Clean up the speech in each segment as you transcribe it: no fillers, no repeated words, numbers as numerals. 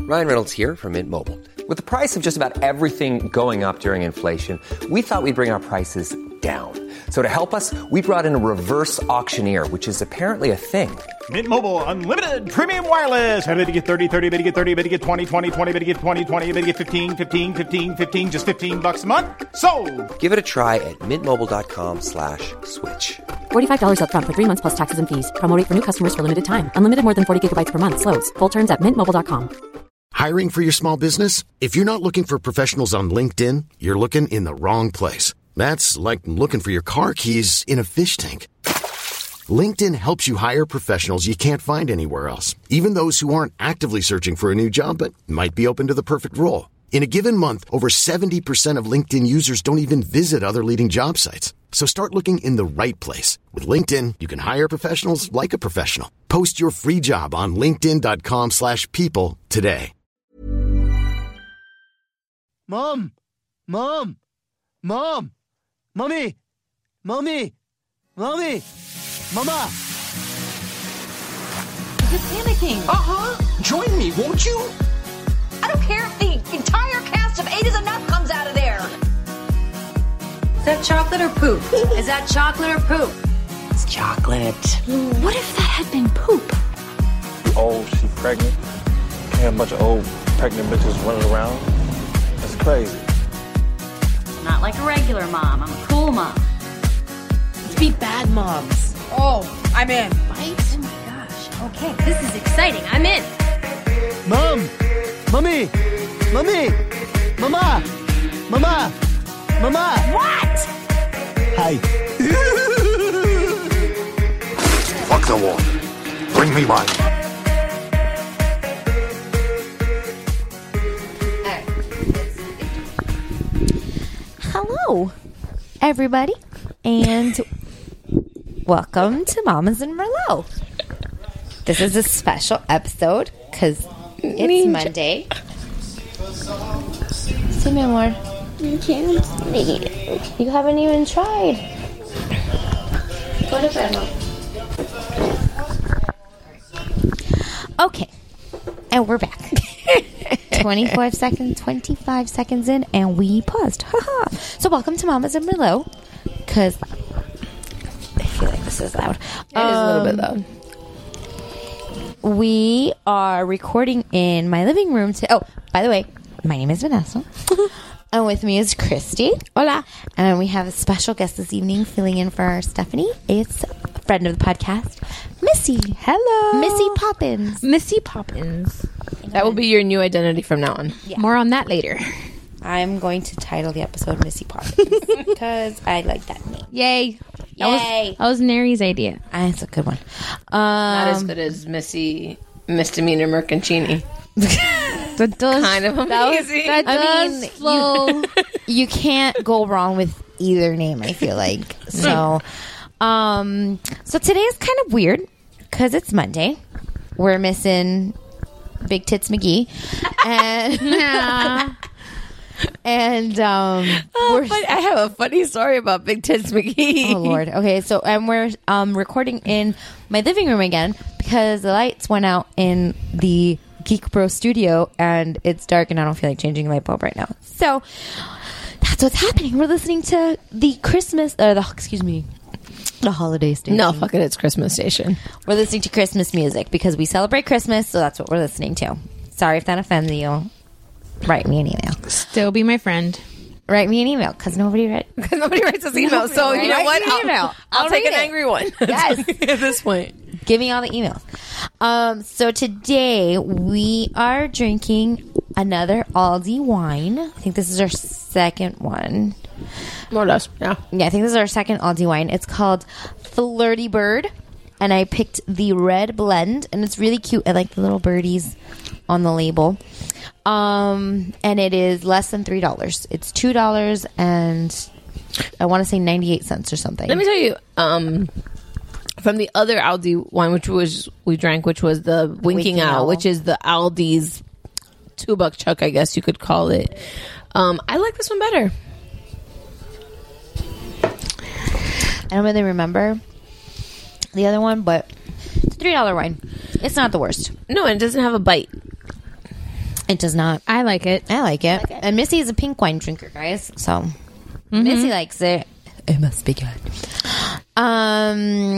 Ryan Reynolds here from Mint Mobile. With the price of just about everything going up during inflation, we thought we'd bring our prices down. So to help us, we brought in a reverse auctioneer, which is apparently a thing. Mint Mobile Unlimited Premium Wireless. How to get 30, 30, bit to get 30, bit to get 20, 20, 20, bit to get 20, 20, bit to get 15, 15, 15, 15, just $15 a month? Sold! Give it a try at mintmobile.com/switch. $45 up front for 3 months plus taxes and fees. Promo rate for new customers for limited time. Unlimited more than 40 gigabytes per month. Slows full terms at mintmobile.com. Hiring for your small business? If you're not looking for professionals on LinkedIn, you're looking in the wrong place. That's like looking for your car keys in a fish tank. LinkedIn helps you hire professionals you can't find anywhere else, even those who aren't actively searching for a new job but might be open to the perfect role. In a given month, over 70% of LinkedIn users don't even visit other leading job sites. So start looking in the right place. With LinkedIn, you can hire professionals like a professional. Post your free job on linkedin.com/people today. Mom! Mom! Mom! Mommy! Mommy! Mommy! Mama! You're panicking. Join me, won't you? I don't care if the entire cast of 8 is Enough comes out of there. Is that chocolate or poop? Is that chocolate or poop? It's chocolate. What if that had been poop? Old, she pregnant. Can't have a bunch of old pregnant bitches running around. That's crazy. It's not like a regular mom. I'm a cool mom. Let's be bad moms. Oh, I'm in. Right? Oh my gosh. Okay, this is exciting. I'm in. Mom! Mommy! Mommy! Mama! Mama! Mama! What? Hi. Fuck the water. Bring me wine. Hello, everybody, and welcome to Mamas and Merlot. This is a special episode because it's Monday. See, my amor. You can't sleep. You haven't even tried. Go to bed, Mom. Okay, and we're back. 25 seconds in, and we paused. So welcome to Mamas and Merlot, because I feel like this is loud. It is a little bit loud. We are recording in my living room. Oh, by the way, my name is Vanessa. And with me is Christy. Hola. And we have a special guest this evening filling in for Stephanie. It's a friend of the podcast, Missy. Hello. Missy Poppins. Missy Poppins. That will be your new identity from now on. Yeah. More on that later. I'm going to title the episode Missy Poppins because I like that name. Yay. Yay. That was Nary's idea. It's a good one. Not as good as Missy Misdemeanor Mercancini. That does, kind of amazing. You can't go wrong with either name, I feel like. So today is kind of weird because it's Monday. We're missing Big Tits McGee. And I have a funny story about Big Tits McGee. Oh Lord. Okay, so we're recording in my living room again because the lights went out in the Geek Bro studio and it's dark and I don't feel like changing the light bulb right now. So that's what's happening. We're listening to the holiday station. No, fuck it, it's Christmas station. We're listening to Christmas music because we celebrate Christmas, so that's what we're listening to. Sorry if that offends you. Write me an email. Still be my friend. Write me an email because nobody writes us emails. So you know what? I'll take an angry one. Yes. At this point. Give me all the emails. So today we are drinking another Aldi wine. I think this is our second one. More or less, yeah. Yeah, I think this is our second Aldi wine. It's called Flirty Bird, and I picked the red blend, and it's really cute. I like the little birdies on the label. And it is less than $3. It's $2 and I want to say 98 cents or something. Let me tell you, from the other Aldi wine, which was the Winking Owl, which is the Aldi's $2 chuck, I guess you could call it. I like this one better. I don't really remember the other one, but it's a $3 wine. It's not the worst. No, and it doesn't have a bite. It does not. I like it. I like it. And Missy is a pink wine drinker, guys. So Missy likes it. It must be good. All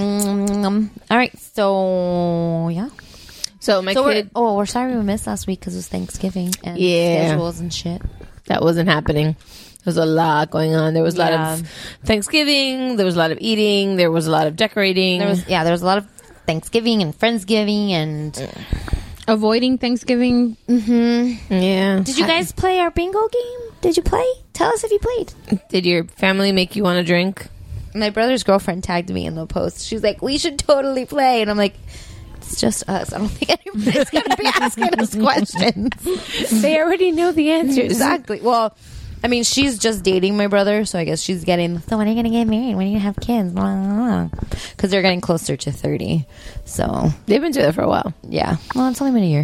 right. So yeah. So my kid. We're sorry we missed last week because it was Thanksgiving and schedules and shit. That wasn't happening. There was a lot going on. There was a lot of Thanksgiving. There was a lot of eating. There was a lot of decorating. There was a lot of Thanksgiving and Friendsgiving and avoiding Thanksgiving. Yeah. Did you guys play our bingo game? Did you play? Tell us if you played. Did your family make you want to drink? My brother's girlfriend tagged me in the post. She's like, we should totally play. And I'm like, it's just us. I don't think anybody's going to be asking us questions. They already know the answers. Exactly. Well, I mean, she's just dating my brother, so I guess she's getting, so when are you going to get married? When are you going to have kids? Because they're getting closer to 30. So they've been together for a while. Yeah. Well, it's only been a year.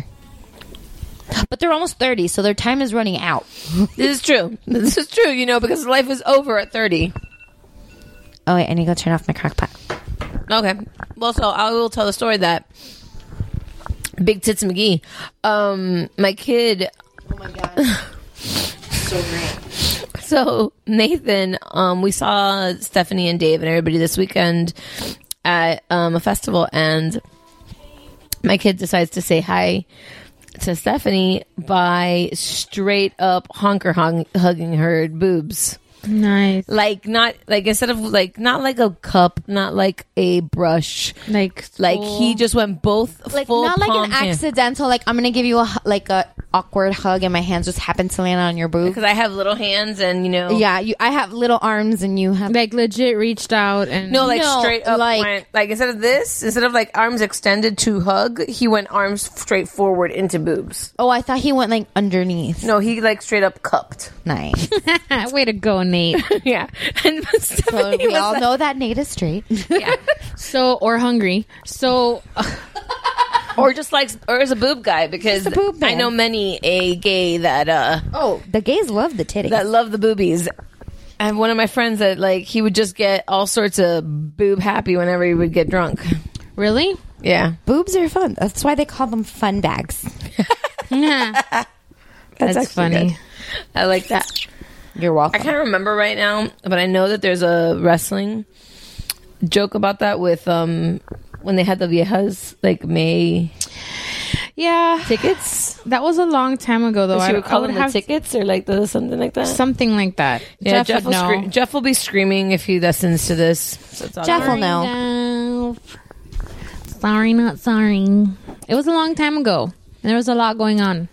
But they're almost 30, so their time is running out. This is true. This is true, because life is over at 30. Oh, wait, I need to go turn off my crock pot. Okay. Well, so I will tell the story that Big Tits McGee, my kid... Oh, my God. So great. So Nathan, we saw Stephanie and Dave and everybody this weekend at a festival, and my kid decides to say hi to Stephanie by straight up hugging her boobs. Nice. Instead of not like a cup, not like a brush, like he just went both full not like palm an accidental I'm gonna give you a awkward hug and my hands just happen to land on your boob because I have little hands and I have little arms and you have legit reached out and straight up went, instead of arms extended to hug, he went arms straight forward into boobs. Oh, I thought he went underneath. No, he straight up cupped. Nice. Way to go, Nate. Yeah. And so we all know that Nate is straight. Yeah. Or hungry. So or just or is a boob guy, because I know many a gay that the gays love the titties. That love the boobies. I have one of my friends that he would just get all sorts of boob happy whenever he would get drunk. Really? Yeah. Boobs are fun. That's why they call them fun bags. Yeah. That's funny. Good. I like that. You're welcome. I can't remember right now, but I know that there's a wrestling joke about that with when they had the viejas May tickets. That was a long time ago, though. She would call them the tickets or something like that. Something like that. Yeah, Jeff would know. Jeff will be screaming if he listens to this. So Jeff will know. Sorry, not sorry. It was a long time ago, and there was a lot going on.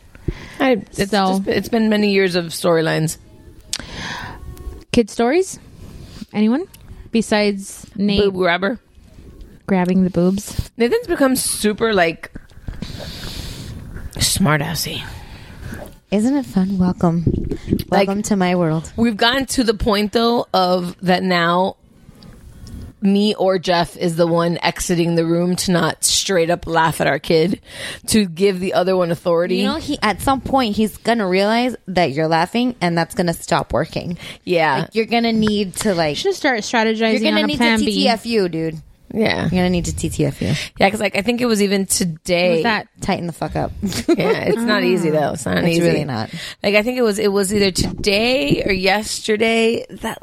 It's been many years of storylines. Kid stories? Anyone? Besides Nate? Boob grabber. Grabbing the boobs. Nathan's become super smart-assy. Isn't it fun? Welcome to my world. We've gotten to the point, though, of that now me or Jeff is the one exiting the room to not straight up laugh at our kid, to give the other one authority. At some point he's gonna realize that you're laughing, and that's gonna stop working. Yeah, you're gonna need to should start strategizing. You're gonna on need a plan to B. TTFU, dude. Yeah, you're gonna need to TTFU. Yeah, because I think it was even today. Was that tighten the fuck up? Yeah, it's not easy though. It's not easy. It's really not. I think it was either today or yesterday that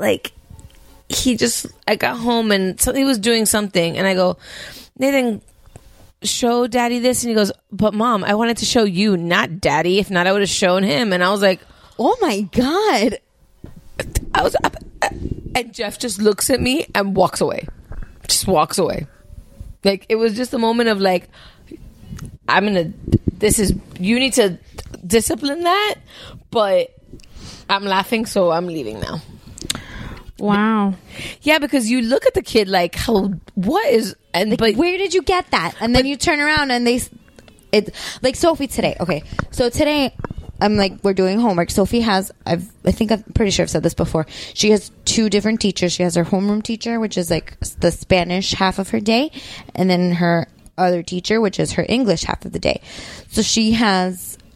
I got home and he was doing something, and I go, Nathan, show Daddy this, and he goes, but Mom, I wanted to show you, not Daddy. If not, I would have shown him. And I was like, oh my God. I was up, and Jeff just looks at me and walks away. Just walks away. It was just a moment of you need to discipline that, but I'm laughing, so I'm leaving now. Wow. Yeah, because you look at the kid but where did you get that? And then you turn around and Sophie today. Okay, so today I'm we're doing homework. Sophie has, I'm pretty sure I've said this before. She has two different teachers. She has her homeroom teacher, which is the Spanish half of her day, and then her other teacher, which is her English half of the day. So she has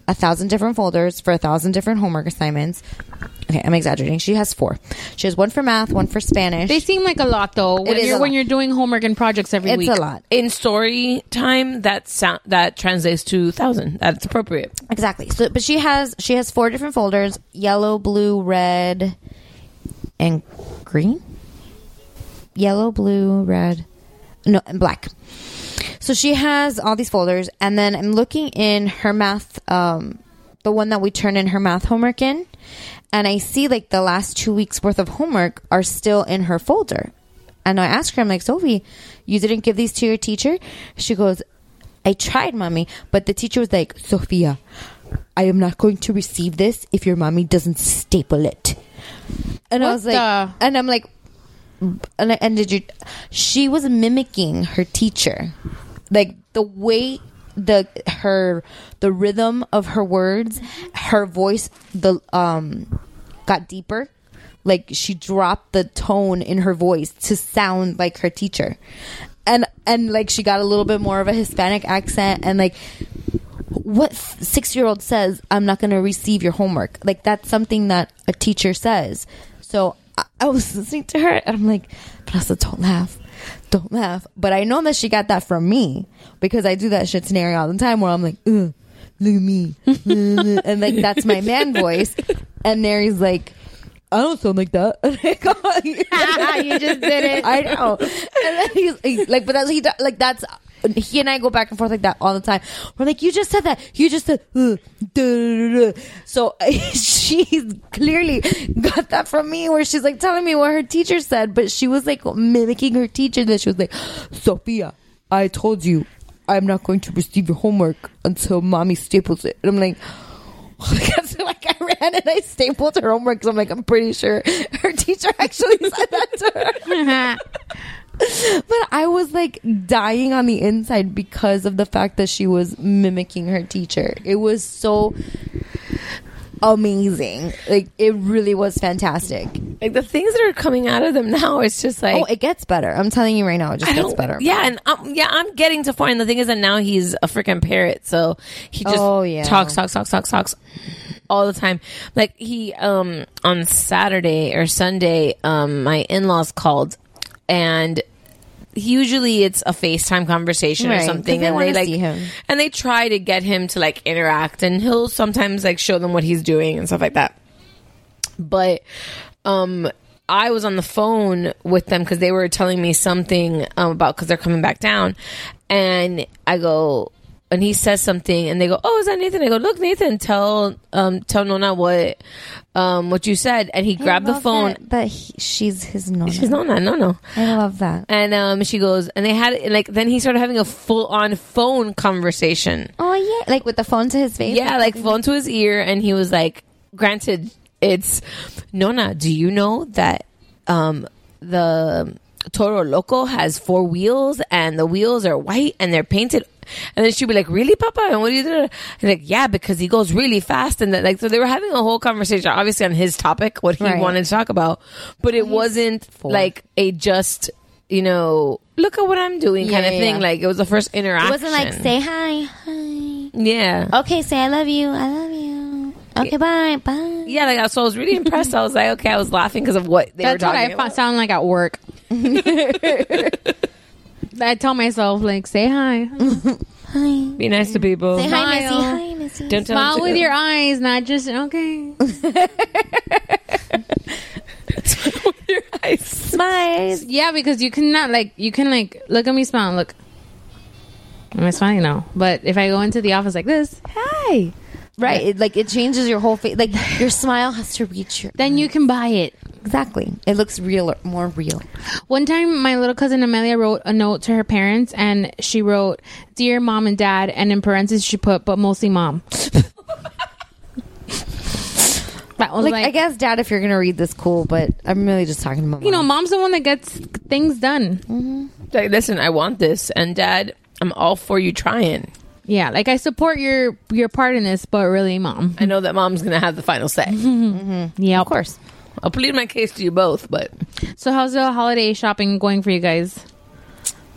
1,000 different folders for 1,000 different homework assignments. Okay, I'm exaggerating. She has 4. She has one for math, one for Spanish. They seem like a lot, though. When you're doing homework and projects every week. It's a lot. In story time, that translates to 1,000. That's appropriate. Exactly. So, but she has 4 different folders: yellow, blue, red, and green. Yellow, blue, red, and black. So she has all these folders, and then I'm looking in her math, the one that we turn in her math homework in, and I see like the last 2 weeks worth of homework are still in her folder. And I asked her, I'm like, Sophie, you didn't give these to your teacher? She goes, I tried, mommy, but the teacher was like, Sophia, I am not going to receive this if your mommy doesn't staple it. And I was like, and I'm like, and did you? She was mimicking her teacher, like the way the rhythm of her words, her voice, got deeper. Like she dropped the tone in her voice to sound like her teacher, and like she got a little bit more of a Hispanic accent, and like what 6-year-old says, I'm not going to receive your homework. Like that's something that a teacher says. So I was listening to her and I'm like, Vanessa, don't laugh. But I know that she got that from me because I do that shit to Neri all the time where I'm like, look at me. And like, that's my man voice. And Neri's like, I don't sound like that. You just did it. I know. And then he's like, but that's he and I go back and forth like that all the time. We're like, you just said that. You just said, So she's clearly got that from me where she's like telling me what her teacher said, but she was like mimicking her teacher. That she was like, Sophia, I told you I'm not going to receive your homework until mommy staples it. And I'm like, so like I ran and I stapled her homework because I'm like, I'm pretty sure her teacher actually said that to her. But I was like dying on the inside because of the fact that she was mimicking her teacher. It was so amazing. Like it really was fantastic. Like the things that are coming out of them now, it's just like, oh, it gets better. I'm telling you right now, it just gets better. Yeah, and I'm getting to find the thing is that now he's a freaking parrot, so he just talks all the time. Like he on Saturday or Sunday, my in-laws called. And usually it's a FaceTime conversation or something, and they like see him. And they try to get him to like interact, and he'll sometimes like show them what he's doing and stuff like that. But I was on the phone with them because they were telling me something about because they're coming back down, and I go. And he says something, and they go, "Oh, is that Nathan?" I go, "Look, Nathan, tell Nona what you said." And he grabbed the phone. She's his Nona. She's Nona. No. I love that. And she goes, and they had like. Then he started having a full on phone conversation. Oh yeah, like with the phone to his face. Yeah, like phone to his ear, and he was like, "Granted, it's Nona. Do you know that the Toro Loco has 4 wheels, and the wheels are white and they're painted?" And then she'd be like, "Really, Papa? And what do you do?" And like, "Yeah, because he goes really fast." And like, so they were having a whole conversation, obviously on his topic, what he wanted to talk about, but it wasn't like a just, look at what I'm doing kind of thing. Like it was the first interaction. It wasn't like say hi. Yeah. Okay, say I love you. Okay, bye. Yeah, like so I was really impressed. I was like, okay, I was laughing because of what they were talking about. That's what I sound like at work. I tell myself, like, say hi. Hi. Be nice to people. Say hi, Missy. Hi, Missy. Don't tell Smile with your eyes, not just, okay. Smile with your eyes. Smiles. Yeah, because you can look at me smile. Look. I'm smiling now. But if I go into the office like this, hi. Right. It changes your whole face. Like, your smile has to reach your Then you can buy it. Exactly. It looks more real. One time, my little cousin Amelia wrote a note to her parents, and she wrote, "Dear Mom and Dad," and in parentheses she put, "but mostly Mom." I guess Dad, if you're going to read this, cool, but I'm really just talking about Mom. Mom's the one that gets things done. Mm-hmm. Like, listen, I want this, and Dad, I'm all for you trying. Yeah, like I support your part in this, but really, Mom. I know that Mom's going to have the final say. Mm-hmm. Yeah, of course. I'll plead my case to you both, but... So how's the holiday shopping going for you guys?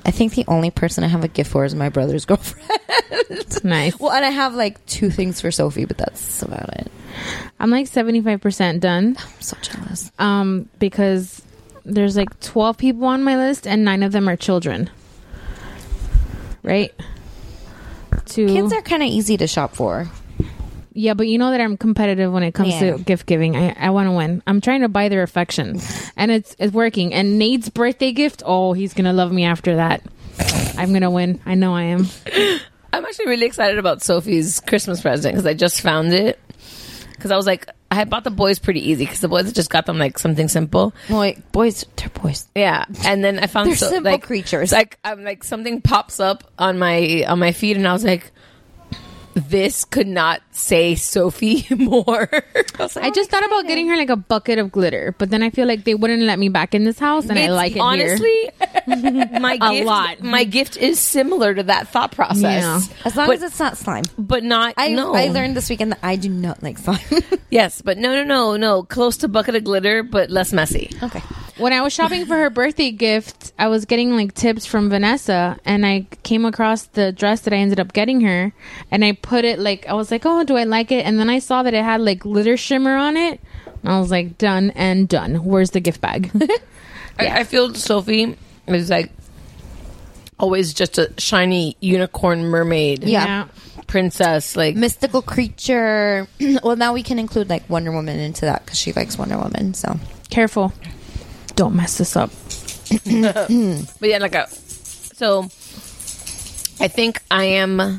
I think the only person I have a gift for is my brother's girlfriend. Nice. Well, and I have like 2 things for Sophie, but that's about it. I'm like 75% done. I'm so jealous. Because there's like 12 people on my list and 9 of them are children. Right? Kids are kind of easy to shop for. Yeah, but you know that I'm competitive when it comes to gift giving. I want to win. I'm trying to buy their affection, and it's working. And Nate's birthday gift, oh, he's gonna love me after that. I'm gonna win. I know I am. I'm actually really excited about Sophie's Christmas present because I just found it. Because I was like, I had bought the boys pretty easy because the boys just got them like something simple. Well, like, boys, they're boys. Yeah, and then I found they're simple like creatures. Like I'm like something pops up on my feed, and I was like, this could not say Sophie more. I just thought about getting her like a bucket of glitter, but then I feel like they wouldn't let me back in this house, and I like it honestly, here. My gift is similar to that thought process. Yeah. As long as it's not slime. But not, I no. learned this weekend that I do not like slime. Yes, but no. Close to bucket of glitter, but less messy. Okay. When I was shopping for her birthday gift, I was getting like tips from Vanessa, and I came across the dress that I ended up getting her, and I put it like, I was like, oh, do I like it? And then I saw that it had like glitter shimmer on it. And I was like, done and done. Where's the gift bag? I feel Sophie is like always just a shiny unicorn mermaid. Yeah. Princess, like mystical creature. Well, now we can include like Wonder Woman into that because she likes Wonder Woman. So careful. Don't mess this up. But yeah, so I think I am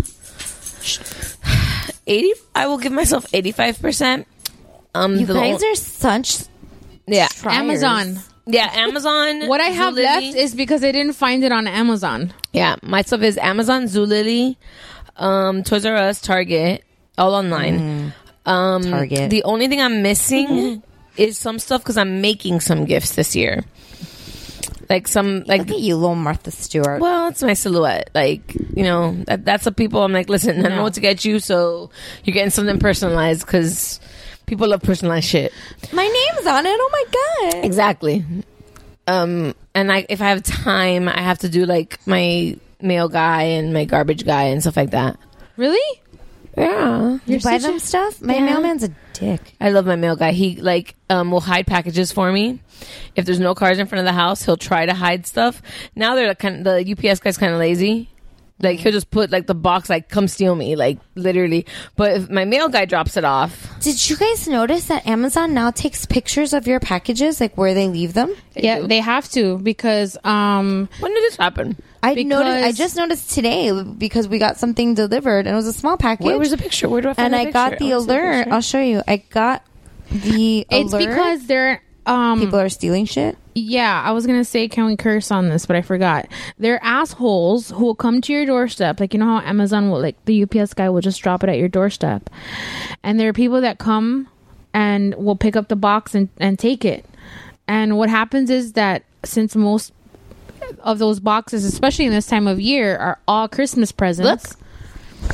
80. I will give myself 85%. You guys are such triers. Amazon. Yeah, Amazon. What I have left is because I didn't find it on Amazon. Yeah, my stuff is Amazon, Zulily, Toys R Us, Target, all online. Target. The only thing I'm missing is some stuff because I'm making some gifts this year. Like some, like look at you, little Martha Stewart. Well, it's my silhouette. Like, you know, that's the people I'm like, listen, I don't know what to get you, so you're getting something personalized because people love personalized shit. My name's on it. Oh my god! Exactly. And if I have time, I have to do like my mail guy and my garbage guy and stuff like that. Really? Yeah. You buy them stuff? My mailman's a dick. I love my mail guy. He like will hide packages for me. If there's no cars in front of the house, he'll try to hide stuff. Now they're the UPS guy's kind of lazy. Like he'll just put like the box like come steal me, like literally. But if my mail guy drops it off. Did you guys notice that Amazon now takes pictures of your packages, like where they leave them? They have to because when did this happen? I just noticed today because we got something delivered and it was a small package. Where was the picture? Where do I find And the I picture? got the alert. I'll show you. I got the it's alert. because they're people are stealing shit. Yeah, I was gonna say can we curse on this, but I forgot. They're assholes who will come to your doorstep, like you know how Amazon will, like the UPS guy will just drop it at your doorstep, and there are people that come and will pick up the box and take it. And what happens is that since most of those boxes, especially in this time of year, are all Christmas presents. Look.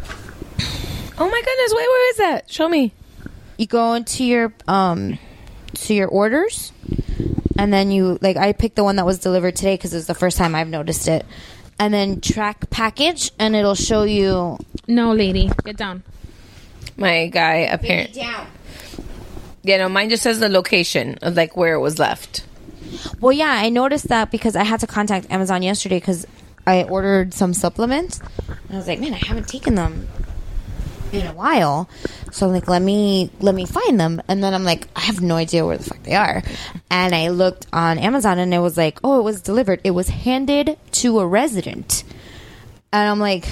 Oh my goodness! Wait, where is that? Show me. You go into your orders, and then you like I picked the one that was delivered today because it's the first time I've noticed it, and then track package, and it'll show you. No, lady, get down. My guy apparently. Down. Yeah, no, mine just says the location of like where it was left. Well, yeah, I noticed that because I had to contact Amazon yesterday because I ordered some supplements, and I was like, man, I haven't taken them in a while, so I'm like, let me find them. And then I'm like, I have no idea where the fuck they are, and I looked on Amazon and it was like, oh, it was delivered, it was handed to a resident, and I'm like,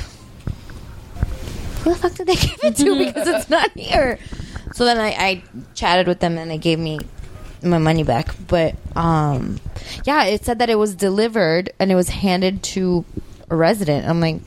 who the fuck did they give it to because it's not here. So then I chatted with them and they gave me my money back, but yeah, it said that it was delivered and it was handed to a resident. I'm like,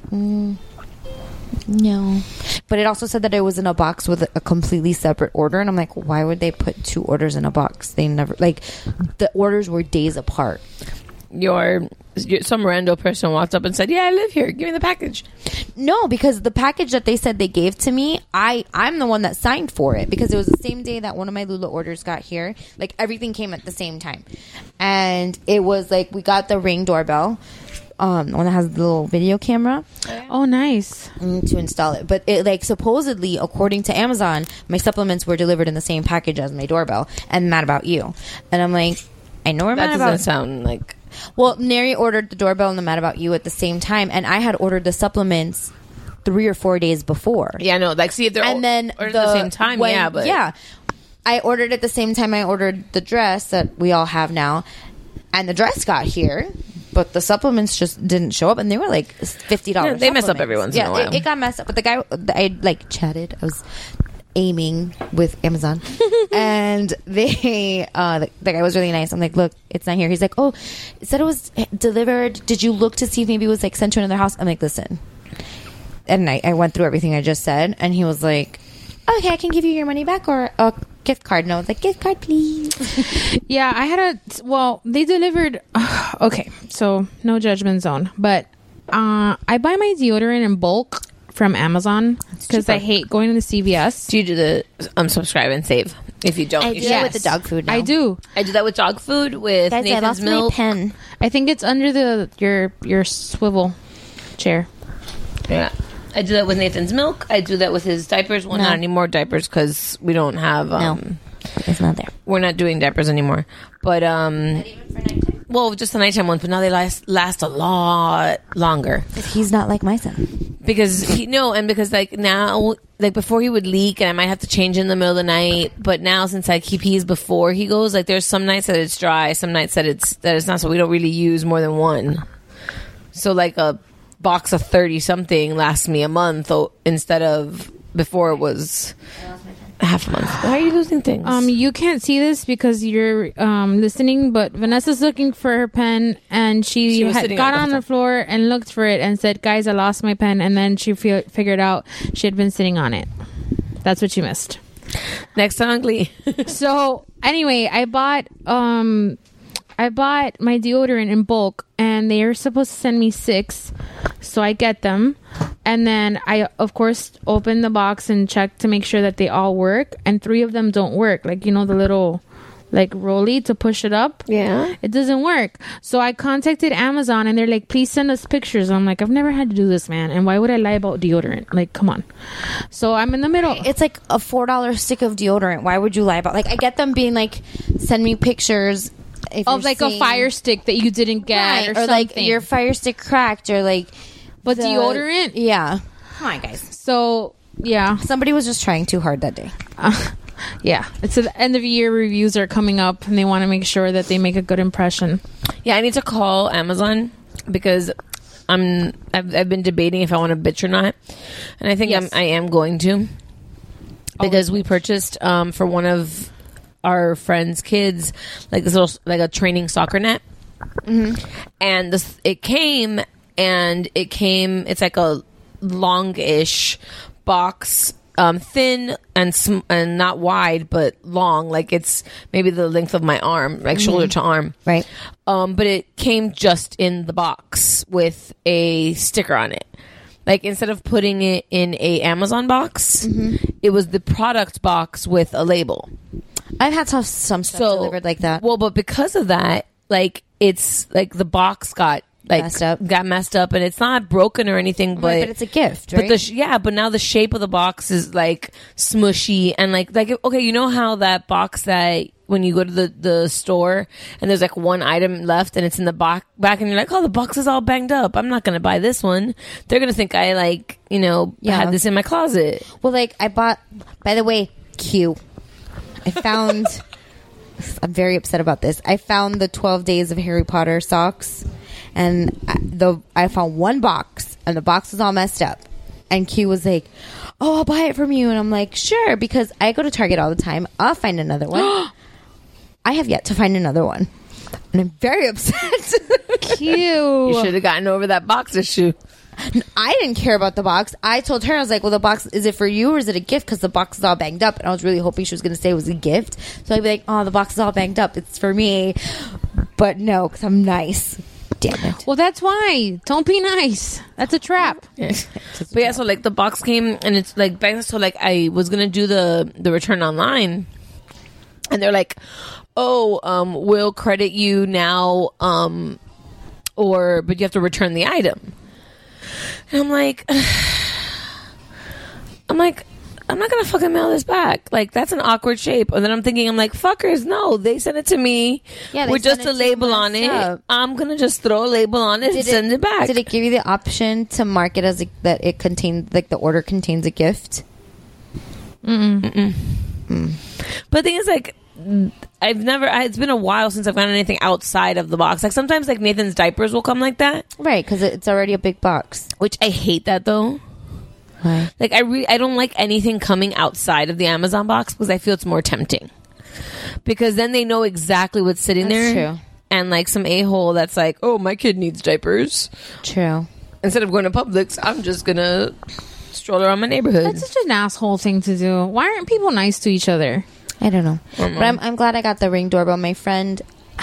no. But it also said that it was in a box with a completely separate order, and I'm like, why would they put 2 orders in a box? They never, like, the orders were days apart. Some rando person walked up and said, yeah, I live here, give me the package. No, because the package that they said they gave to me, I'm the one that signed for it because it was the same day that one of my Lula orders got here. Like, everything came at the same time, and it was like we got the Ring doorbell. one that has the little video camera. Oh, nice. To install it. But it, like, supposedly, according to Amazon, my supplements were delivered in the same package as my doorbell and Mad About You. And I'm like, I know we're That Mad doesn't About sound like... Well, Neri ordered the doorbell and the Mad About You at the same time, and I had ordered the supplements 3 or 4 days before. Yeah, no, like, see if they're and then at the same time, yeah, but... Yeah. I ordered at the same time I ordered the dress that we all have now, and the dress got here, but the supplements just didn't show up, and they were like $50. Yeah, they mess up every once in a while. It got messed up. But the guy, I like chatted. I was aiming with Amazon, and the guy was really nice. I'm like, look, it's not here. He's like, oh, it said it was delivered. Did you look to see if maybe it was like sent to another house? I'm like, listen. And I went through everything I just said, and he was like, okay, I can give you your money back or a gift card. And I was like, gift card, please. Yeah, I had they delivered, okay, so no judgment zone, but I buy my deodorant in bulk from Amazon because I hate going to the CVS. Do you do the unsubscribe and save? If you don't, I do that with the dog food now. I do. I do that with dog food with Guys, Nathan's I lost milk. my pen. I think it's under your swivel chair. Yeah. I do that with Nathan's milk. I do that with his diapers. Well, No. not anymore diapers because we don't have. No, it's not there. We're not doing diapers anymore. But well, just the nighttime ones. But now they last a lot longer. He's not like my son. Because because like now, like before he would leak, and I might have to change in the middle of the night. But now, since like he pees before he goes, like there's some nights that it's dry, some nights that it's not. So we don't really use more than one. So like a box of 30 something lasts me a month instead of before it was half a month. Why are you losing things? You can't see this because you're listening, but Vanessa's looking for her pen, and she was had sitting got on on the the floor and looked for it and said, guys, I lost my pen, and then she figured out she had been sitting on it. That's what you missed. Next on Glee. So anyway, I bought my deodorant in bulk, and they are supposed to send me 6, so I get them, and then I of course open the box and check to make sure that they all work, and 3 of them don't work, like, you know, the little like rolly to push it up. Yeah, it doesn't work. So I contacted Amazon, and they're like, please send us pictures. I'm like, I've never had to do this, man, and why would I lie about deodorant? Like, come on. So I'm in the middle. It's like a $4 stick of deodorant. Why would you lie about? Like, I get them being like, send me pictures of like a fire stick that you didn't get, right, or like something. your fire stick cracked, or like but deodorant. Yeah, come on, guys. So yeah, somebody was just trying too hard that day. Yeah, it's the end of year reviews are coming up, and they want to make sure that they make a good impression. Yeah, I need to call Amazon because I've been debating if I want to bitch or not, and I think I am going to, because we purchased for one of our friends' kids like this little, like a training soccer net, and it came it's like a longish box, thin and not wide but long, like it's maybe the length of my arm, like shoulder to arm, right? But it came just in the box with a sticker on it. Like, instead of putting it in a Amazon box, it was the product box with a label. I've had some stuff delivered like that. Well, but because of that, like, it's like the box got messed up, and it's not broken or anything, but, right, but it's a gift, right? But but now the shape of the box is like smushy, and like okay, you know how that box that when you go to the store and there's like one item left and it's in the back and you're like, oh, the box is all banged up, I'm not gonna buy this one. They're gonna think I like, you know, had this in my closet. Well, like, I bought, by the way, Q, I found I'm very upset about this. I found the 12 Days of Harry Potter socks, and I found one box, and the box was all messed up. And Q was like, oh, I'll buy it from you. And I'm like, sure, because I go to Target all the time. I'll find another one. I have yet to find another one, and I'm very upset. Cute. You should have gotten over that box issue. I didn't care about the box. I told her, I was like, well, the box, is it for you or is it a gift? Because the box is all banged up. And I was really hoping she was going to say it was a gift. So I'd be like, oh, the box is all banged up, it's for me. But no, because I'm nice. Damn it. Well, that's why. Don't be nice. That's a trap. Yeah. But yeah, so like the box came and it's like back. So like I was gonna do the return online, and they're like, oh, we'll credit you now but you have to return the item. And I'm like, I'm not gonna fucking mail this back. Like, that's an awkward shape. And then I'm thinking, I'm like, fuckers, no, they sent it to me with just a label on it. I'm gonna just throw a label on it and send it back. Did it give you the option to mark it as that it contained, like, the order contains a gift? But the thing is, like, it's been a while since I've gotten anything outside of the box. Like, sometimes, like, Nathan's diapers will come like that. Right, because it's already a big box. Which I hate that, though. Why? Like, I don't like anything coming outside of the Amazon box because I feel it's more tempting. Because then they know exactly what's sitting there. True. And, like, some a-hole that's like, oh, my kid needs diapers. True. Instead of going to Publix, I'm just gonna stroll around my neighborhood. That's such an asshole thing to do. Why aren't people nice to each other? I don't know. But I'm glad I got the Ring doorbell. My friend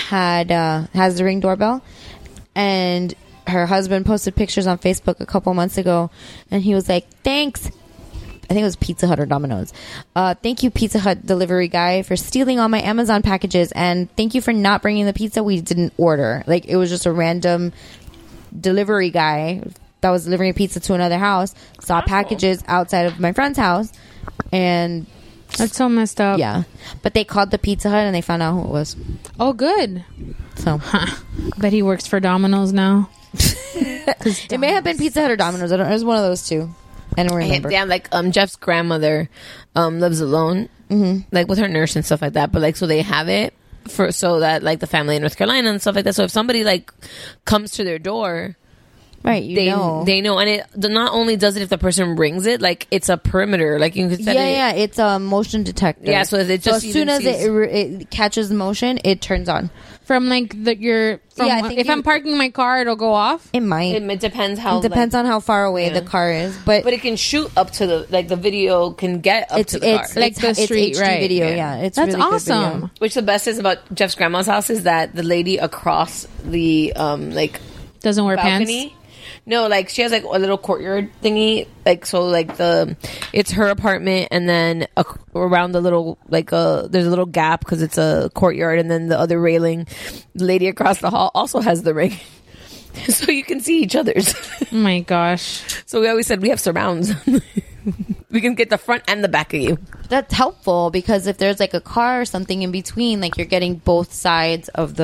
has the Ring doorbell, and her husband posted pictures on Facebook a couple months ago, and he was like, thanks. I think it was Pizza Hut or Domino's. Thank you, Pizza Hut delivery guy, for stealing all my Amazon packages, and thank you for not bringing the pizza we didn't order. Like, it was just a random delivery guy that was delivering pizza to another house, saw packages outside of my friend's house, and that's so messed up. Yeah, but they called the Pizza Hut and they found out who it was. Oh, good. So, bet he works for Domino's now. It may have been Pizza Hut or Domino's. It was one of those two. I don't remember. Yeah, like Jeff's grandmother lives alone, like with her nurse and stuff like that. But like, so they have it so that like the family in North Carolina and stuff like that. So if somebody like comes to their door. Right, they know, and it not only does it if the person rings it, like it's a perimeter, like you can set it. It's a motion detector. Yeah, so it just as soon as it catches motion, it turns on. From like if I'm parking my car, it'll go off. It might. It depends how. It depends on how far away the car is, but it can shoot up to the video can get up to the car. It's like the street, HD right? Video, yeah. It's that's really awesome. Good video. Which the best is about Jeff's grandma's house is that the lady across the like doesn't wear balcony, pants. No, like she has like a little courtyard thingy, like so like it's her apartment, and then around the little there's a little gap because it's a courtyard, and then the other railing, the lady across the hall also has the ring, so you can see each other's. Oh my gosh! So we always said we have surrounds. We can get the front and the back of you. That's helpful because if there's like a car or something in between, like you're getting both sides of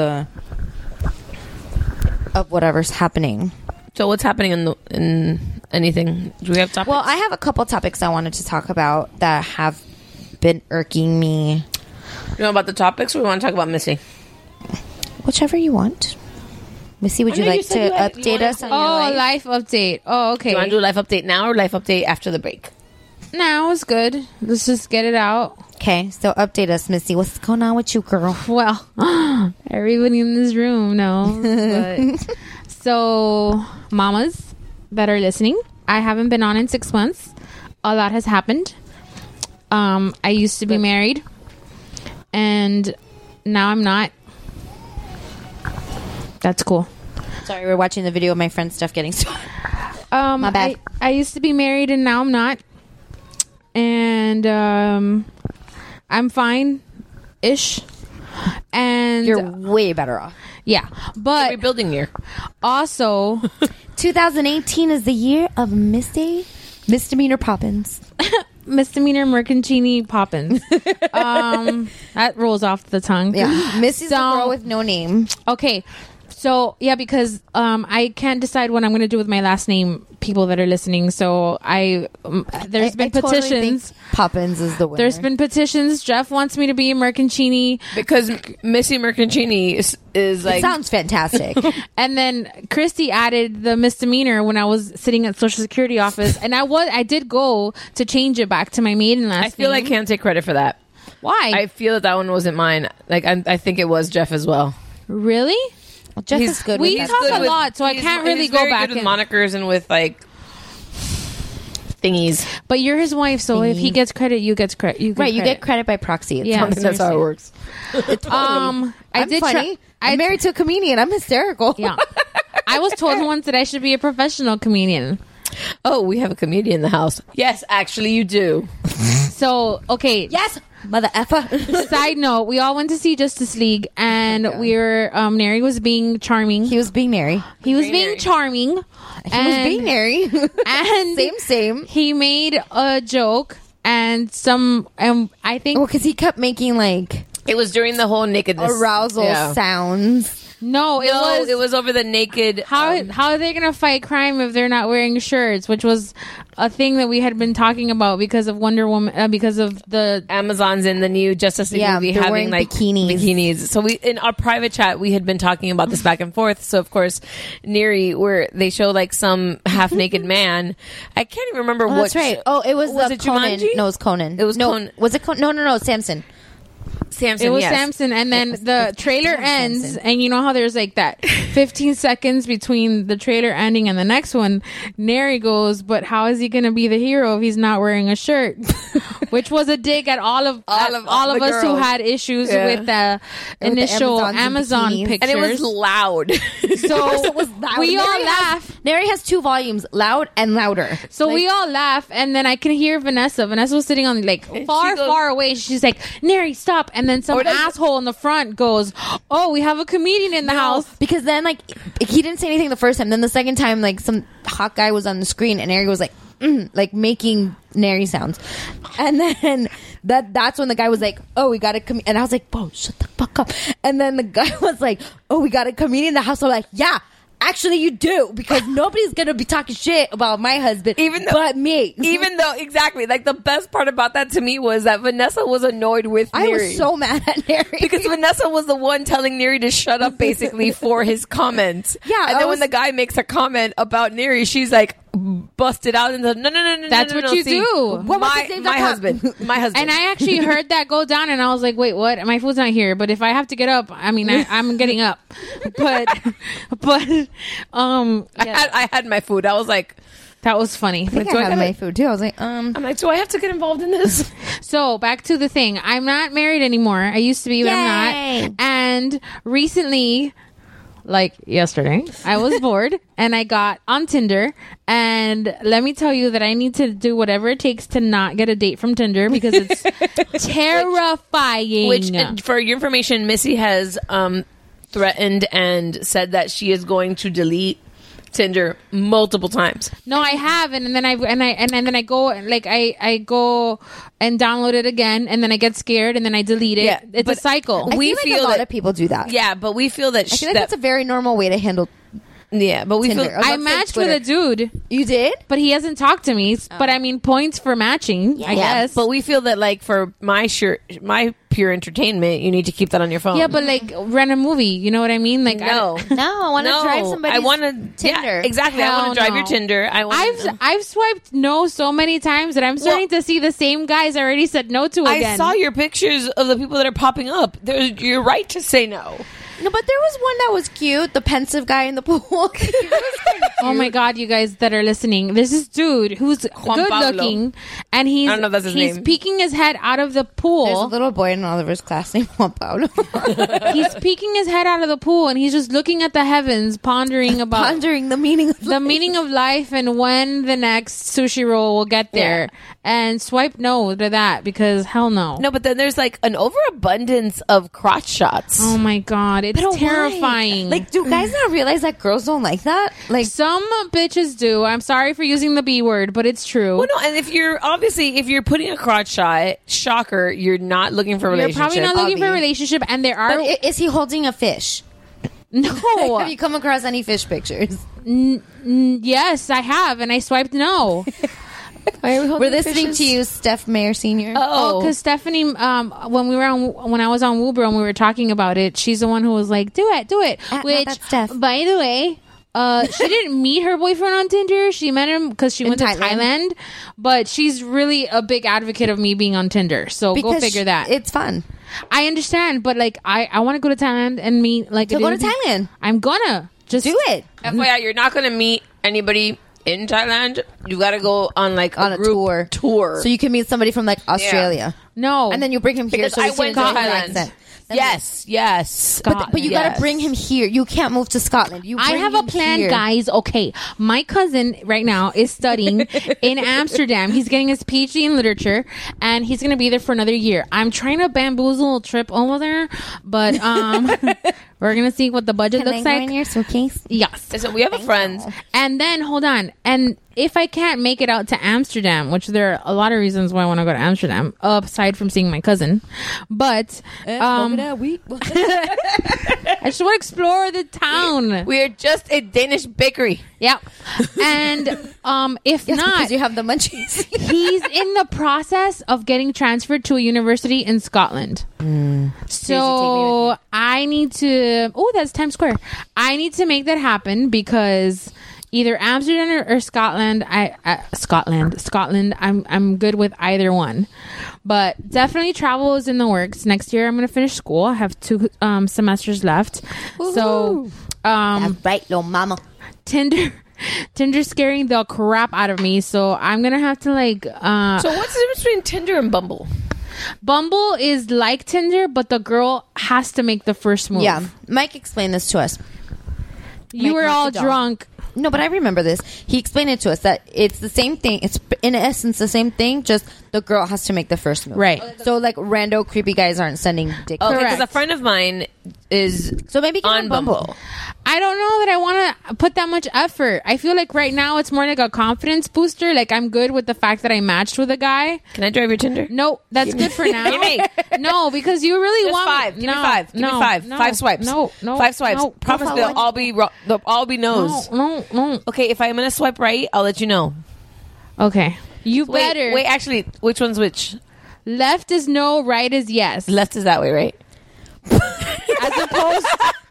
whatever's happening. So what's happening in anything? Do we have topics? Well, I have a couple topics I wanted to talk about that have been irking me. You know about the topics, or we want to talk about Missy? Whichever you want. Missy, would you like to update us on your life update. Oh, okay. Do you want to do a life update now or life update after the break? Now is good. Let's just get it out. Okay, so update us, Missy. What's going on with you, girl? Well, everybody in this room knows. But so, mamas that are listening, I haven't been on in 6 months. A lot has happened. I used to be married, and now I'm not. That's cool. Sorry, we're watching the video of my friend's stuff getting stolen. My bad. I used to be married, and now I'm not. And I'm fine-ish. And you're way better off. Yeah, but rebuilding year. Also, 2018 is the year of Misdemeanor Poppins. Misdemeanor Mercancini Poppins. That rolls off the tongue. Yeah, Missy's the girl with no name. Okay, so yeah, because I can't decide what I'm going to do with my last name. People that are listening, so there's been petitions. Totally think Poppins is the winner. There's been petitions. Jeff wants me to be a Mercancini because Missy Mercancini is like, it sounds fantastic. And then Christy added the misdemeanor when I was sitting at Social Security office, and I did go to change it back to my maiden last name. I feel I can't take credit for that. Why? I feel that one wasn't mine. Like I think it was Jeff as well. Really? Well, Jeff is good. We talk a lot, so I can't really go back. Good with monikers and with like thingies. But you're his wife, so if he gets credit, you get credit. You get credit by proxy. Yeah, that's how it works. I'm funny. I'm married to a comedian. I'm hysterical. Yeah, I was told once that I should be a professional comedian. Oh, we have a comedian in the house. Yes, actually, you do. So okay, yes. Mother effer. Side note, we all went to see Justice League, and we were Neri was being charming. He was being Neri. He was being charming. He was being Neri. And same. He made a joke and I think because he kept making like it was during the whole nakedness arousal sounds. No, it was over the naked. How are they gonna fight crime if they're not wearing shirts? Which was a thing that we had been talking about because of Wonder Woman, because of the Amazons in the new Justice League movie having like bikinis. So we in our private chat we had been talking about this back and forth. So of course, Neri, where they show like some half naked man. I can't even remember what. That's right. Oh, it was it Conan. Jumanji? No, it was Conan. It was Conan. Was it Conan? No, Samson. It was Samson, and then the trailer ends, Samson. And you know how there's like that 15 seconds between the trailer ending and the next one. Neri goes, but how is he going to be the hero if he's not wearing a shirt? Which was a dig at all of us who had issues with the initial Amazon pictures, and it was loud. So it was loud. We all laugh. Neri has 2 volumes, loud and louder. So we all laugh, and then I can hear Vanessa. Vanessa was sitting on like far away. She's like, Neri, stop. And then some asshole in the front goes, oh, we have a comedian in the house. Because then like he didn't say anything the first time. Then the second time, like some hot guy was on the screen, and Neri was like, like making Neri sounds. And then that's when the guy was like, oh, we got a comedian. And I was like, whoa, shut the fuck up. And then the guy was like, oh, we got a comedian in the house. I'm like, yeah. Actually, you do, because nobody's gonna be talking shit about my husband, but me. Even though, exactly, like the best part about that to me was that Vanessa was annoyed with Neri. I was so mad at Neri because Vanessa was the one telling Neri to shut up, basically, for his comments. Yeah, and then when the guy makes a comment about Neri, she's like busted out into no. That's what you do. My husband. And I actually heard that go down, and I was like, wait, what? My food's not here. But if I have to get up, I mean, I'm getting up. But I had my food. I was like, that was funny. I think I had my food too. I was like, I'm like, do I have to get involved in this? So back to the thing. I'm not married anymore. I used to be, but I'm not. And recently, like yesterday, I was bored and I got on Tinder, and let me tell you that I need to do whatever it takes to not get a date from Tinder because it's terrifying. Which, for your information, Missy has threatened and said that she is going to delete Tinder multiple times. No, I have, and then I go like I go and download it again, and then I get scared, and then I delete it. Yeah, it's a cycle. I feel like a lot of people do that. Yeah, but we feel that I feel like that's a very normal way to handle. Yeah, but we Tinder. feel I matched with a dude. You did? But he hasn't talked to me. But I mean, points for matching, I guess. But we feel that like for my pure entertainment, you need to keep that on your phone. Yeah, but like rent a movie, you know what I mean? Like no, I want to drive somebody's I want to Tinder. Yeah, exactly. I want to drive your Tinder. I've swiped no so many times that I'm starting to see the same guys I already said no to again. I saw your pictures of the people that are popping up. You're right to say no. No, but there was one that was cute. The pensive guy in the pool. Oh my god, you guys that are listening. There's this dude who's good looking, and I don't know if that's his name. He's peeking his head out of the pool. There's a little boy in Oliver's class named Juan Pablo. He's peeking his head out of the pool, and he's just looking at the heavens, pondering the meaning of life and when the next sushi roll will get there. Yeah. And swipe no to that because hell no. No, but then there's like an overabundance of crotch shots. Oh my god, it's terrifying. Like, do guys not realize that girls don't like that? Like, some bitches do. I'm sorry for using the B word, but it's true. Well, no, and if you're putting a crotch shot, shocker, you're not looking for a relationship. You're probably not looking for a relationship, and there are. But is he holding a fish? No. Have you come across any fish pictures? Yes, I have, and I swiped no. We're listening to you, Steph Mayer Sr. Oh, because Stephanie, when I was on Woobro and we were talking about it, she's the one who was like, "Do it." Which, by the way, she didn't meet her boyfriend on Tinder. She met him because she went to Thailand. But she's really a big advocate of me being on Tinder. So go figure that. It's fun. I understand, but like I want to go to Thailand and meet like. So go to Thailand. I'm gonna just do it. FYI, you're not gonna meet anybody in Thailand. You gotta go on like a group tour, so you can meet somebody from like Australia. Yeah. No. And then you bring him here Because so I he can went to enjoy his Thailand. accent. Yes. But you got to bring him here. You can't move to Scotland. I have a plan, guys. Okay, my cousin right now is studying in Amsterdam. He's getting his PhD in literature, and he's going to be there for another year. I'm trying to bamboozle a trip over there, but we're going to see what the budget looks like. In your suitcase? Yes. So we have a friend. And then, hold on. And if I can't make it out to Amsterdam, which there are a lot of reasons why I want to go to Amsterdam, aside from seeing my cousin, but I just want to explore the town. We are just a Danish bakery. Yep. And if not, because you have the munchies. he's in the process of getting transferred to a university in Scotland. So I need to. Oh, that's Times Square. I need to make that happen because either Amsterdam or Scotland. Scotland. I'm good with either one, but definitely travel is in the works. Next year I'm going to finish school. I have 2 semesters left. Woo-hoo. So that's right, little mama. Tinder's scaring the crap out of me, so I'm gonna have to like. So what's the difference between Tinder and Bumble? Bumble is like Tinder, but the girl has to make the first move. Yeah, Mike explained this to us. You were all drunk. No, but I remember this. He explained it to us that it's the same thing. It's in essence the same thing, just the girl has to make the first move. Right. So like rando creepy guys aren't sending dick. Okay, because a friend of mine is so maybe get on Bumble. I don't know that I want to put that much effort. I feel like right now it's more like a confidence booster. Like I'm good with the fact that I matched with a guy. Can I drive your Tinder? No, that's good for now. Give me. No, because you really Just want 5. Give me 5. Give me 5. No, 5 swipes. No. 5 swipes. No. Promise they'll all be no's. No. Okay, if I'm gonna swipe right, I'll let you know. Okay. You better. Wait, actually, which one's which? Left is no, right is yes. Left is that way, right? As opposed,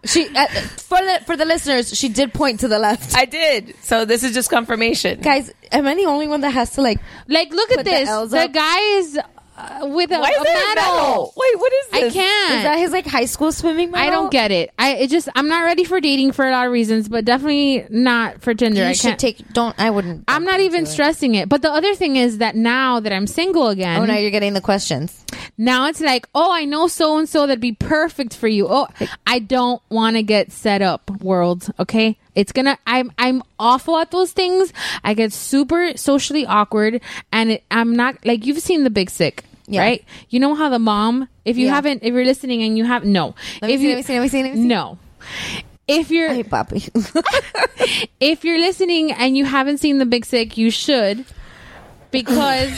for the listeners, she did point to the left. I did. So this is just confirmation, guys. Am I the only one that has to like look at this? The guy is with a, Why is there a medal? Wait, what is this? I can't. Is that his like high school swimming medal? I don't get it. I'm not ready for dating for a lot of reasons, but definitely not for Tinder. I'm not even stressing it. But the other thing is that now that I'm single again. Oh, now you're getting the questions. Now it's like, oh, I know so and so that'd be perfect for you. Oh, I don't want to get set up, world. Okay. I'm awful at those things. I get super socially awkward, and I'm not like, you've seen The Big Sick, right? You know how the mom, if you're listening and you have, no. Let me see. No. If you're, hey, Papi. if you're listening and you haven't seen The Big Sick, you should, because.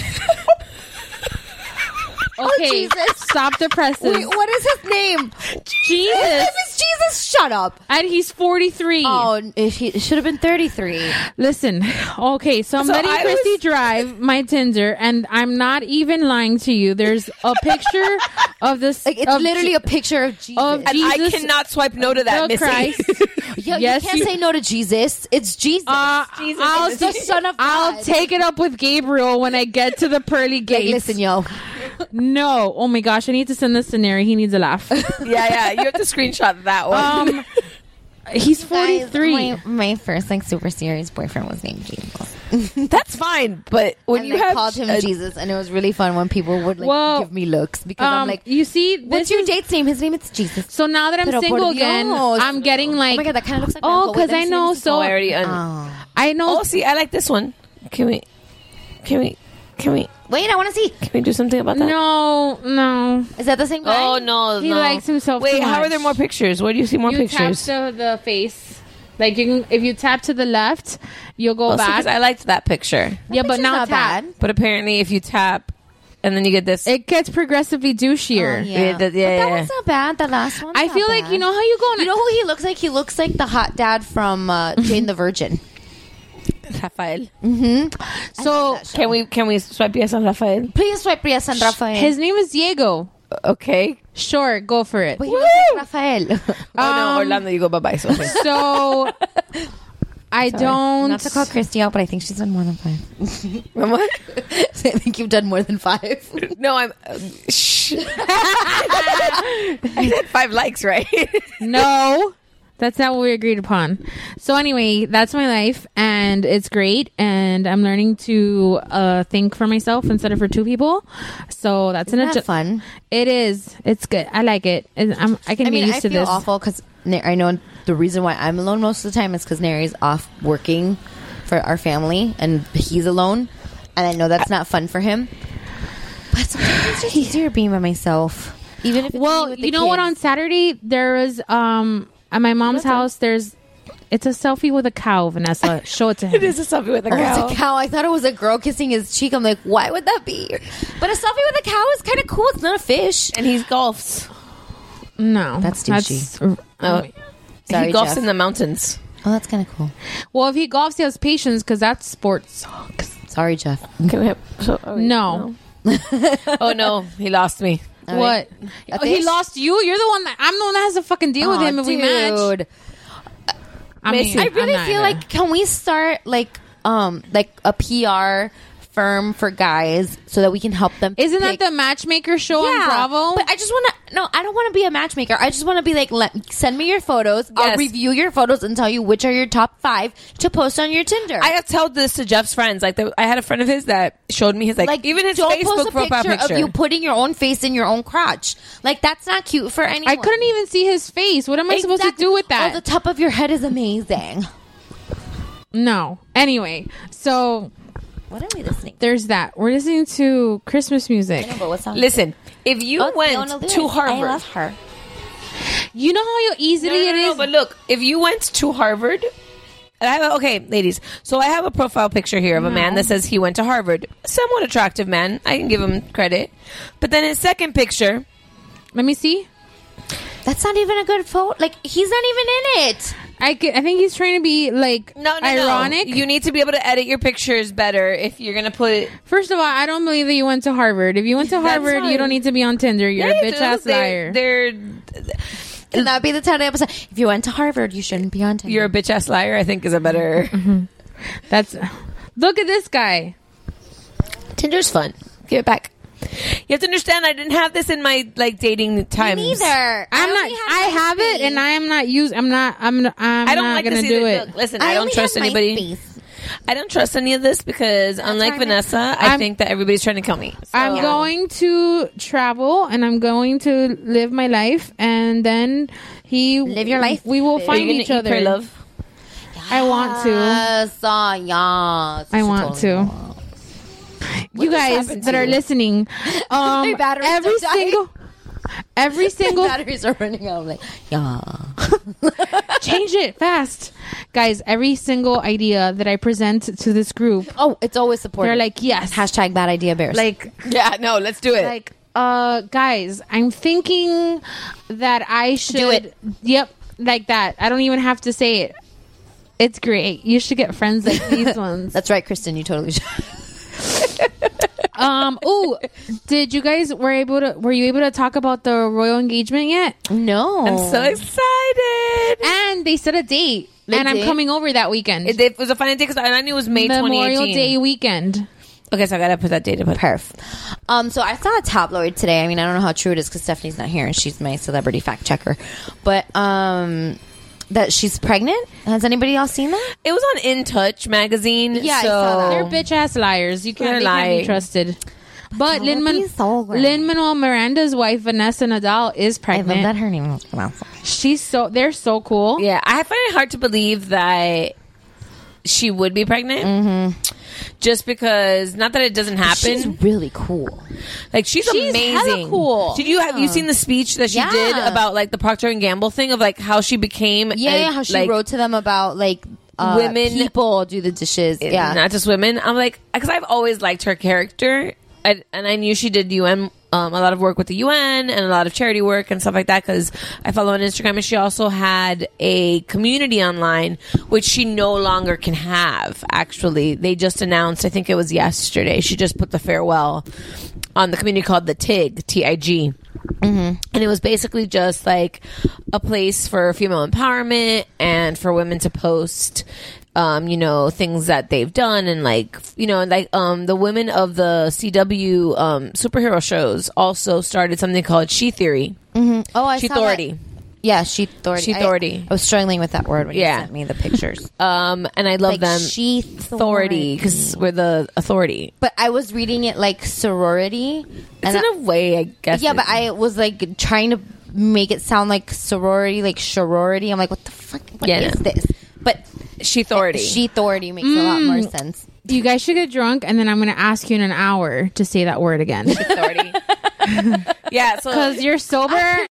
Okay, Jesus. Stop the presses. Wait, what is his name? Jesus. His name is Jesus. Shut up. And he's 43. Oh, it should have been 33. Listen, okay, so I'm letting Christy drive my Tinder, and I'm not even lying to you. There's a picture of this. Like, it's literally a picture of Jesus. And I cannot swipe no to that, Missy. Christ. Yes, you can't say no to Jesus. It's Jesus. Jesus is the Son of God. I'll take it up with Gabriel when I get to the pearly gates. Like, listen, yo. No. Oh my gosh, I need to send this to Neri. He needs a laugh. Yeah. You have to screenshot that one. He's 43. My first like super serious boyfriend was named Jesus. That's fine, but when you have called him Jesus, and it was really fun when people would like give me looks because I'm like, you see, what's your date's name? His name is Jesus. So now that I'm single again, I'm getting like, oh my god, that kind of looks like because I know. So I already, I know. Oh, see, I like this one. Can we? Wait, I want to see. Can we do something about that? No. Is that the same guy? Oh no, he likes himself. Wait, too how much. are there more pictures? Where do you see more pictures? Tap to the face. Like you can, if you tap to the left, you'll go back. I liked that picture. Yeah, but now not tap. bad. But apparently, if you tap, and then you get this, it gets progressively douchier. Yeah, But that one's not bad. The last one. I feel like, you know how you go. You know who he looks like? He looks like the hot dad from Jane the Virgin. Rafael. Mm-hmm. So can we swipe yes on Rafael? Please swipe yes on Rafael. His name is Diego. Okay. Sure, go for it. But he looks like Rafael. Oh no, Orlando, you go bye-bye. So I don't. Not to call Christy out, but I think she's done more than 5. What? I think you've done more than 5. No, I'm. Shh. I said 5 likes, right? No. That's not what we agreed upon. So anyway, that's my life, and it's great, and I'm learning to think for myself instead of for two people. So that's fun. It is. It's good. I like it. I can get used to this. I feel awful because I know the reason why I'm alone most of the time is because Neri's off working for our family, and he's alone, and I know that's not fun for him. But sometimes it's just easier being by myself. Even if it's me with the you know what? On Saturday there was at my mom's house. It's a selfie with a cow. Vanessa, show it to him. It is a selfie with a cow. It's a cow. I thought it was a girl kissing his cheek. I'm like, why would that be? But a selfie with a cow is kind of cool. It's not a fish, and he golfs. No, that's douchey. Sorry, he golfs in the mountains. Oh, that's kind of cool. Well, if he golfs, he has patience because that sport sucks. Sorry, Jeff. Can we have, no. Oh no, he lost me. What? He lost you? You're the one I'm the one that has to fucking deal with him if we match. I really feel like, can we start like a PR firm for guys so that we can help them? Isn't that the matchmaker show on Bravo? But I just want to. No, I don't want to be a matchmaker. I just want to be like, send me your photos. I'll review your photos and tell you which are your top 5 to post on your Tinder. I have told this to Jeff's friends. Like, I had a friend of his that showed me his even his don't Facebook post a profile picture of you putting your own face in your own crotch. Like, that's not cute for anyone. I couldn't even see his face. What am I supposed to do with that? Oh, the top of your head is amazing. No. Anyway, so what are we listening? There's that. We're listening to Christmas music. I know, but what song? Listen, if you went to Harvard, I love her. You know how easily it is. But look, if you went to Harvard, okay, ladies. So I have a profile picture here of a man that says he went to Harvard. Somewhat attractive man. I can give him credit. But then his second picture, let me see. That's not even a good photo. Like, he's not even in it. I think he's trying to be like ironic. No. You need to be able to edit your pictures better if you're gonna put it. First of all, I don't believe that you went to Harvard. If you went to Harvard, you don't need to be on Tinder. You're a bitch ass liar. Can that be the title of the episode? If you went to Harvard, you shouldn't be on Tinder. You're a bitch ass liar, I think is a better. That's. Look at this guy. Tinder's fun. Give it back. You have to understand, I didn't have this in my dating times. Me neither. I have it, and I am not used. I'm not gonna do it. Look, listen, I don't trust anybody. I don't trust any of this because, unlike Vanessa, I think that everybody's trying to kill me. So. I'm going to travel, and I'm going to live my life, and then live your life. We will find each other. Pray, love. I want to. Yes, I want to. You guys that are listening, every single batteries are running out. I'm like, change it fast, guys. Every single idea that I present to this group, it's always supported. They're like, yes, hashtag bad idea bears. Like, yeah, no, let's do it. Like, guys, I'm thinking that I should do it. Yep, like that. I don't even have to say it. It's great. You should get friends like these ones. That's right, Kristen. You totally should. Did you guys were you able to talk about the royal engagement yet? No. I'm so excited. And they set a date. I'm coming over that weekend. It was a funny day because I knew it was May 2018. Memorial Day weekend. Okay, so I gotta put that date in. Perf. So I saw a tabloid today. I mean, I don't know how true it is because Stephanie's not here and she's my celebrity fact checker. But that she's pregnant. Has anybody else seen that? It was on In Touch magazine. Yeah, I saw that. They're bitch ass liars. They can't be trusted. But Lin-Manuel Miranda's wife, Vanessa Nadal, is pregnant. I love that her name is Vanessa. They're so cool. Yeah, I find it hard to believe that she would be pregnant. Mm-hmm. Just because, not that it doesn't happen. She's really cool. Like, she's amazing. Hella cool. Have you seen the speech that she did about like the Procter and Gamble thing of like how she became? How she wrote to them about like women, people do the dishes. Yeah, not just women. I'm like, because I've always liked her character. And I knew she did UN, a lot of work with the UN and a lot of charity work and stuff like that because I follow on Instagram. And she also had a community online, which she no longer can have, actually. They just announced, I think it was yesterday, she just put the farewell on the community called the TIG, T-I-G. Mm-hmm. And it was basically just like a place for female empowerment and for women to post things that they've done and the women of the CW superhero shows also started something called She Theory. Mm-hmm. Oh, I She saw Authority. That. Yeah, she-thority. She-thority. I was struggling with that word when you sent me the pictures. And I love Like them. she-thority. Because we're the authority. But I was reading it like sorority. It's in a way, I guess. Yeah, but I was like trying to make it sound like sorority, like sorority. I'm like, what the fuck? What is this? But she-thority. She-thority makes a lot more sense. You guys should get drunk, and then I'm going to ask you in an hour to say that word again. She-thority. Yeah, so because you're sober.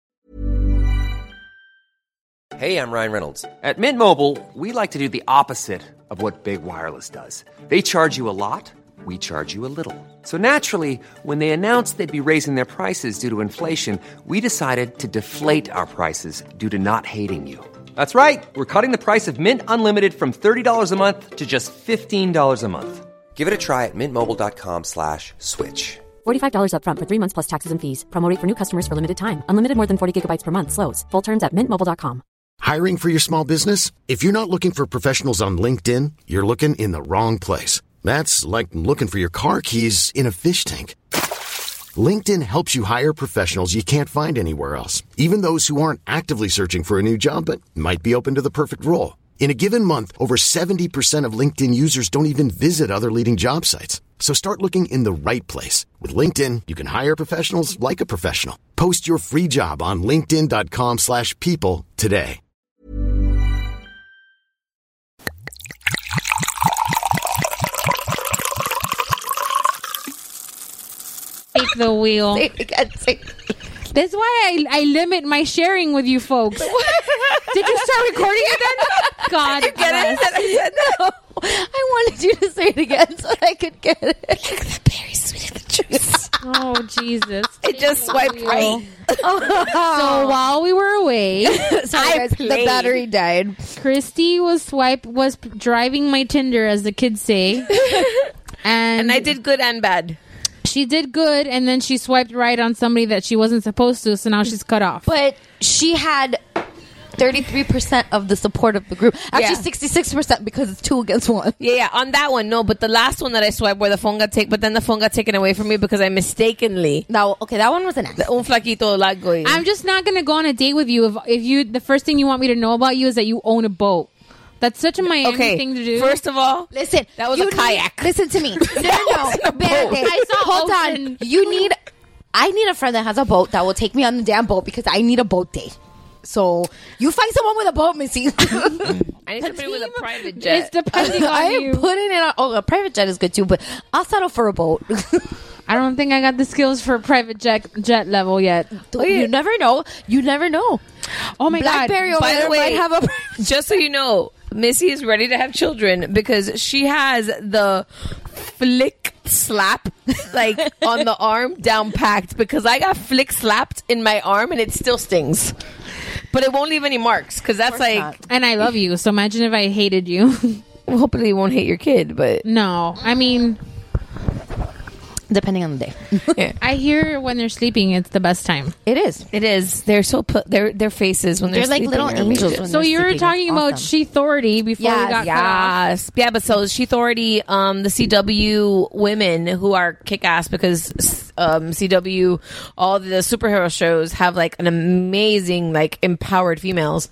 Hey, I'm Ryan Reynolds. At Mint Mobile, we like to do the opposite of what Big Wireless does. They charge you a lot, we charge you a little. So naturally, when they announced they'd be raising their prices due to inflation, we decided to deflate our prices due to not hating you. That's right. We're cutting the price of Mint Unlimited from $30 a month to just $15 a month. Give it a try at mintmobile.com/switch. $45 up front for 3 months plus taxes and fees. Promo rate for new customers for limited time. Unlimited more than 40 gigabytes per month. Slows full terms at mintmobile.com. Hiring for your small business? If you're not looking for professionals on LinkedIn, you're looking in the wrong place. That's like looking for your car keys in a fish tank. LinkedIn helps you hire professionals you can't find anywhere else, even those who aren't actively searching for a new job but might be open to the perfect role. In a given month, over 70% of LinkedIn users don't even visit other leading job sites. So start looking in the right place. With LinkedIn, you can hire professionals like a professional. Post your free job on linkedin.com/people today. Take the wheel. That's why I limit my sharing with you folks. Did you start recording again? God, Did you get it? I said no. I wanted you to say it again so I could get it. The berry sweet of the juice. Oh, Jesus. It just swiped right. So while we were away, sorry guys, the battery died. Christy was driving my Tinder, as the kids say. And I did good and bad. She did good, and then she swiped right on somebody that she wasn't supposed to, so now she's cut off. But she had 33% of the support of the group. Actually, 66% because it's 2 against 1. Yeah, on that one, no. But the last one that I swiped where the phone got taken, but then the phone got taken away from me because I mistakenly. No, okay, that one was an accident. Un flaquito largo. I'm just not going to go on a date with you if you. The first thing you want me to know about you is that you own a boat. That's such a Miami thing to do. First of all, listen, that was a kayak. Listen to me. No. I saw Hold on. I need a friend that has a boat that will take me on the damn boat because I need a boat date. So you find someone with a boat, Missy. I need somebody with a private jet. It's depending on you. I'm putting it on. Oh, a private jet is good too, but I'll settle for a boat. I don't think I got the skills for a private jet level yet. You never know. You never know. Oh my Blackberry God. over there might have a. Just so you know, Missy is ready to have children because she has the flick slap like on the arm down packed because I got flick slapped in my arm and it still stings. But it won't leave any marks because that's like... not. And I love you, so imagine if I hated you. Well, hopefully you won't hate your kid, but... No, I mean... Depending on the day. Yeah. I hear when they're sleeping, it's the best time. It is. It is. They're so... their faces when they're like sleeping little are angels. amazing. When So they're you were sleeping. talking about Awesome. She-thority before we got cut off. Yes. Yeah, but so She-thority, the CW women who are kick-ass because CW, all the superhero shows have like an amazing, like empowered females.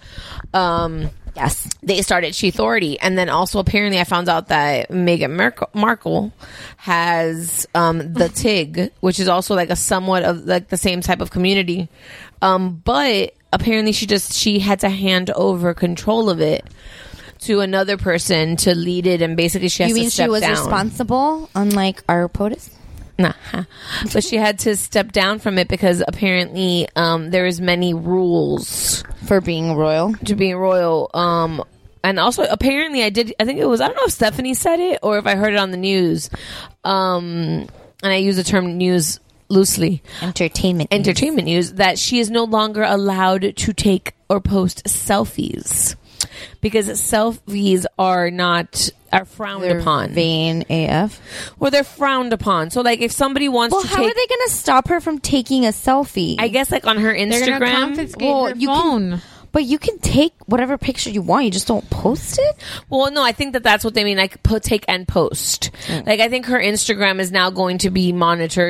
Yes. They started She-thority. And then also apparently I found out that Meghan Markle has the TIG, which is also like a somewhat of like the same type of community. But apparently she had to hand over control of it to another person to lead it, and basically she has to step down. You mean she was responsible, unlike our POTUS? Nah. But she had to step down from it because apparently there is many rules For being royal? to being royal. And also apparently I don't know if Stephanie said it or if I heard it on the news. And I use the term news loosely. Entertainment news, that she is no longer allowed to take or post selfies because selfies are frowned upon. Vain AF. Well, they're frowned upon. So like if somebody wants to How take, are they going to stop her from taking a selfie? I guess like on her They're going to Instagram. confiscate her phone. But you can take whatever picture you want. You just don't post it? Well, no, I think that's what they mean. Like take and post. Like I think her Instagram is now going to be monitored or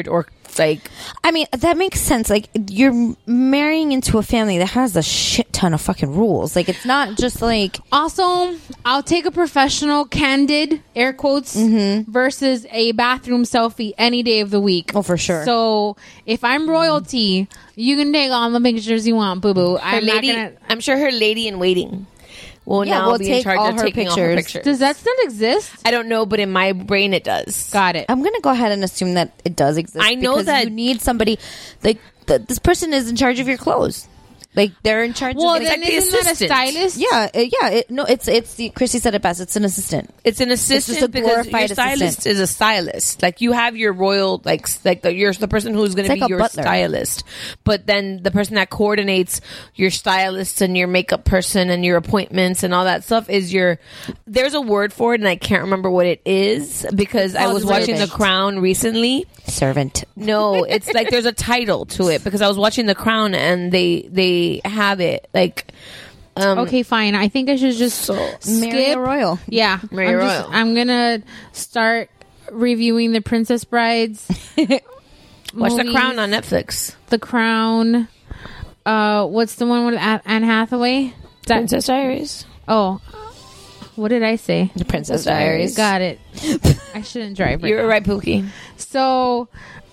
Like, I mean, that makes sense. Like, you're marrying into a family that has a shit ton of fucking rules. Like, it's not just like... Also, I'll take a professional, candid, air quotes, versus a bathroom selfie any day of the week. Oh, for sure. So, if I'm royalty, you can take all the pictures you want, boo-boo. I'm sure her lady in waiting will now be in charge of taking all her pictures. Does that still exist? I don't know, but in my brain it does. Got it. I'm going to go ahead and assume that it does exist. I know because that you need somebody... Like, this person is in charge of your clothes. Like, they're in charge of... Well, then isn't that a stylist? Yeah, it's the... Christy said it best. It's an assistant. It's an assistant just a because your glorified stylist assistant. is a stylist. Like, you have your royal, you're the person who's going to It's be like a your butler. stylist. But then the person that coordinates your stylist and your makeup person and your appointments and all that stuff is your... There's a word for it, and I can't remember what it is because I was watching The Crown recently. Servant. No, it's like there's a title to it because I was watching The Crown and they have it. Like, okay, fine. I think I should just Marry a royal. Yeah, Marry a royal. I'm gonna start reviewing the Princess Brides. Watch The movies. Crown on Netflix. The Crown. What's the one with Anne Hathaway? Princess Diaries. Oh, what did I say? The Princess Diaries. Got it. I shouldn't drive. You were right, Pookie. So,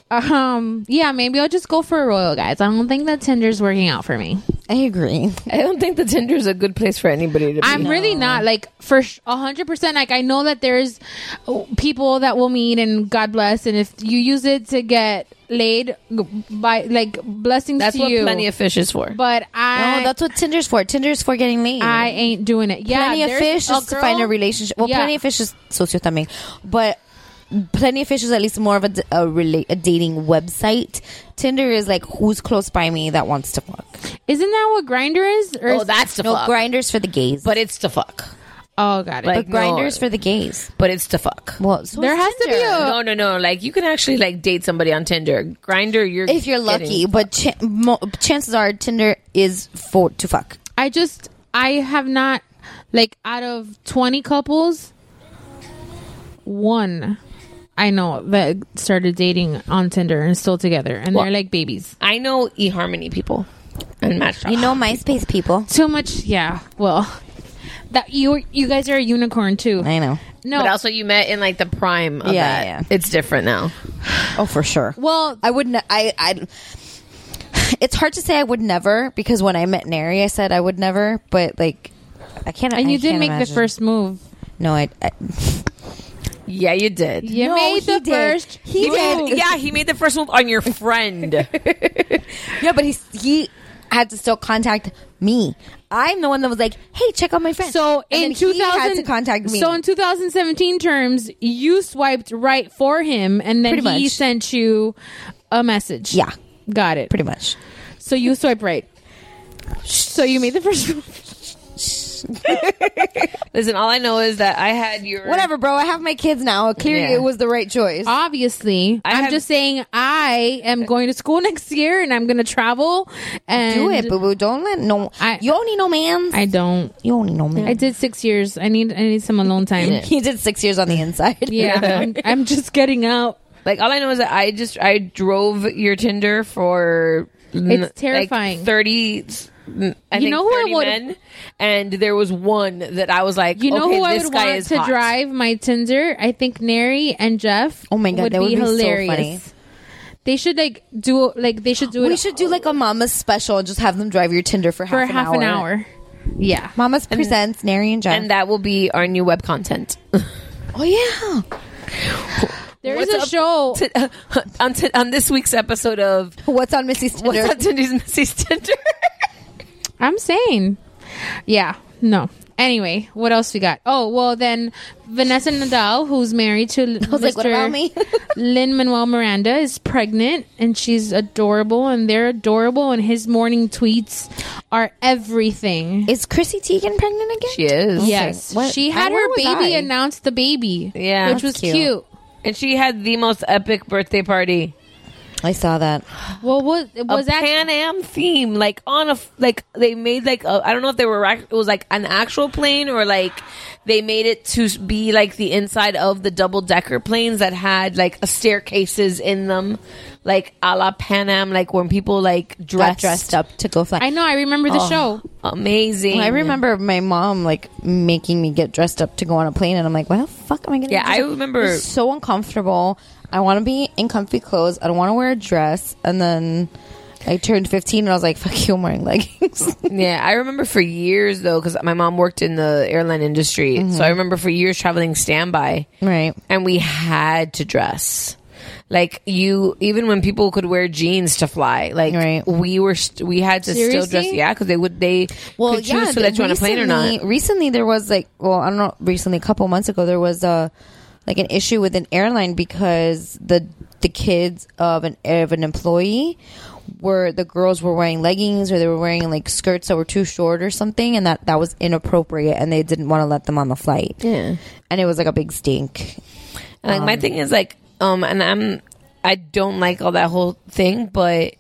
yeah, maybe I'll just go for a royal, guys. I don't think that Tinder's working out for me. I agree. I don't think the Tinder's a good place for anybody to be. I'm really not, like, for 100%. Like, I know that there's people that will meet, and God bless, and if you use it to get laid, by like, blessings That's to what you. Plenty of Fish is for. But No, that's what Tinder's for. Tinder's for getting laid. I ain't doing it. Yeah, Plenty of there's Fish is to find a relationship. Well, Yeah. Plenty of Fish is socio también. But Plenty of Fish is at least more of a dating website. Tinder is like, who's close by me that wants to fuck. Isn't that what Grindr is? Or Oh, that's to fuck. Grindr's for the gays. But it's to fuck. Oh, got it. Like, But Grindr's for the gays. But it's to fuck. Well, so There is has to be Tinder. a- No. Like, you can actually, like, date somebody on Tinder. Grindr, you're If you're lucky. But chances are Tinder is to fuck. I have not, like, out of 20 couples, one I know that started dating on Tinder and still together, and they're like babies. I know eHarmony people and Match. You know MySpace people. Too much, yeah. Well, that you guys are a unicorn too. I know. No, But also, you met in, like, the prime of Yeah, that. yeah. It's different now. Oh, for sure. well, I wouldn't. It's hard to say I would never, because when I met Neri, I said I would never. But like, I can't. and you I did can't make imagine. the first move. No, I Yeah, you did. You No, made he the did. first. He move. did. Yeah, he made the first move on your friend. Yeah, but he had to still contact me. I'm the one that was like, "Hey, check out my friend." So And in then he 2000, had to contact me. So in 2017 terms, you swiped right for him, and then Pretty he much. sent you a message. Yeah. Got it. pretty much. So you swipe right. So you made the first move. Listen, all I know is that I had your... Whatever, bro. I have my kids now. Clearly, Yeah. it was the right choice. Obviously, I'm just saying I am going to school next year, and I'm going to travel. And Do it, boo. Don't let no. You don't need no man. I don't. You don't need no man. I did 6 years. I need some alone time. He did 6 years on the inside. Yeah, I'm just getting out. Like, all I know is that I drove your Tinder for... It's terrifying. Like 30... I think know who I 30 would- men, and there was one that I was like, You know okay, who I this would guy want is to hot. drive my Tinder? I think Neri and Jeff. Oh my God, that would be so funny. They should do it. We should do like a Mama's special and just have them drive your Tinder for half an hour. Yeah, Mama's presents Neri and Jeff. And that will be our new web content. Oh yeah. There is a show on this week's episode of What's on Missy's Tinder? What's on Missy's Tinder? I'm saying, yeah, no. Anyway, what else we got? Oh, well, then Vanessa Nadal, who's married to was like, what about me? Lin-Manuel Miranda, is pregnant, and she's adorable, and they're adorable, and his morning tweets are everything. Is Chrissy Teigen pregnant again? She is. Yes, What? she had Where her was baby I? announce the baby. Yeah. which was That's cute. cute. And she had the most epic birthday party. I saw that. Well, what was that? Pan Am theme, like on a they made like I don't know if they were it was like an actual plane or like they made it to be like the inside of the double decker planes that had like staircases in them, like a la Pan Am, like when people like dressed up to go fly. I know. I remember the show. Amazing. Well, I remember my mom like making me get dressed up to go on a plane, and I'm like, "What the fuck am I gonna?" Yeah, I remember. It's so uncomfortable. I want to be in comfy clothes. I don't want to wear a dress. And then I turned 15 and I was like, fuck you, I'm wearing leggings. Yeah, I remember for years though, because my mom worked in the airline industry. So I remember for years traveling standby. Right. And we had to dress. Like even when people could wear jeans to fly, like we had to still dress. Yeah, because they could choose to let you on a plane or not. Recently there was like, well, I don't know, recently a couple months ago, there was like an issue with an airline because the kids of an employee the girls were wearing leggings or they were wearing like skirts that were too short or something, and that was inappropriate, and they didn't want to let them on the flight. Yeah, and it was like a big stink. And like my thing is like, and I don't like all that whole thing, but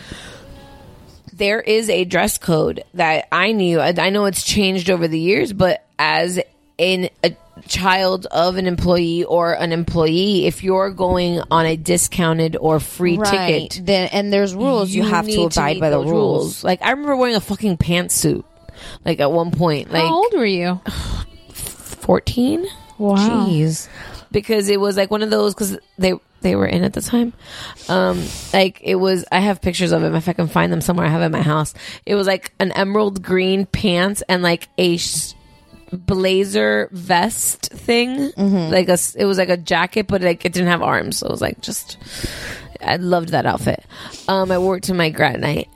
there is a dress code that I knew. I know it's changed over the years, but as a child of an employee or an employee, if you're going on a discounted or free ticket, then and there's rules, you have to abide by the rules. Like I remember wearing a fucking pantsuit, like at one point. Like, how old were you? 14. Wow. Jeez. Because it was like one of those, because they were in at the time. Like it was, I have pictures of them if I can find them somewhere. I have it in my house. It was like an emerald green pants and like a blazer vest thing. Like it was like a jacket, but like it didn't have arms, so it was like just I loved that outfit. I wore it to my grad night.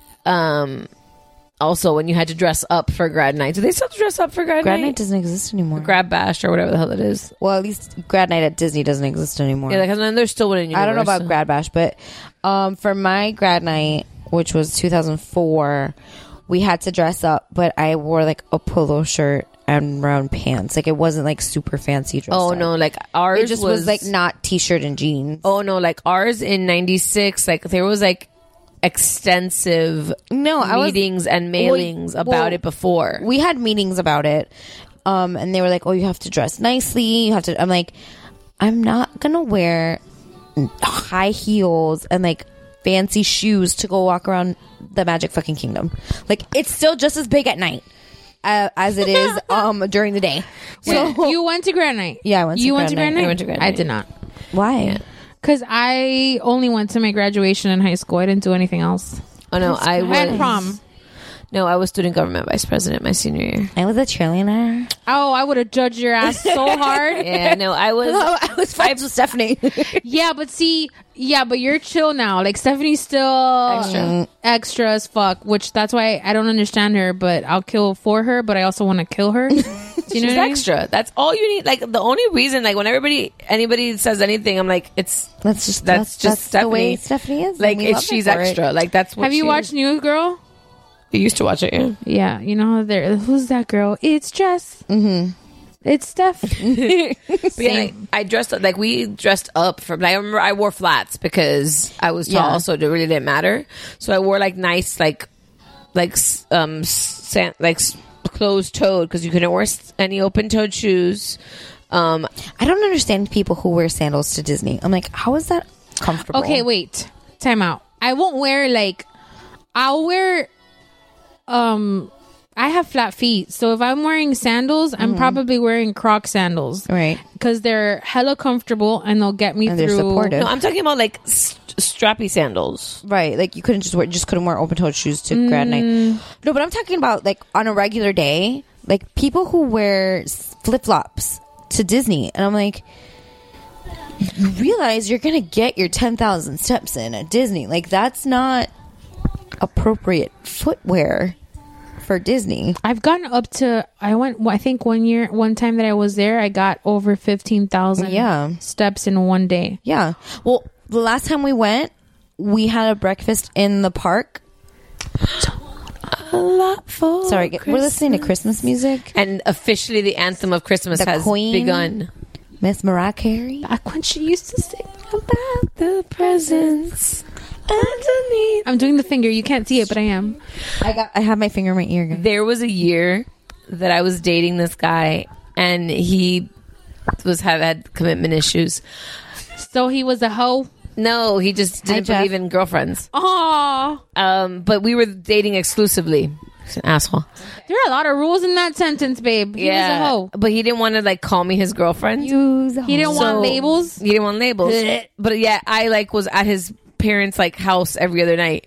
Also when you had to dress up for grad night. Do they still dress up for grad night? Grad night doesn't exist anymore. Grad bash or whatever the hell it is. Well, at least grad night at Disney doesn't exist anymore. Yeah, because there's still one in Universal. I don't know about grad bash, but for my grad night, which was 2004, we had to dress up, but I wore like a polo shirt and round pants. Like it wasn't like super fancy dress. Oh no, like ours it just was like not t-shirt and jeans. Oh no, like ours in 96, like there was like extensive meetings and mailings about it before. We had meetings about it. And they were like, "Oh, you have to dress nicely. You have to." I'm like, I'm not gonna wear high heels and like fancy shoes to go walk around the Magic fucking Kingdom. Like it's still just as big at night as it is during the day. So you went to grad night? Yeah, I went to you grad went to grad night. night. I went to grad night. I did not. Why? Because I only went to my graduation in high school. I didn't do anything else. Oh no, I had prom. No, I was student government vice president my senior year. I was a cheerleader. Oh, I would have judged your ass so hard. Yeah, no, I was friends with Stephanie. Yeah, but you're chill now. Like Stephanie's still extra as fuck, which that's why I don't understand her, but I'll kill for her, but I also want to kill her. Do you know She's what I mean? extra. That's all you need. Like the only reason, like when anybody says anything, I'm like, that's just Stephanie. The way Stephanie is. Like she's extra. Like that's what. Have you watched New Girl? You used to watch it, yeah. Yeah, you know who's that girl? It's Jess. Mm-hmm. It's Steph. Yeah, I dressed up, like we dressed up for. Like, I remember I wore flats because I was tall, so it really didn't matter. So I wore like nice, like closed toed because you couldn't wear any open toed shoes. I don't understand people who wear sandals to Disney. I'm like, how is that comfortable? Okay, wait. Time out. I won't wear like. I'll wear. I have flat feet, so if I'm wearing sandals, I'm probably wearing Croc sandals, right? Because they're hella comfortable and they'll get me and through. They're supportive. No, I'm talking about like strappy sandals, right? Like you couldn't couldn't wear open-toed shoes to grad night. No, but I'm talking about like on a regular day, like people who wear flip-flops to Disney, and I'm like, you realize you're gonna get your 10,000 steps in at Disney. Like that's not appropriate footwear for Disney. I've gotten up to I think one time that I was there, I got over 15,000 steps in one day. Yeah. Well, the last time we went, we had a breakfast in the park. A lot for Sorry, we're listening to Christmas music, and officially the anthem of Christmas has begun. Miss Mariah Carey, back when she used to sing about the presents I'm doing the finger. You can't see it, but I am. I have my finger in my ear. Guys. There was a year that I was dating this guy, and he had commitment issues. So he was a hoe? No, he just didn't believe in girlfriends. Oh. But we were dating exclusively. He's an asshole. There are a lot of rules in that sentence, babe. He was a hoe. But he didn't want to like call me his girlfriend. He didn't want labels. He didn't want labels. But yeah, I like was at his parents' like house every other night.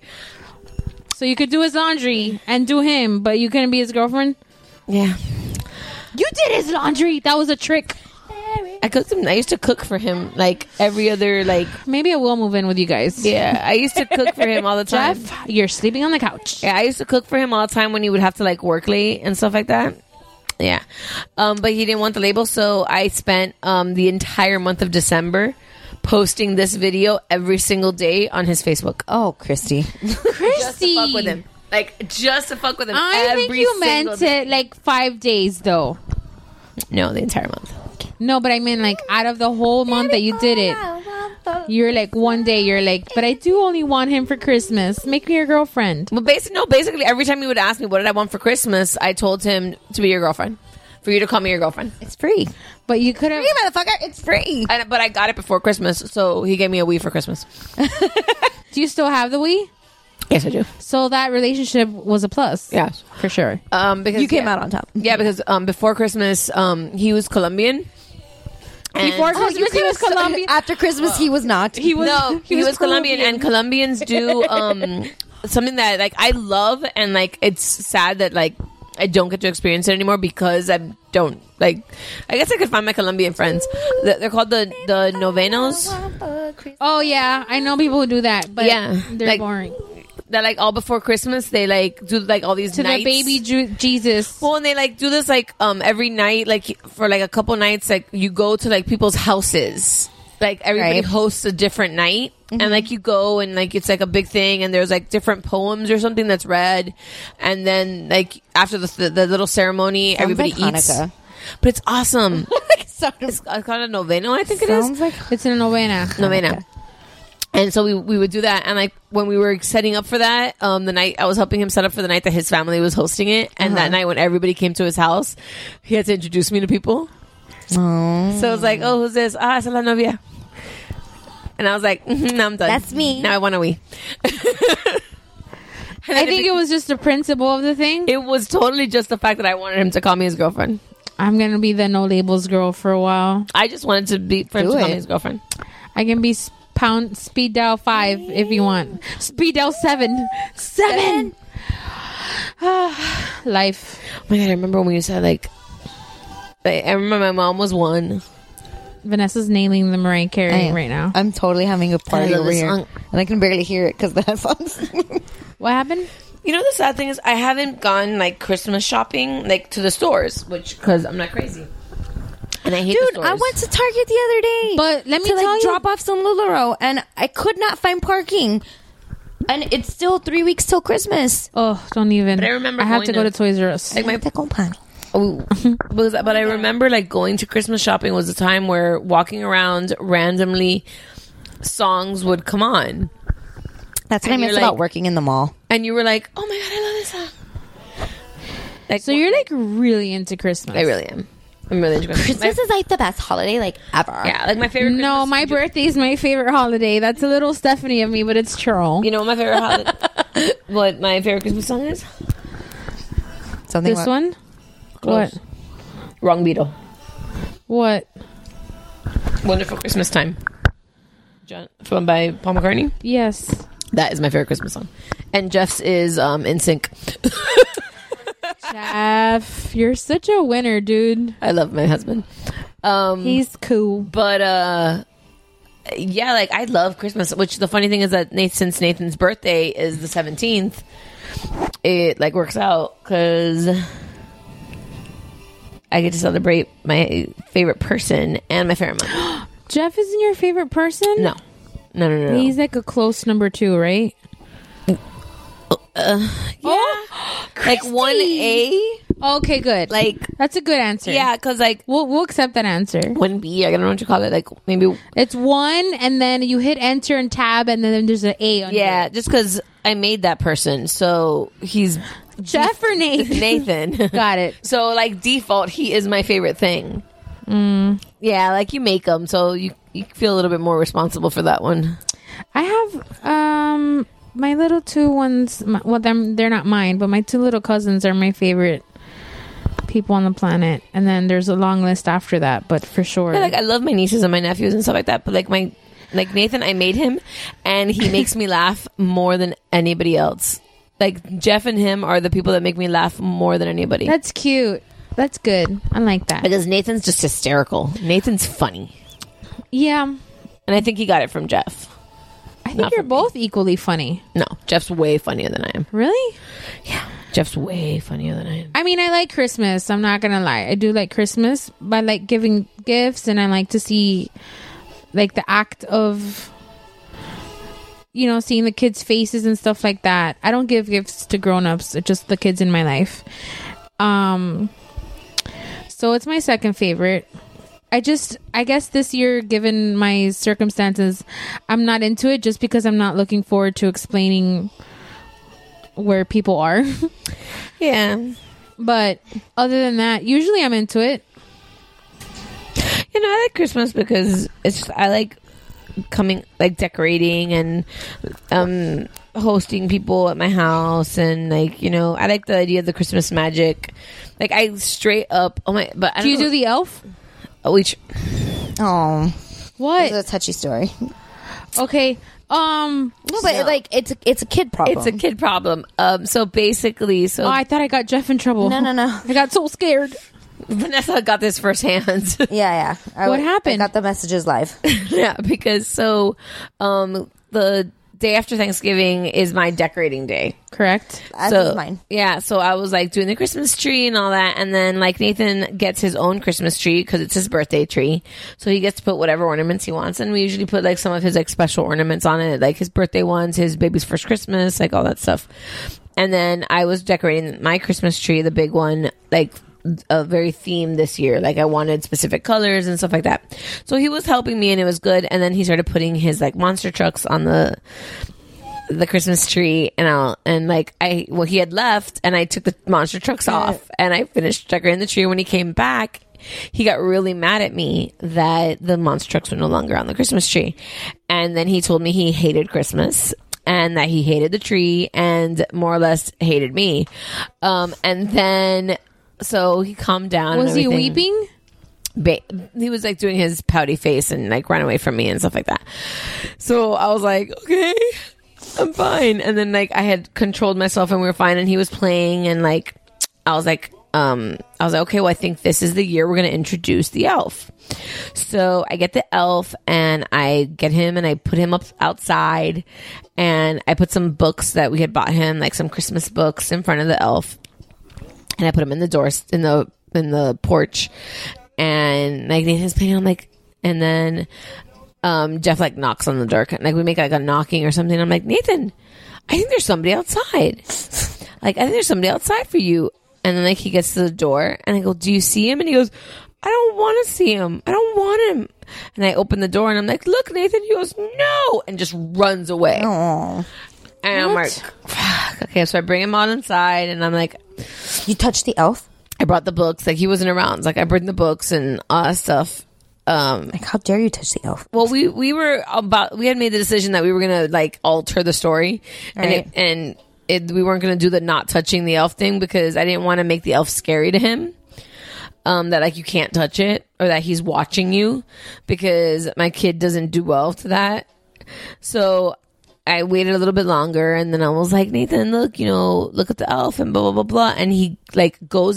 So you could do his laundry and do him, but you couldn't be his girlfriend? Yeah. You did his laundry. That was a trick. I cooked him. I used to cook for him like every other like. Maybe I will move in with you guys. Yeah, I used to cook for him all the time. Jeff, you're sleeping on the couch. Yeah, I used to cook for him all the time when he would have to like work late and stuff like that. Yeah, but he didn't want the label, so I spent the entire month of December posting this video every single day on his Facebook. Oh, Christy, just to fuck with him. Like just to fuck with him. I think you meant it like 5 days though. No, the entire month. No, but I mean, like, out of the whole month that you did it, you're like, one day, you're like, but I do only want him for Christmas. Make me your girlfriend. Well, basically, every time he would ask me, what did I want for Christmas, I told him to be your girlfriend. For you to call me your girlfriend. It's free. But you could have... Free, motherfucker. It's free. But I got it before Christmas, so he gave me a Wii for Christmas. Do you still have the Wii? Yes, I do. So that relationship was a plus. Yes. For sure. Because you came out on top. Yeah, because before Christmas, he was Colombian. Before Christmas, he was Colombian. After Christmas, he was not. He was Colombian, and Colombians do something that like I love, and like it's sad that like I don't get to experience it anymore because I don't like. I guess I could find my Colombian friends. They're called the novenos. Oh yeah, I know people who do that, but yeah, they're like, boring. That like all before Christmas they like do like all these to nights. the baby Jesus. Well, and they like do this like every night, like for like a couple nights, like you go to like people's houses. Like everybody hosts a different night, and like you go and like it's like a big thing, and there's like different poems or something that's read, and then like after the little ceremony, Sounds everybody like eats. Hanukkah. But it's awesome. It's called a noveno, I think it is. Sounds like it's a novena. Novena. And so we would do that, and like when we were setting up for that, the night I was helping him set up for the night that his family was hosting it, and that night when everybody came to his house, he had to introduce me to people. Oh. So it was like, oh, who's this? Ah, es la novia. And I was like, now I'm done. That's me. Now I want a Wii. I think it was just the principle of the thing. It was totally just the fact that I wanted him to call me his girlfriend. I'm gonna be the no labels girl for a while. I just wanted to be for him to call me his girlfriend. I can be speed dial 5 if you want. Speed dial 7. Life. Oh my god, I remember when we used to have, like I remember my mom was one. Vanessa's nailing the Mariah Carey right now. I'm totally having a party over here, song. and I can barely hear it because the headphones. What happened? You know, the sad thing is I haven't gone like Christmas shopping like to the stores, which because I'm not crazy. And I hate the stores. I went to Target the other day, but let me to tell you, drop off some LuLaRoe, and I could not find parking. And it's still 3 weeks till Christmas. Oh, don't even. But I remember I have to go to Toys R Us. Like but I remember like going to Christmas shopping was a time where walking around randomly songs would come on. That's what I miss about working in the mall. And you were like, oh my god, I love this song. Like, so you're like really into Christmas. I really am. I'm really into Christmas. Christmas is like the best holiday like ever. Yeah, like my favorite Christmas. No, my birthday is my favorite holiday. That's a little Stephanie of me, but it's true. You know what my favorite holiday what my favorite Christmas song is? Something this one? Close. What? Wrong Beetle. What? Wonderful Christmas Time. From by Paul McCartney? Yes. That is my favorite Christmas song. And Jeff's is In Sync. Jeff, you're such a winner, dude. I love my husband. He's cool. But yeah, like I love Christmas, which the funny thing is that since Nathan's birthday is the 17th, it like works out because I get to celebrate my favorite person and my favorite month. Jeff isn't your favorite person? No. He's like a close number 2, right? Yeah. Like 1A. Okay, good. Like, that's a good answer. Yeah, because like we'll accept that answer. 1B, I don't know what you call it. Like maybe it's 1, and then you hit enter and tab, and then there's an A on it. just because I made that person, so he's Jeff or Nathan. Nathan, got it. So like default, he is my favorite thing. Yeah, like you make them, so you feel a little bit more responsible for that one. I have my little 2 ones. Well, they're not mine, but my 2 little cousins are my favorite people on the planet, and then there's a long list after that, but for sure, Yeah, like I love my nieces and my nephews and stuff like that, but like Nathan, I made him, and he makes me laugh more than anybody else. Like Jeff and him are the people that make me laugh more than anybody. That's cute. That's good. I like that. Because Nathan's just hysterical. Nathan's funny. Yeah. And I think he got it from Jeff. I think you're both equally funny. No, Jeff's way funnier than I am. Really? Yeah. Jeff's way funnier than I am. I mean, I like Christmas. I'm not going to lie. I do like Christmas, but I like giving gifts, and I like to see like the act of, you know, seeing the kids' faces and stuff like that. I don't give gifts to grown-ups, just the kids in my life. So it's my second favorite. I guess this year, given my circumstances, I'm not into it just because I'm not looking forward to explaining where people are. Yeah. But other than that, usually I'm into it. You know, I like Christmas because I like coming, like decorating and hosting people at my house, and like, you know, I like the idea of the Christmas magic. Like I straight up, but do you do the elf? What? It's a touchy story. Okay. No, but like it's a kid problem. It's a kid problem. So basically, I thought I got Jeff in trouble. No. I got so scared. Vanessa got this firsthand. Yeah. What happened? I got the messages live. Yeah, because the day after Thanksgiving is my decorating day. Correct. As is mine. Yeah, so I was like doing the Christmas tree and all that, and then like Nathan gets his own Christmas tree because it's his birthday tree, so he gets to put whatever ornaments he wants, and we usually put like some of his like special ornaments on it, like his birthday ones, his baby's first Christmas, like all that stuff. And then I was decorating my Christmas tree, the big one, like a very theme this year. Like I wanted specific colors and stuff like that. So he was helping me and it was good. And then he started putting his like monster trucks on the Christmas tree, and he had left, and I took the monster trucks off and I finished decorating the tree. When he came back, he got really mad at me that the monster trucks were no longer on the Christmas tree. And then he told me he hated Christmas and that he hated the tree and more or less hated me. And then so he calmed down. Was he weeping? He was like doing his pouty face and like ran away from me and stuff like that. So I was like, okay, I'm fine. And then like I had controlled myself and we were fine, and he was playing, and like I was like, okay, well, I think this is the year we're going to introduce the elf. So I get the elf and I get him and I put him up outside, and I put some books that we had bought him, like some Christmas books, in front of the elf. And I put him in the doors in the porch, and like Nathan's playing. I'm like, and then Jeff like knocks on the door, like we make like a knocking or something. I'm like, Nathan, I think there's somebody outside. Like I think there's somebody outside for you. And then like he gets to the door, and I go, do you see him? And he goes, I don't want to see him. I don't want him. And I open the door and I'm like, look, Nathan. He goes, no, and just runs away. Aww. And I'm like, fuck. Okay, so I bring him on inside, and I'm like, you touched the elf? I brought the books. Like he wasn't around. It's like I bring the books and all that stuff. Like how dare you touch the elf? Well, we had made the decision that we were gonna like alter the story, right. and we weren't gonna do the not touching the elf thing because I didn't want to make the elf scary to him. That like you can't touch it, or that he's watching you, because my kid doesn't do well to that. So I waited a little bit longer, and then I was like, Nathan, look at the elf, and blah, blah, blah, blah. And he like goes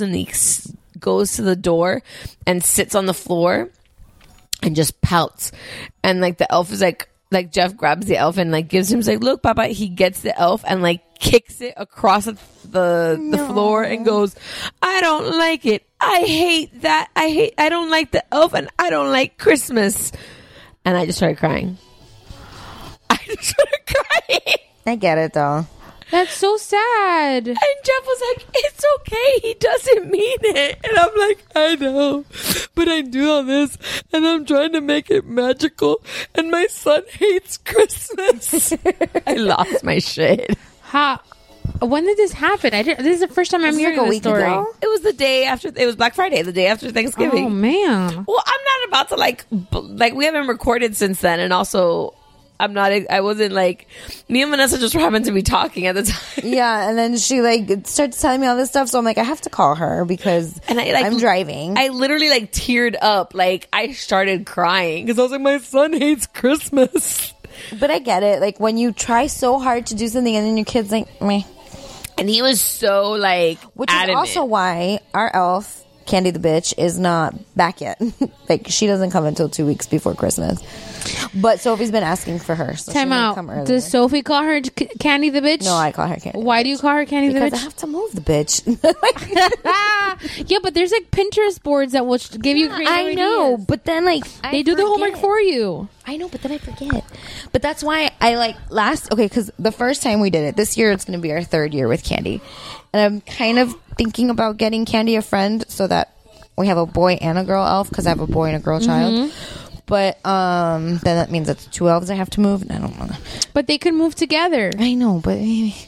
to the door and sits on the floor and just pouts. And like the elf is like Jeff grabs the elf and like gives him, he's like, look, Papa. He gets the elf and like kicks it across the floor and goes, I don't like it. I hate that. I don't like the elf, and I don't like Christmas. And I just started crying. I get it though. That's so sad. And Jeff was like, it's okay. He doesn't mean it. And I'm like, I know. But I do all this. And I'm trying to make it magical. And my son hates Christmas. I lost my shit. When did this happen? This is the first time I'm hearing this story. Ago? It was the day after. It was Black Friday, the day after Thanksgiving. Oh, man. Well, I'm not about to like we haven't recorded since then. And also... I wasn't like, me and Vanessa just happened to be talking at the time. Yeah, and then she like starts telling me all this stuff, so I'm like, I have to call her because I'm driving. I literally like teared up, like I started crying because I was like, my son hates Christmas. But I get it, like when you try so hard to do something and then your kid's like, meh. And he was so like, which adamant. is also why our elf, Candy the bitch, is not back yet. Like she doesn't come until 2 weeks before Christmas. But Sophie's been asking for her. So Time out. Does Sophie call her Candy the bitch? No, I call her Candy. Why do you call her Candy the bitch? Because I have to move the bitch. Yeah, but there's like Pinterest boards that will give you creative ideas. I know, but then like they do the homework for you. I know, but then I forget. But that's why I like because the first time we did it, this year it's going to be our third year with Candy. And I'm kind of thinking about getting Candy a friend so that we have a boy and a girl elf because I have a boy and a girl child. But then that means it's 2 elves I have to move. And I don't know. But they could move together. I know, but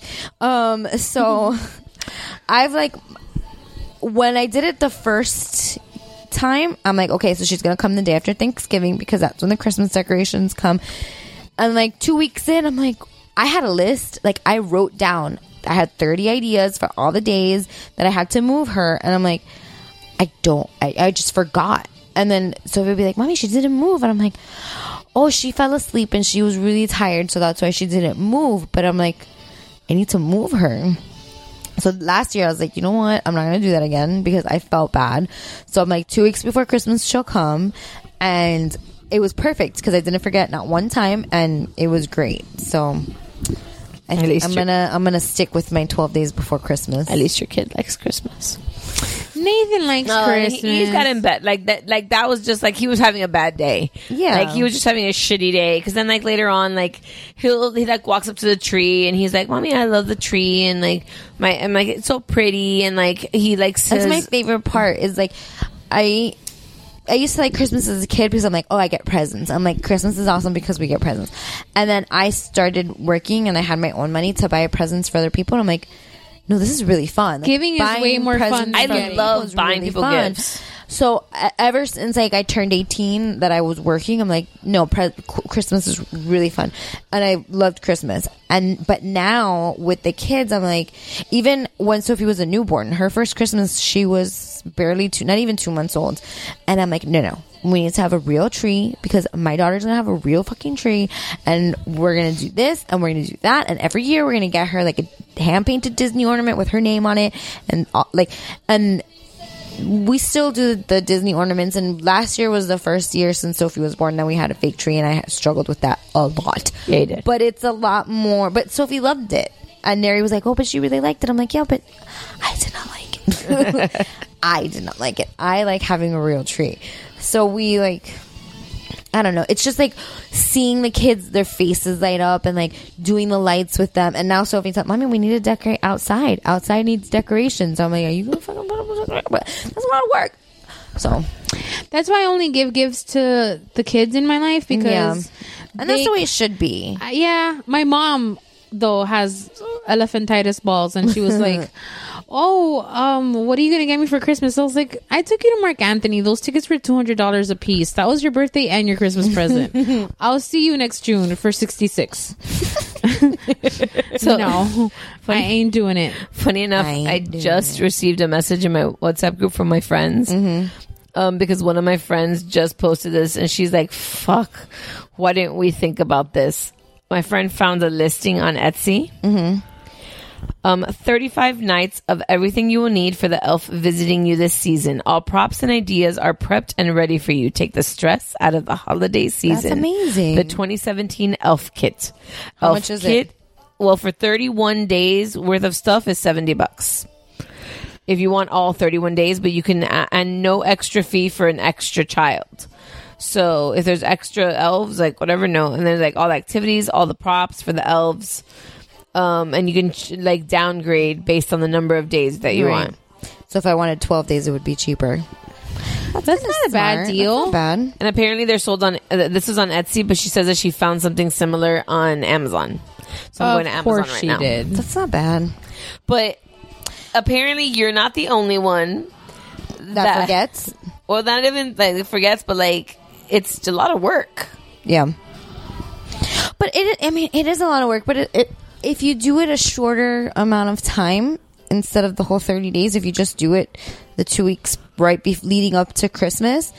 so I've like when I did it the first time, I'm like, okay, so she's gonna come the day after Thanksgiving because that's when the Christmas decorations come. And like 2 weeks in, I'm like, I had a list. Like I wrote down, I had 30 ideas for all the days that I had to move her, and I'm like, I just forgot. And then Sophie would be like, Mommy, she didn't move. And I'm like, oh, she fell asleep and she was really tired, so that's why she didn't move. But I'm like, I need to move her. So last year I was like, you know what? I'm not going to do that again because I felt bad. So I'm like, 2 weeks before Christmas, she'll come. And it was perfect because I didn't forget not one time. And it was great. So I think I'm gonna stick with my 12 days before Christmas. At least your kid likes Christmas. Nathan likes Christmas. He's got in bed like that. Like that was just like he was having a bad day. Yeah, like he was just having a shitty day. Because then like later on, like he like walks up to the tree and he's like, "Mommy, I love the tree," and like I'm like, it's so pretty, and like he like says, that's my favorite part. Is like I used to like Christmas as a kid because I'm like, oh, I get presents. I'm like, Christmas is awesome because we get presents. And then I started working and I had my own money to buy presents for other people. And I'm like, no, this is really fun. Like, giving is way more fun. I love buying people gifts. So ever since like I turned 18 that I was working, I'm like, no, Christmas is really fun, and I loved Christmas. But now with the kids, I'm like, even when Sophie was a newborn, her first Christmas, she was barely not even 2 months old, and I'm like, no, we need to have a real tree because my daughter's gonna have a real fucking tree, and we're gonna do this and we're gonna do that, and every year we're gonna get her like a hand painted Disney ornament with her name on it, and we still do the Disney ornaments, and last year was the first year since Sophie was born that we had a fake tree, and I struggled with that a lot. Yeah, you did. But it's a lot more. But Sophie loved it, and Neri was like, "Oh, but she really liked it." I'm like, "Yeah, but I did not like it. I did not like it. I like having a real tree." So we like, I don't know. It's just like seeing the kids, their faces light up, and like doing the lights with them. And now Sophie's like, "Mommy, we need to decorate outside. Outside needs decoration." So I'm like, "Are you gonna fucking put up with it?" But that's a lot of work. So that's why I only give gifts to the kids in my life because, and that's the way it should be. Yeah, my mom though has elephantitis balls, and she was like, "Oh, what are you gonna get me for Christmas?" I was like, "I took you to Mark Anthony. Those tickets were $200 a piece. That was your birthday and your Christmas present. I'll see you next June for $66." So no, I ain't doing it. Funny enough, I just received a message in my WhatsApp group from my friends. Because one of my friends just posted this, and she's like, "Fuck, why didn't we think about this?" My friend found a listing on Etsy. 35 nights of everything you will need for the elf visiting you this season. All props and ideas are prepped and ready for you. Take the stress out of the holiday season. That's amazing. The 2017 Elf Kit. How much is it? Well, for 31 days worth of stuff is $70. If you want all 31 days, but you can, and no extra fee for an extra child. So if there's extra elves, like whatever, no. And there's like all the activities, all the props for the elves. and you can like downgrade based on the number of days that you want. So if I wanted 12 days, it would be cheaper. That's not a bad deal. Not bad. And apparently they're sold on. This is on Etsy, but she says that she found something similar on Amazon. So I'm going to Amazon right now. Did. That's not bad. But apparently, you're not the only one that forgets. Well, not even like forgets, but like it's a lot of work. Yeah. But it is a lot of work. But if you do it a shorter amount of time instead of the whole 30 days, if you just do it the 2 weeks leading up to Christmas,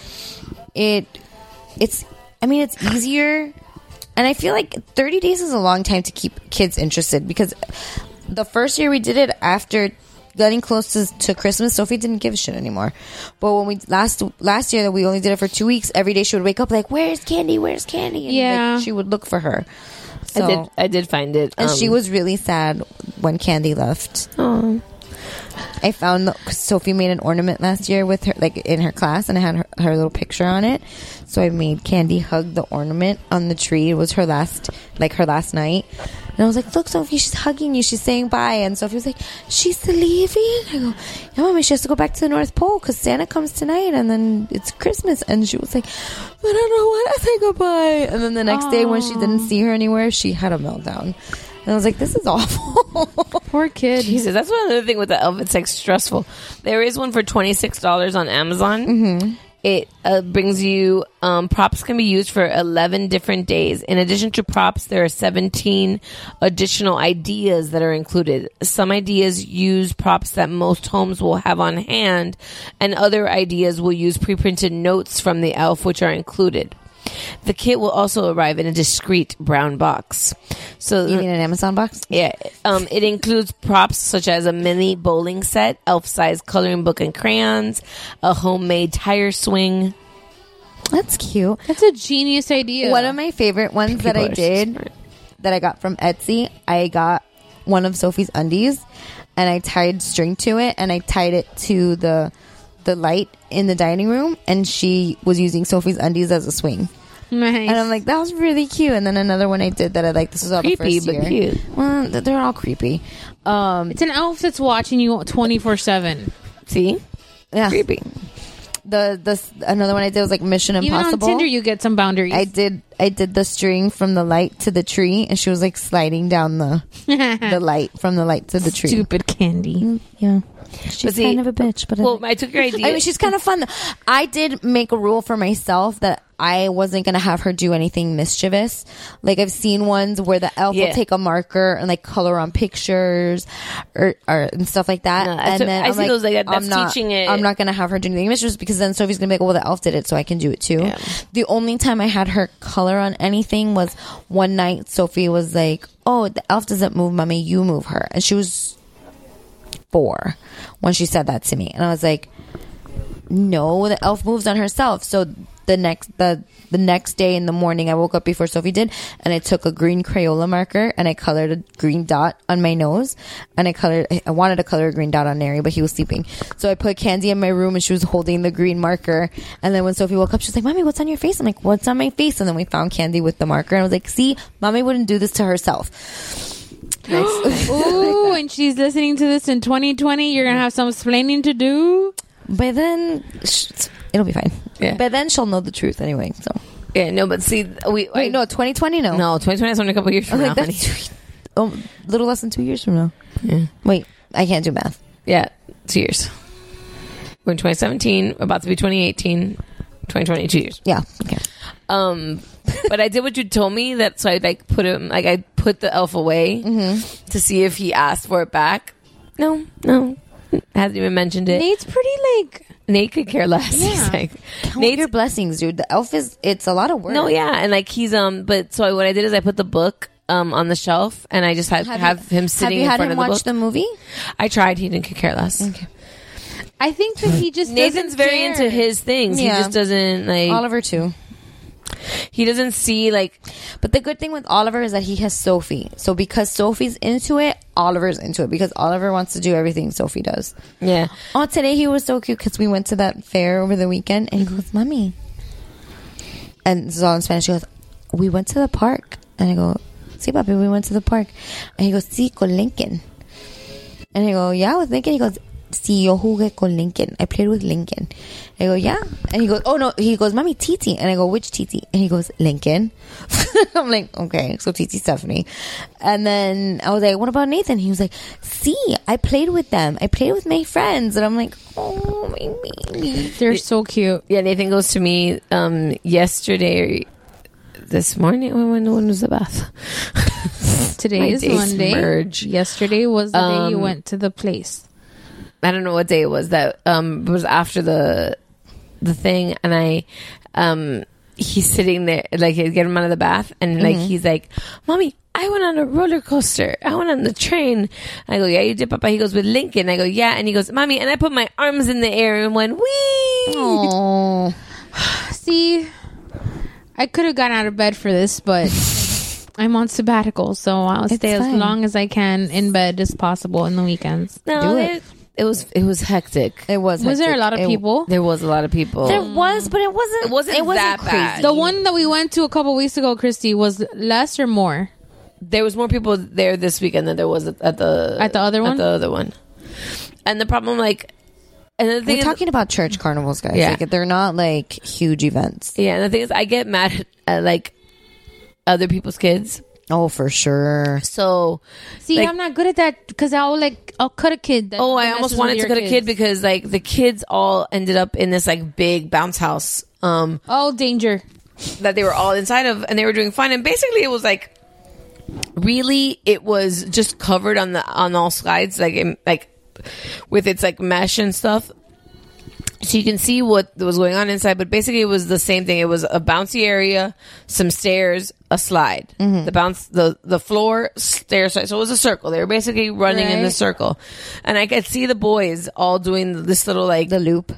it's easier. And I feel like 30 days is a long time to keep kids interested, because the first year we did it after getting close to Christmas, Sophie didn't give a shit anymore. But when we last year that we only did it for 2 weeks, every day she would wake up like, "Where's Candy? Where's Candy?" And like, she would look for her. So, I did find it, and she was really sad when Candy left. Oh. I found Sophie made an ornament last year with her, like in her class, and I had her little picture on it. So I made Candy hug the ornament on the tree. It was her last night. And I was like, "Look, Sophie, she's hugging you. She's saying bye." And Sophie was like, "She's leaving?" I go, "Yeah, Mommy, she has to go back to the North Pole because Santa comes tonight and then it's Christmas." And she was like, "But I don't know when to say goodbye." And then the next day when she didn't see her anywhere, she had a meltdown. And I was like, "This is awful." Poor kid. Jesus, that's one other thing with the elf. It's like stressful. There is one for $26 on Amazon. Mm-hmm. It brings you props can be used for 11 different days. In addition to props, there are 17 additional ideas that are included. Some ideas use props that most homes will have on hand, and other ideas will use pre-printed notes from the elf, which are included. The kit will also arrive in a discreet brown box. So you mean an Amazon box? Yeah. It includes props such as a mini bowling set, elf-sized coloring book and crayons, a homemade tire swing. That's cute. That's a genius idea. One of my favorite ones that I did, that I got from Etsy, I got one of Sophie's undies, and I tied string to it, and I tied it to the light in the dining room, and she was using Sophie's undies as a swing. Nice. And I'm like, that was really cute. And then another one I did that I like, this was all creepy, the first year. but cute. Well, they're all creepy. It's an elf that's watching you 24/7. See? Yeah. Creepy. Another one I did was like Mission Impossible. Even on Tinder, you get some boundaries. I did the string from the light to the tree, and she was like sliding down the light from the light to the tree. Stupid Candy. Yeah. She's kind of a bitch, but I took your idea. I mean, she's kind of fun. I did make a rule for myself that I wasn't going to have her do anything mischievous. Like, I've seen ones where the elf will take a marker and like color on pictures or and stuff like that. No, and then I see those like that. I'm not teaching it. I'm not going to have her do anything mischievous, because then Sophie's going to be like, well, the elf did it, so I can do it too. Yeah. The only time I had her color on anything was one night. Sophie was like, "Oh, the elf doesn't move, Mommy, you move her." And she was 4 when she said that to me, and I was like, "No, the elf moves on herself." So the next day in the morning, I woke up before Sophie did, and I took a green Crayola marker and I colored a green dot on my nose, and I wanted to color a green dot on Neri, but he was sleeping. So I put Candy in my room, and she was holding the green marker. And then when Sophie woke up, she was like, "Mommy, what's on your face?" I'm like, "What's on my face?" And then we found Candy with the marker, and I was like, "See, Mommy wouldn't do this to herself." Ooh, and she's listening to this in 2020. You're gonna have some explaining to do. By then, it'll be fine. Yeah. By then, she'll know the truth anyway. So yeah, no, but see, no, 2020, no, 2020 is only a couple years from now. Like, that's a little less than 2 years from now. Yeah. Wait, I can't do math. Yeah, 2 years. We're in 2017, about to be 2018, 2020, 2 years. Yeah. Okay. But I did what you told me. That so I I put the elf away to see if he asked for it back. No, hasn't even mentioned it. Nate's pretty Nate could care less. Yeah. He's like, Count your blessings, dude. The elf it's a lot of work. No, yeah, and like he's but so what I did is I put the book on the shelf, and I just have him sitting in front of the book. Have you had him watch the movie? I tried. He didn't care less. Okay. I think that he just Nathan's very care. into his things. Yeah. He just doesn't like Oliver too. He doesn't see like. But the good thing with Oliver is that he has Sophie. So because Sophie's into it, Oliver's into it, because Oliver wants to do everything Sophie does. Yeah. Oh, today he was so cute because we went to that fair over the weekend, and he goes, "Mommy," and this is all in Spanish. He goes, "We went to the park," and I go, sí, papi, we went to the park. And he goes, sí, con Lincoln. And I go, yeah, with Lincoln. He goes, sí, yo jugué con Lincoln. I played with Lincoln. I go, yeah. And he goes, oh, no. He goes, Mommy, Titi. And I go, which Titi? And he goes, Lincoln. I'm like, okay, so Titi Stephanie. And then I was like, what about Nathan? He was like, see, I played with them. I played with my friends. And I'm like, oh, my baby. They're so cute. Yeah, Nathan goes to me yesterday, this morning. When was the bath? Today is Monday. Merge. Yesterday was the day you went to the place. I don't know what day it was. That was after the thing, and he's sitting there, like, I get him out of the bath, and like he's like, Mommy, I went on a roller coaster. I went on the train. I go, yeah, you did, Papa. He goes, with Lincoln. I go, yeah, and he goes, Mommy, and I put my arms in the air and went, wee. Oh, see, I could have gotten out of bed for this, but I'm on sabbatical, so I'll stay as long as I can in bed as possible in the weekends. No, it was hectic. It was. Was there a lot of people? There was a lot of people. There was, but it wasn't that crazy. bad. The one that we went to a couple weeks ago, Christy, was less or more? There was more people there this weekend than there was at the other one. At the other one. And the problem, like, and the thing we're talking about church carnivals, guys. Yeah. Like, they're not like huge events. Yeah, and the thing is, I get mad at like other people's kids. Oh, for sure. So, see, like, I'm not good at that because I'll cut a kid. I almost wanted to cut a kid because like the kids all ended up in this like big bounce house. Danger. That they were all inside of, and they were doing fine. And basically, it was like, really, it was just covered on all sides, like with its like mesh and stuff. So you can see what was going on inside, but basically it was the same thing. It was a bouncy area, some stairs, a slide. The floor, stairs. So it was a circle. They were basically running in the circle, and I could see the boys all doing this little like the loop,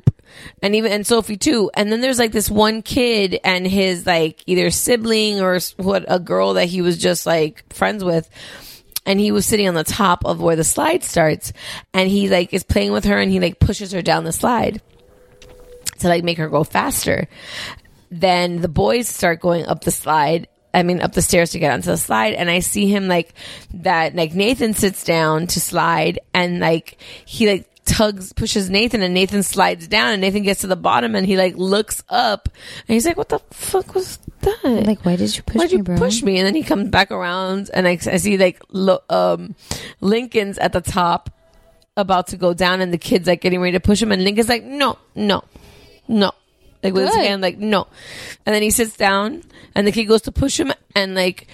and Sophie too. And then there's like this one kid and his like either sibling or a girl that he was just like friends with. And he was sitting on the top of where the slide starts, and he like is playing with her, and he like pushes her down the slide to like make her go faster. Then the boys start going up the stairs to get onto the slide, and I see him like that. Like Nathan sits down to slide, and like he like pushes Nathan, and Nathan slides down, and Nathan gets to the bottom, and he like looks up, and he's like, "What the fuck was that? Like, why did you push me, bro? Push me?" And then he comes back around, and I see like Lincoln's at the top, about to go down, and the kid's like getting ready to push him, and Lincoln's like, "No." Like with his hand, like, no. And then he sits down, and the kid goes to push him, and like,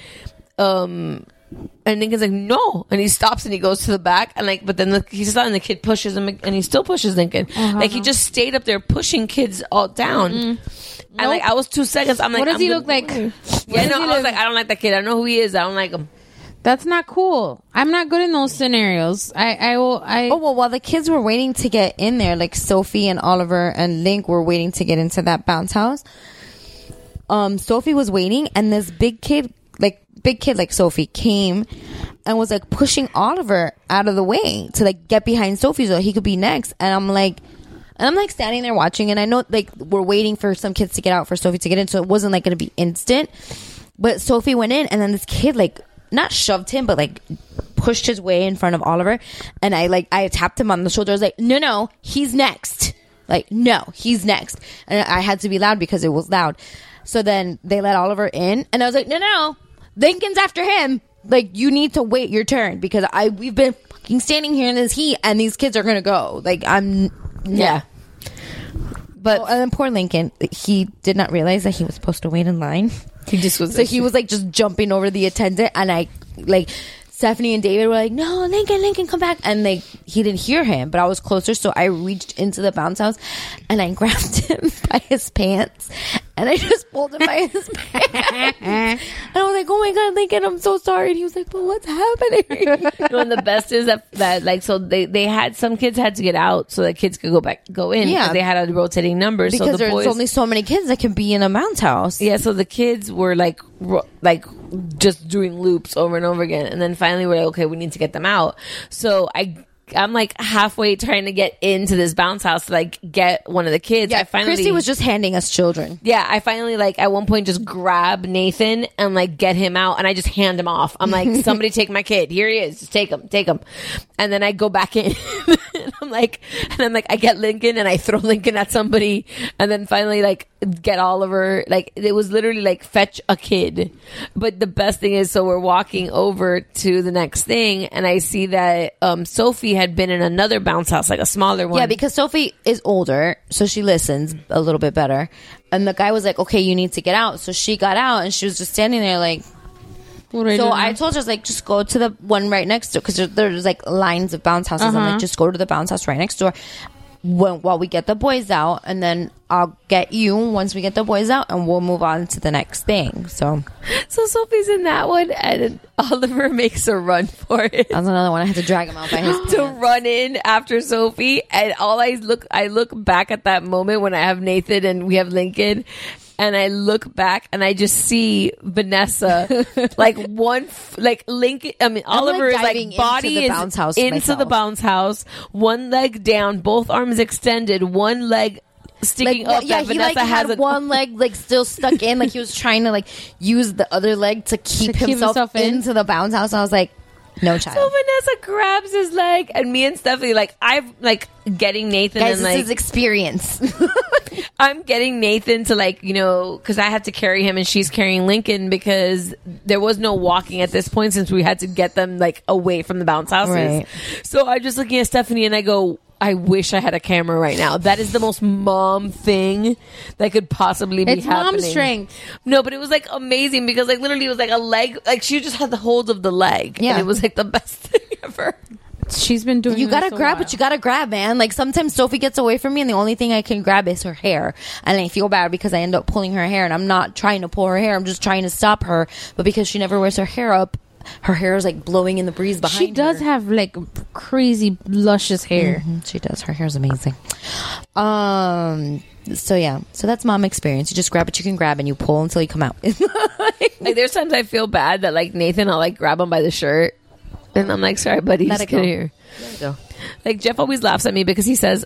and Lincoln's like, no. And he stops and he goes to the back, and like, but then he's not, and the kid pushes him, and he still pushes Lincoln. Like, he just stayed up there pushing kids all down. And like, I was 2 seconds. I'm like, what does he look like? Yeah, no, I was like, I don't like that kid. I know who he is. I don't like him. That's not cool. I'm not good in those scenarios. Oh, well, while the kids were waiting to get in there, like Sophie and Oliver and Link were waiting to get into that bounce house. Sophie was waiting, and this big kid like Sophie came and was like pushing Oliver out of the way to like get behind Sophie so he could be next. And I'm like standing there watching, and I know like we're waiting for some kids to get out for Sophie to get in, so it wasn't like going to be instant. But Sophie went in, and then this kid like not shoved him, but like pushed his way in front of Oliver, and I tapped him on the shoulder. I was like, no, he's next. Like, no, he's next. And I had to be loud because it was loud. So then they let Oliver in, and I was like, no, Lincoln's after him. Like, you need to wait your turn because we've been fucking standing here in this heat, and these kids are gonna go. Like, yeah. But and then poor Lincoln, he did not realize that he was supposed to wait in line. He just was. So he was like just jumping over the attendant, and I like Stephanie and David were like, "No, Lincoln, come back!" And like he didn't hear him, but I was closer, so I reached into the bounce house and I grabbed him by his pants, and I just pulled him by his pants, and I was like, "Oh my god, Lincoln, I'm so sorry." And he was like, "But what's happening?" And the best is that like so they had some kids had to get out so that kids could go in. Yeah, they had a rotating number because so the there's boys, only so many kids that can be in a bounce house. Yeah, so the kids were like just doing loops over and over again, and then finally we're like, okay, we need to get them out. So I I'm like halfway trying to get into this bounce house to like get one of the kids. Yeah, I finally, Christy was just handing us children. Yeah, I finally like at one point just grab Nathan and like get him out, and I just hand him off. I'm like, somebody take my kid. Here he is. Just take him. And then I go back in. and I'm like, I get Lincoln and I throw Lincoln at somebody, and then finally like get Oliver. Like it was literally like fetch a kid. But the best thing is, so we're walking over to the next thing, and I see that Sophie had been in another bounce house, like a smaller one. Yeah, because Sophie is older, so she listens a little bit better. And the guy was like, okay, you need to get out. So she got out, and she was just standing there like... So I told her, like, just go to the one right next door, because there's like lines of bounce houses. I'm like, just go to the bounce house right next door while we get the boys out, and then I'll get you once we get the boys out, and we'll move on to the next thing. So Sophie's in that one, and Oliver makes a run for it. That's another one. I had to drag him out by his pants. To run in after Sophie, and I look back at that moment when I have Nathan and we have Lincoln, and I look back and I just see Vanessa like Lincoln. I mean, Oliver is like body into the bounce house, one leg down, both arms extended, one leg sticking up. Yeah, that Vanessa had one leg like still stuck in, like he was trying to like use the other leg to keep himself into the bounce house. And I was like, no child. So Vanessa grabs his leg, and me and Stephanie, like, I've like getting Nathan. Guys, and like this is experience. I'm getting Nathan to like, you know, because I had to carry him and she's carrying Lincoln, because there was no walking at this point since we had to get them like away from the bounce houses. Right. So I'm just looking at Stephanie and I go, I wish I had a camera right now. That is the most mom thing that could possibly be happening. It's mom strength. No, but it was like amazing, because like literally it was like a leg, like she just had the hold of the leg. Yeah. And it was like the best thing ever. She's been doing. You gotta grab what you gotta grab, man. Like sometimes Sophie gets away from me, and the only thing I can grab is her hair, and I feel bad because I end up pulling her hair, and I'm not trying to pull her hair. I'm just trying to stop her, but because she never wears her hair up, her hair is like blowing in the breeze behind her. She does have like crazy luscious hair. She does. Her hair is amazing. So yeah, so that's mom experience. You just grab what you can grab and you pull until you come out. Like there's times I feel bad that like Nathan, I'll like grab him by the shirt, and I'm like, sorry, buddy, Let just it go. get here. Let it go. Like Jeff always laughs at me because he says,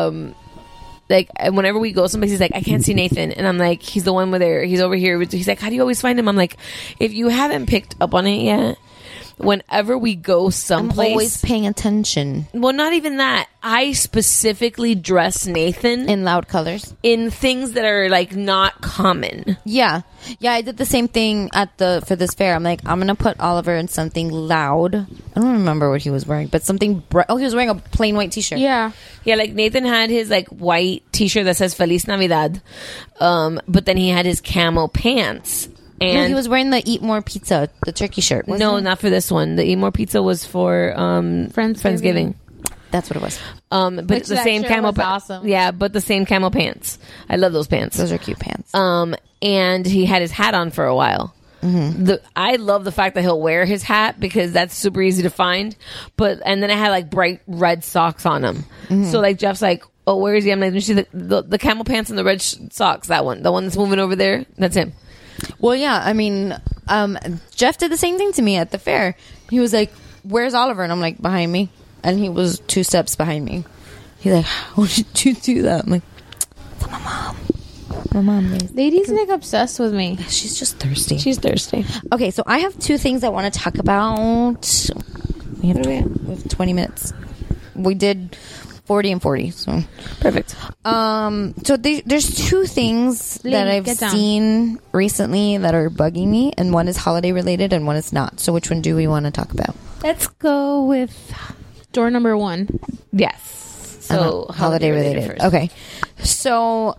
like whenever we go someplace, he's like, I can't see Nathan, and I'm like, he's the one where there, he's over here. He's like, how do you always find him? I'm like, if you haven't picked up on it yet, whenever we go someplace, I'm always paying attention. Well, not even that. I specifically dress Nathan in loud colors, in things that are like not common. Yeah. I did the same thing for this fair. I'm like, I'm gonna put Oliver in something loud. I don't remember what he was wearing, but something bright. Oh, he was wearing a plain white t-shirt. Yeah. Like Nathan had his like white t-shirt that says Feliz Navidad, but then he had his camo pants. And no, he was wearing the Eat More Pizza, the turkey shirt. No, not for this one. The Eat More Pizza was for Friendsgiving. That's what it was. But Which the that same shirt camo was awesome. Yeah, but the same camo pants. I love those pants. Those are cute pants. And he had his hat on for a while. I love the fact that he'll wear his hat because that's super easy to find. And then I had like bright red socks on him. So like Jeff's like, oh, where is he? I'm like, see the camel pants and the red socks. That one, the one that's moving over there. That's him. Well, yeah. I mean, Jeff did the same thing to me at the fair. He was like, "Where's Oliver?" And I'm like, "Behind me." And he was 2 steps behind me. He's like, "How did you do that?" I'm like, "It's my mom." My mom is. Lady's like obsessed with me. She's just thirsty. She's thirsty. Okay, so I have 2 things I want to talk about. We have 20 minutes. We did 40 and 40, so perfect. So there's 2 things that I've seen recently that are bugging me, and one is holiday related and one is not. So which one do we want to talk about? Let's go with door number 1. Yes. So holiday related first. Okay. So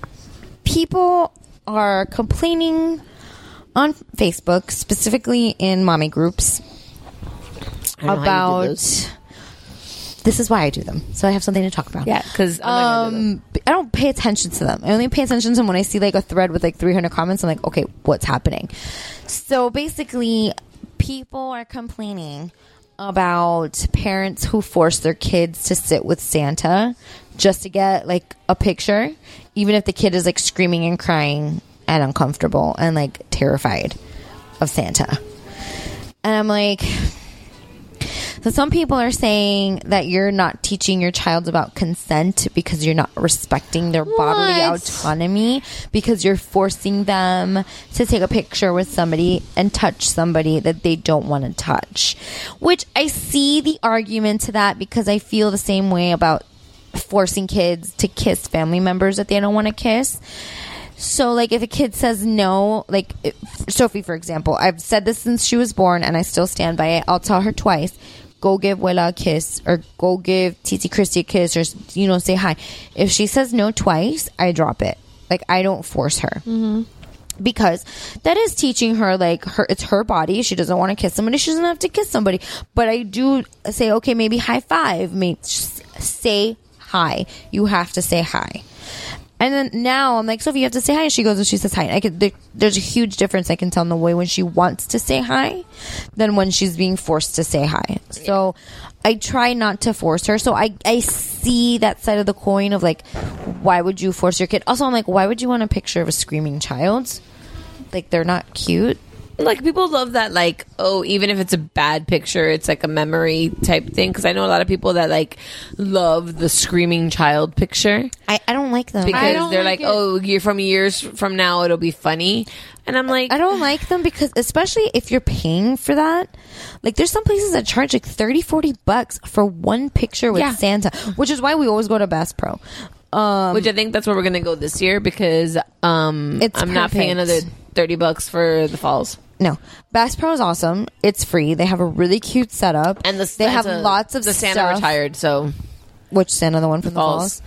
people are complaining on Facebook, specifically in mommy groups, about. This is why I do them, so I have something to talk about. Yeah, because I don't pay attention to them. I only pay attention to them when I see like a thread with like 300 comments. I'm like, okay, what's happening? So basically, people are complaining about parents who force their kids to sit with Santa just to get like a picture, even if the kid is like screaming and crying and uncomfortable and like terrified of Santa. And I'm like, So some people are saying that you're not teaching your child about consent because you're not respecting their bodily autonomy, because you're forcing them to take a picture with somebody and touch somebody that they don't want to touch. Which I see the argument to that, because I feel the same way about forcing kids to kiss family members that they don't want to kiss. So, like, if a kid says no, like, Sophie, for example, I've said this since she was born, and I still stand by it. I'll tell her twice, go give Willa a kiss, or go give Titi Christy a kiss, or, you know, say hi. If she says no twice, I drop it. Like, I don't force her. Mm-hmm. Because that is teaching her, like, it's her body. She doesn't want to kiss somebody. She doesn't have to kiss somebody. But I do say, okay, maybe high five. Maybe say hi. You have to say hi. And then now I'm like, Sophie, you have to say hi. And she goes and she says hi. There's a huge difference I can tell in the way when she wants to say hi than when she's being forced to say hi. So I try not to force her. So I see that side of the coin of, like, why would you force your kid? Also, I'm like, why would you want a picture of a screaming child? Like, they're not cute. Like, people love that, like, oh, even if it's a bad picture, it's like a memory type thing. Because I know a lot of people that, like, love the screaming child picture. I don't like them. Because they're like, oh, years from now, it'll be funny. And I'm like, I don't like them because, especially if you're paying for that, like, there's some places that charge like $30-$40 for one picture with Santa, which is why we always go to Bass Pro. Which I think that's where we're going to go this year, because I'm not paying another $30 for the falls. No, Bass Pro is awesome. It's free. They have a really cute setup, and they have lots of the Santa stuff. retired. So, which Santa? The one from the falls.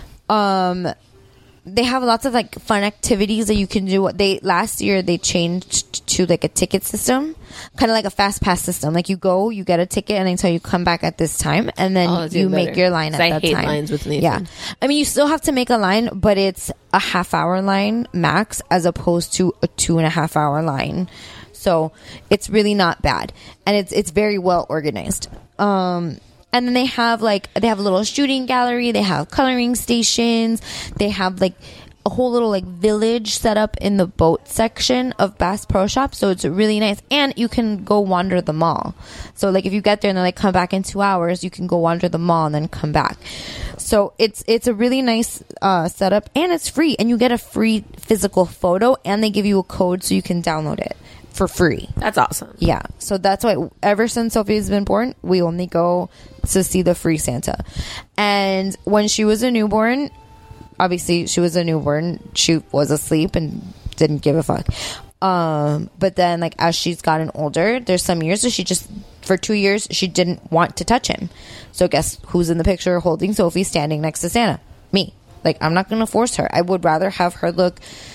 They have lots of, like, fun activities that you can do. Last year they changed to, like, a ticket system, kind of like a fast pass system. Like, you go, you get a ticket, and until you come back at this time, and then you make your line at that time. I hate lines with Nathan. Yeah, I mean, you still have to make a line, but it's a half-hour line max as opposed to a 2.5-hour line. So it's really not bad, and it's very well organized. And then they have a little shooting gallery. They have coloring stations. They have, like, a whole little, like, village set up in the boat section of Bass Pro Shop. So it's really nice. And you can go wander the mall. So, like, if you get there and they're like, come back in 2 hours, you can go wander the mall and then come back. So it's a really nice setup, and it's free. And you get a free physical photo, and they give you a code so you can download it for free. That's awesome. Yeah. So that's why ever since Sophie's been born, we only go to see the free Santa. And when she was a newborn, obviously she was a newborn, she was asleep and didn't give a fuck. But then, like, as she's gotten older, there's some years that for 2 years, she didn't want to touch him. So guess who's in the picture holding Sophie standing next to Santa? Me. Like, I'm not going to force her. I would rather have her look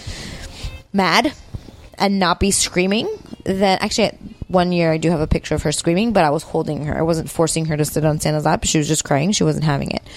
mad and not be screaming. Then, actually, 1 year I do have a picture of her screaming, but I was holding her. I wasn't forcing her to sit on Santa's lap. She was just crying. She wasn't having it.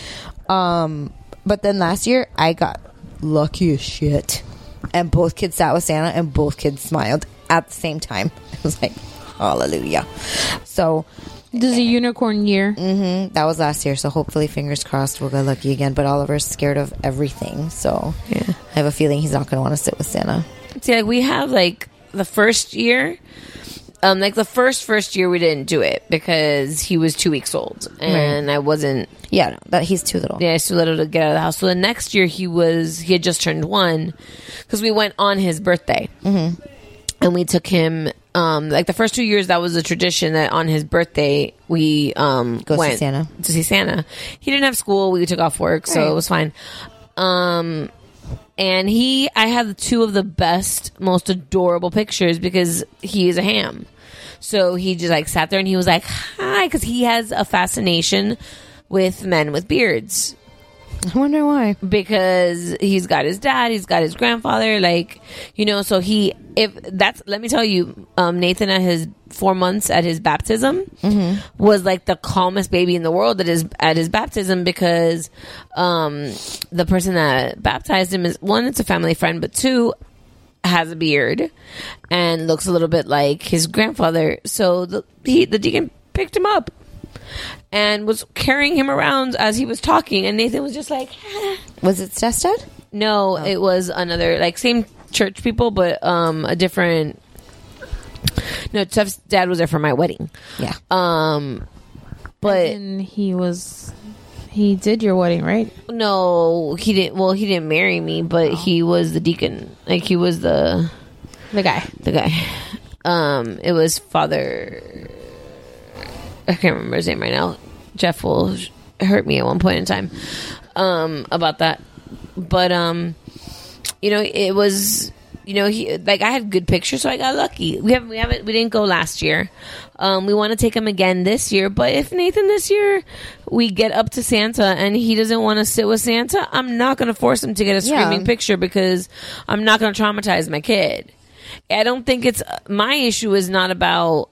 But then last year, I got lucky as shit. And both kids sat with Santa, and both kids smiled at the same time. It was like, hallelujah. So, this is a unicorn year. Mm-hmm, that was last year, so hopefully, fingers crossed, we'll get lucky again. But Oliver's scared of everything, so I have a feeling he's not going to want to sit with Santa. See, like, we have, like, the first year, like, the first year we didn't do it because he was 2 weeks old, and I wasn't. Yeah, no, he's too little. Yeah, he's too little to get out of the house. So the next year he had just turned 1 because we went on his birthday, and we took him. Like, the first 2 years, that was a tradition that on his birthday we went to see Santa. He didn't have school. We took off work, so it was fine. And I have 2 of the best, most adorable pictures because he is a ham. So he just, like, sat there and he was like, hi, because he has a fascination with men with beards. I wonder why. Because he's got his dad, he's got his grandfather, like, you know, so let me tell you, Nathan at his 4 months at his baptism was like the calmest baby in the world at his baptism, because the person that baptized him is, 1, it's a family friend, but 2, has a beard and looks a little bit like his grandfather. So the deacon picked him up and was carrying him around as he was talking, and Nathan was just like, Was it Steph's dad? No, it was another, like, same church people, but a different. No, Steph's dad was there for my wedding. Yeah. But he did your wedding, right? No, he didn't. Well, he didn't marry me, but he was the deacon. Like, he was the guy. It was Father, I can't remember his name right now. Jeff will hurt me at one point in time about that. But it was, he, like, I had good pictures, so I got lucky. We didn't go last year. We want to take him again this year, but if Nathan this year we get up to Santa and he doesn't want to sit with Santa, I'm not going to force him to get a screaming picture, because I'm not going to traumatize my kid. I don't think it's, my issue is not about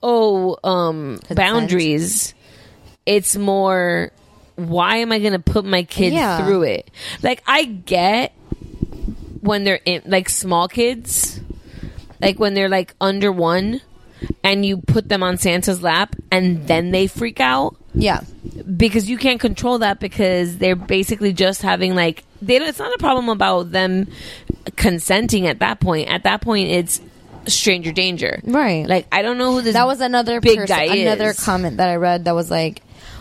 boundaries. It's more, why am I going to put my kid through it? Like, I get when they're like small kids, like when they're like under 1 and you put them on Santa's lap and then they freak out. Yeah. Because you can't control that, because they're basically just having like, it's not a problem about them consenting at that point. At that point, it's stranger danger. Right. Like, I don't know who this that was another big guy is. Another comment that I read that was like,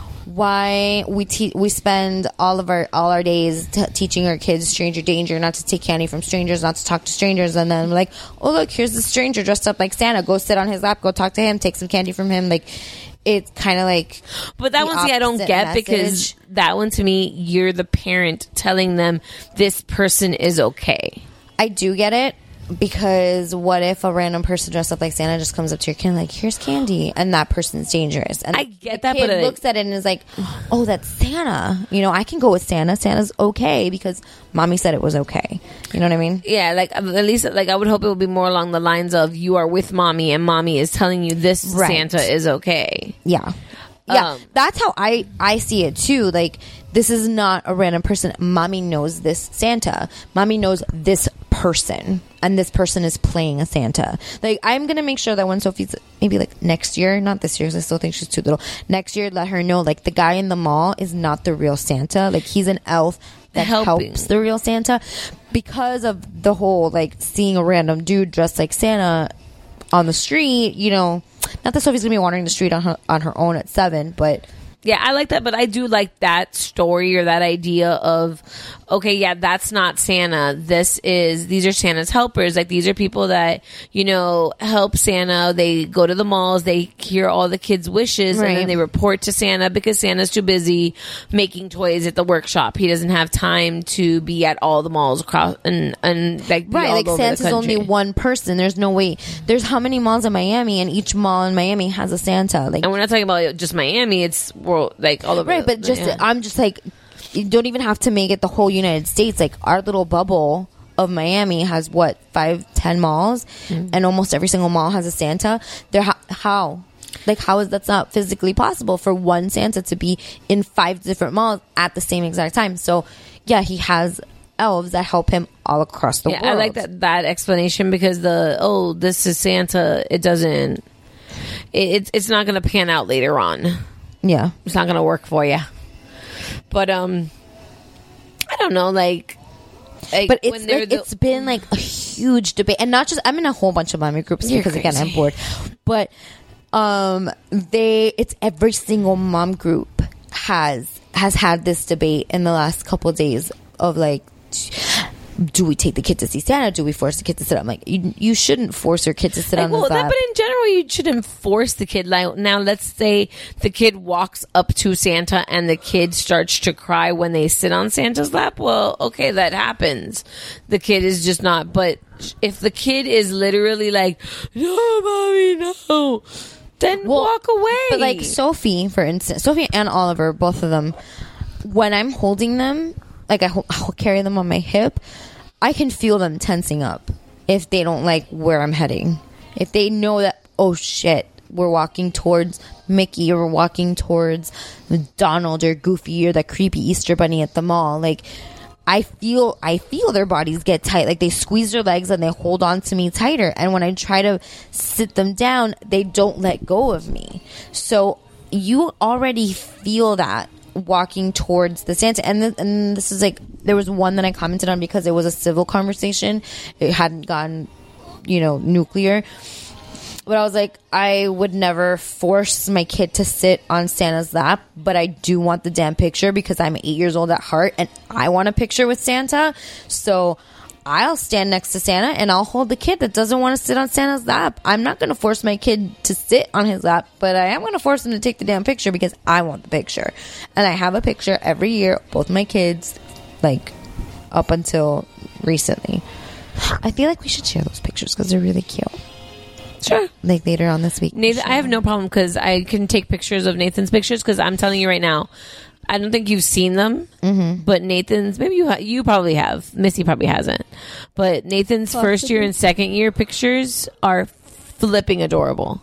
why we spend all our days teaching our kids stranger danger, not to take candy from strangers, not to talk to strangers, and then like, oh look, here's the stranger dressed up like Santa, go sit on his lap, go talk to him, take some candy from him. Like, it's kind of like, but that one, see, I don't get message. Because that one, to me, you're the parent telling them this person is okay. I do get it, because what if a random person dressed up like Santa just comes up to your kid like, here's candy, and that person's dangerous, and I get the that, kid but looks at it and is like, oh, that's Santa, I can go with Santa's okay because mommy said it was okay. You know what I mean? Yeah, like, at least, like, I would hope it would be more along the lines of, you are with mommy and mommy is telling you this Santa is okay. Yeah, that's how I see it too. Like, this is not a random person. Mommy knows this Santa. Mommy knows this person, and this person is playing a Santa. Like, I'm gonna make sure that when Sophie's maybe like next year, not this year, because I still think she's too little. Next year, let her know like the guy in the mall is not the real Santa. Like, he's an elf that helps the real Santa, because of the whole like seeing a random dude dressed like Santa on the street. Not that Sophie's gonna be wandering the street on her own at 7, but. Yeah, I like that, but I do like that story, or that idea of, okay, yeah, that's not Santa. These are Santa's helpers. Like, these are people that, help Santa. They go to the malls, they hear all the kids' wishes, and then they report to Santa, because Santa's too busy making toys at the workshop. He doesn't have time to be at all the malls across and like, be all over Santa's the country. only one person. There's no way. There's how many malls in Miami, and each mall in Miami has a Santa. Like, and we're not talking about just Miami. It's like all over. Right, but I'm just like, you don't even have to make it the whole United States. Like, our little bubble of Miami has 5-10 malls, and almost every single mall has a Santa. How is that not physically possible for one Santa to be in 5 different malls at the same exact time? So yeah, he has elves that help him all across the world. I like that explanation, because this is Santa, it doesn't, it's not going to pan out later on. Yeah, it's not going to work for you. But I don't know, like but it's been like a huge debate, and not just, I'm in a whole bunch of Miami groups because again, I'm bored. But it's every single mom group has had this debate in the last couple of days of like, do we take the kid to see Santa? Do we force the kid to sit? I'm like, you shouldn't force your kid to sit on his lap. But in general, you shouldn't force the kid. Like, now, let's say the kid walks up to Santa and the kid starts to cry when they sit on Santa's lap. Well, okay, that happens. The kid is just not. But if the kid is literally like, no, mommy, no, then walk away. But like Sophie, for instance, Sophie and Oliver, both of them, when I'm holding them, like I'll carry them on my hip, I can feel them tensing up if they don't like where I'm heading. If they know that, oh shit, we're walking towards Mickey, or we're walking towards Donald or Goofy or the creepy Easter bunny at the mall, like I feel their bodies get tight. Like, they squeeze their legs and they hold on to me tighter. And when I try to sit them down, they don't let go of me. So you already feel that walking towards the Santa. And this is like, there was one that I commented on because it was a civil conversation. It hadn't gone, nuclear. But I was like, I would never force my kid to sit on Santa's lap, but I do want the damn picture because I'm 8 years old at heart and I want a picture with Santa. So I'll stand next to Santa and I'll hold the kid that doesn't want to sit on Santa's lap. I'm not going to force my kid to sit on his lap, but I am going to force him to take the damn picture because I want the picture. And I have a picture every year, both my kids, like up until recently. I feel like we should share those pictures because they're really cute. Sure. Like later on this week. Nathan, I have no problem because I can take pictures of Nathan's pictures because I'm telling you right now, I don't think you've seen them, but Nathan's, maybe you probably have. Missy probably hasn't. But Nathan's first year and second year pictures are flipping adorable.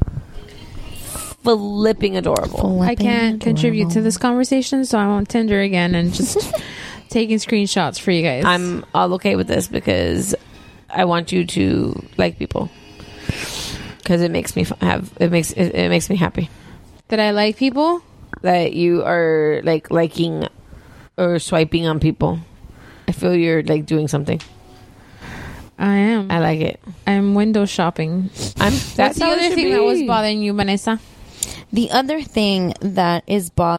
Flipping adorable. I can't contribute to this conversation, so I'm on Tinder again and just taking screenshots for you guys. I'm all okay with this because I want you to like people. Because it makes me it makes me happy that I like people, that you are like liking or swiping on people. I feel you're like doing something. I am. I like it. I'm window shopping. That's the other thing that was bothering you, Vanessa? The other thing that is bothering.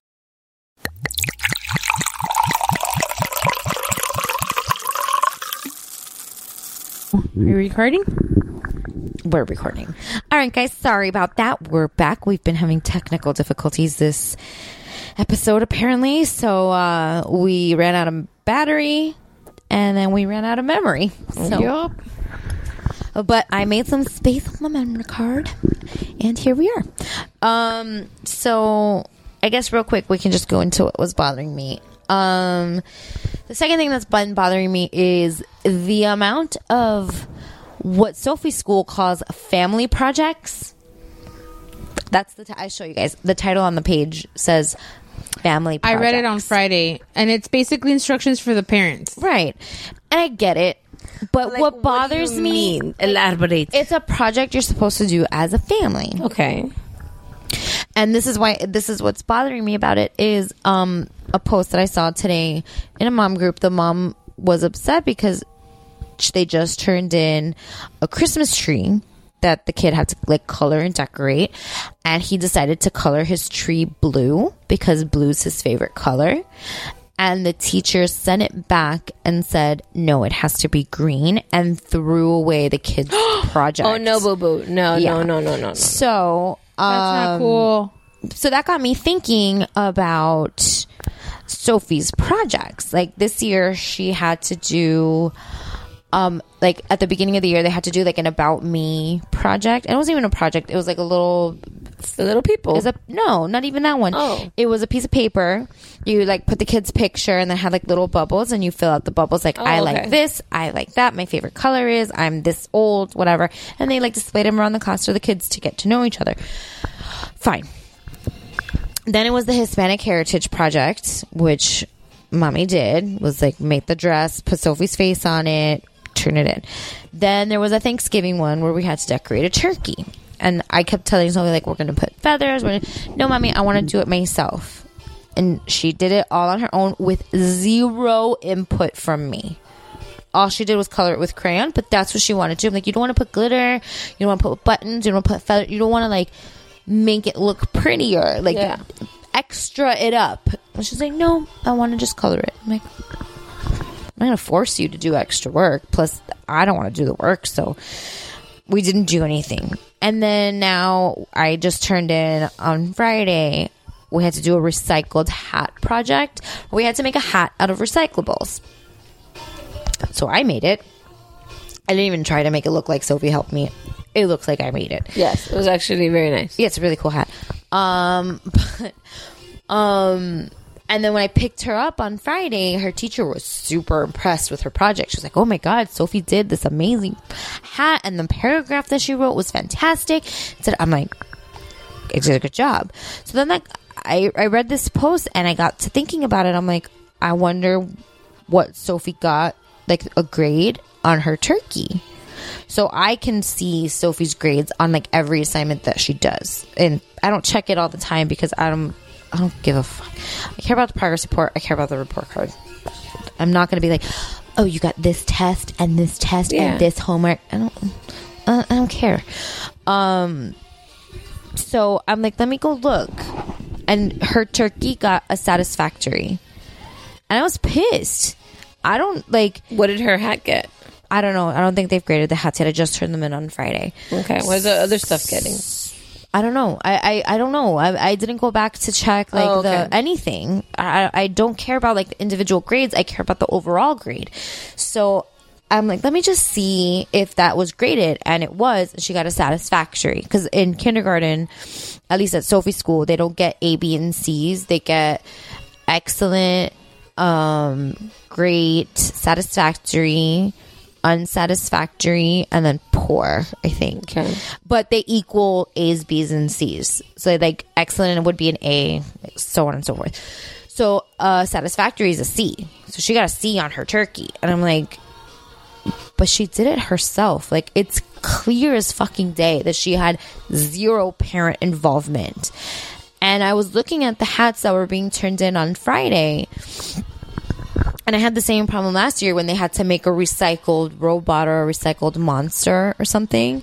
Are you recording? We're recording. All right, guys. Sorry about that. We're back. We've been having technical difficulties this episode, apparently. So we ran out of battery, and then we ran out of memory. So, but I made some space on my memory card, and here we are. So I guess real quick, we can just go into what was bothering me. The second thing that's been bothering me is the amount of what Sophie's school calls family projects. That's I show you guys. The title on the page says family projects. I read it on Friday, and it's basically instructions for the parents. Right. And I get it. But like, what bothers me... Elaborate. It's a project you're supposed to do as a family. Okay. And this is what's bothering me about it is a post that I saw today in a mom group. The mom was upset because they just turned in a Christmas tree that the kid had to like color and decorate, and he decided to color his tree blue because blue's his favorite color. And the teacher sent it back and said, no, it has to be green, and threw away the kid's project. Oh, no, boo-boo. No. So, that's not cool. So that got me thinking about Sophie's projects. Like this year, she had to do... like at the beginning of the year, they had to do like an About Me project. And it wasn't even a project. It was like a little people. No, not even that one. Oh. It was a piece of paper. You like put the kid's picture and then had like little bubbles, and you fill out the bubbles. Like, I like this. I like that. My favorite color is, I'm this old, whatever. And they like displayed them around the class for the kids to get to know each other. Fine. Then it was the Hispanic Heritage Project, which Mommy did, was like make the dress, put Sophie's face on it, turn it in. Then there was a Thanksgiving one where we had to decorate a turkey, and I kept telling Sophie like, we're gonna put feathers. No, Mommy, I want to do it myself. And she did it all on her own with zero input from me. All she did was color it with crayon, but that's what she wanted to do. I'm like, you don't want to put glitter, you don't want to put buttons, you don't want to put feathers, you don't want to like make it look prettier, like extra it up. And she's like, no, I want to just color it. I'm like, I'm going to force you to do extra work. Plus, I don't want to do the work. So we didn't do anything. And then now I just turned in on Friday. We had to do a recycled hat project. We had to make a hat out of recyclables. So I made it. I didn't even try to make it look like Sophie helped me. It looks like I made it. Yes, it was actually very nice. Yeah, it's a really cool hat. And then when I picked her up on Friday, her teacher was super impressed with her project. She was like, oh my God, Sophie did this amazing hat, and the paragraph that she wrote was fantastic. I'm like, you did a good job. So then like I read this post and I got to thinking about it. I'm like, I wonder what Sophie got, like a grade on her turkey. So I can see Sophie's grades on like every assignment that she does. And I don't check it all the time because I don't give a fuck. I care about the progress report. I care about the report card. I'm not going to be like, oh, you got this test and this test and this homework. I don't care. So I'm like, let me go look. And her turkey got a satisfactory. And I was pissed. I don't like. What did her hat get? I don't know. I don't think they've graded the hats yet. I just turned them in on Friday. Okay. What's the other stuff getting? I don't know. I don't know. I didn't go back to check anything. I don't care about like the individual grades. I care about the overall grade. So I'm like, let me just see if that was graded, and it was. She got a satisfactory, because in kindergarten, at least at Sophie's school, they don't get A, B, and C's. They get excellent, great, satisfactory, unsatisfactory, and then poor, I think. Okay. But they equal A's, B's, and C's. So like excellent would be an A, so on and so forth. So satisfactory is a C. So she got a C on her turkey. And I'm like, but she did it herself. Like, it's clear as fucking day that she had zero parent involvement. And I was looking at the hats that were being turned in on Friday, and I had the same problem last year when they had to make a recycled robot or a recycled monster or something.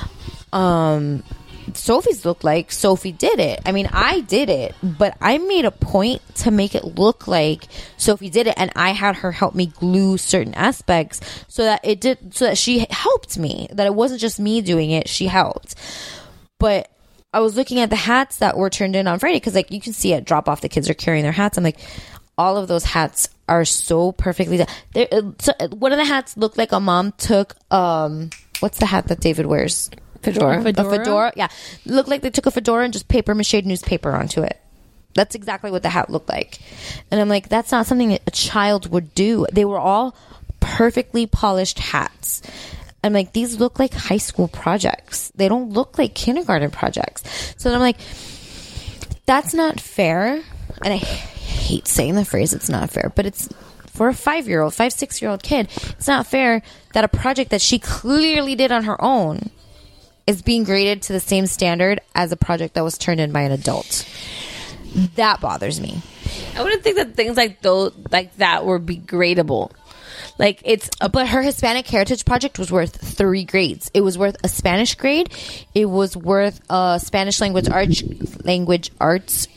Sophie's looked like Sophie did it. I mean, I did it, but I made a point to make it look like Sophie did it, and I had her help me glue certain aspects so that she helped me, that it wasn't just me doing it, she helped. But I was looking at the hats that were turned in on Friday, because like you can see at drop off the kids are carrying their hats. I'm like, all of those hats are so perfectly done. So one of the hats looked like a mom took what's the hat that David wears? Fedora. A fedora, yeah. It looked like they took a fedora and just paper mache newspaper onto it. That's exactly what the hat looked like. And I'm like, that's not something that a child would do. They were all perfectly polished hats. I'm like, these look like high school projects. They don't look like kindergarten projects. So then I'm like, that's not fair. And I hate saying the phrase, it's not fair, but it's for a 6-year-old kid, it's not fair that a project that she clearly did on her own is being graded to the same standard as a project that was turned in by an adult. That bothers me. I wouldn't think that things like those, like that, would be gradable. Like but her Hispanic Heritage Project was worth 3 grades. It was worth a Spanish grade. It was worth a Spanish language arts,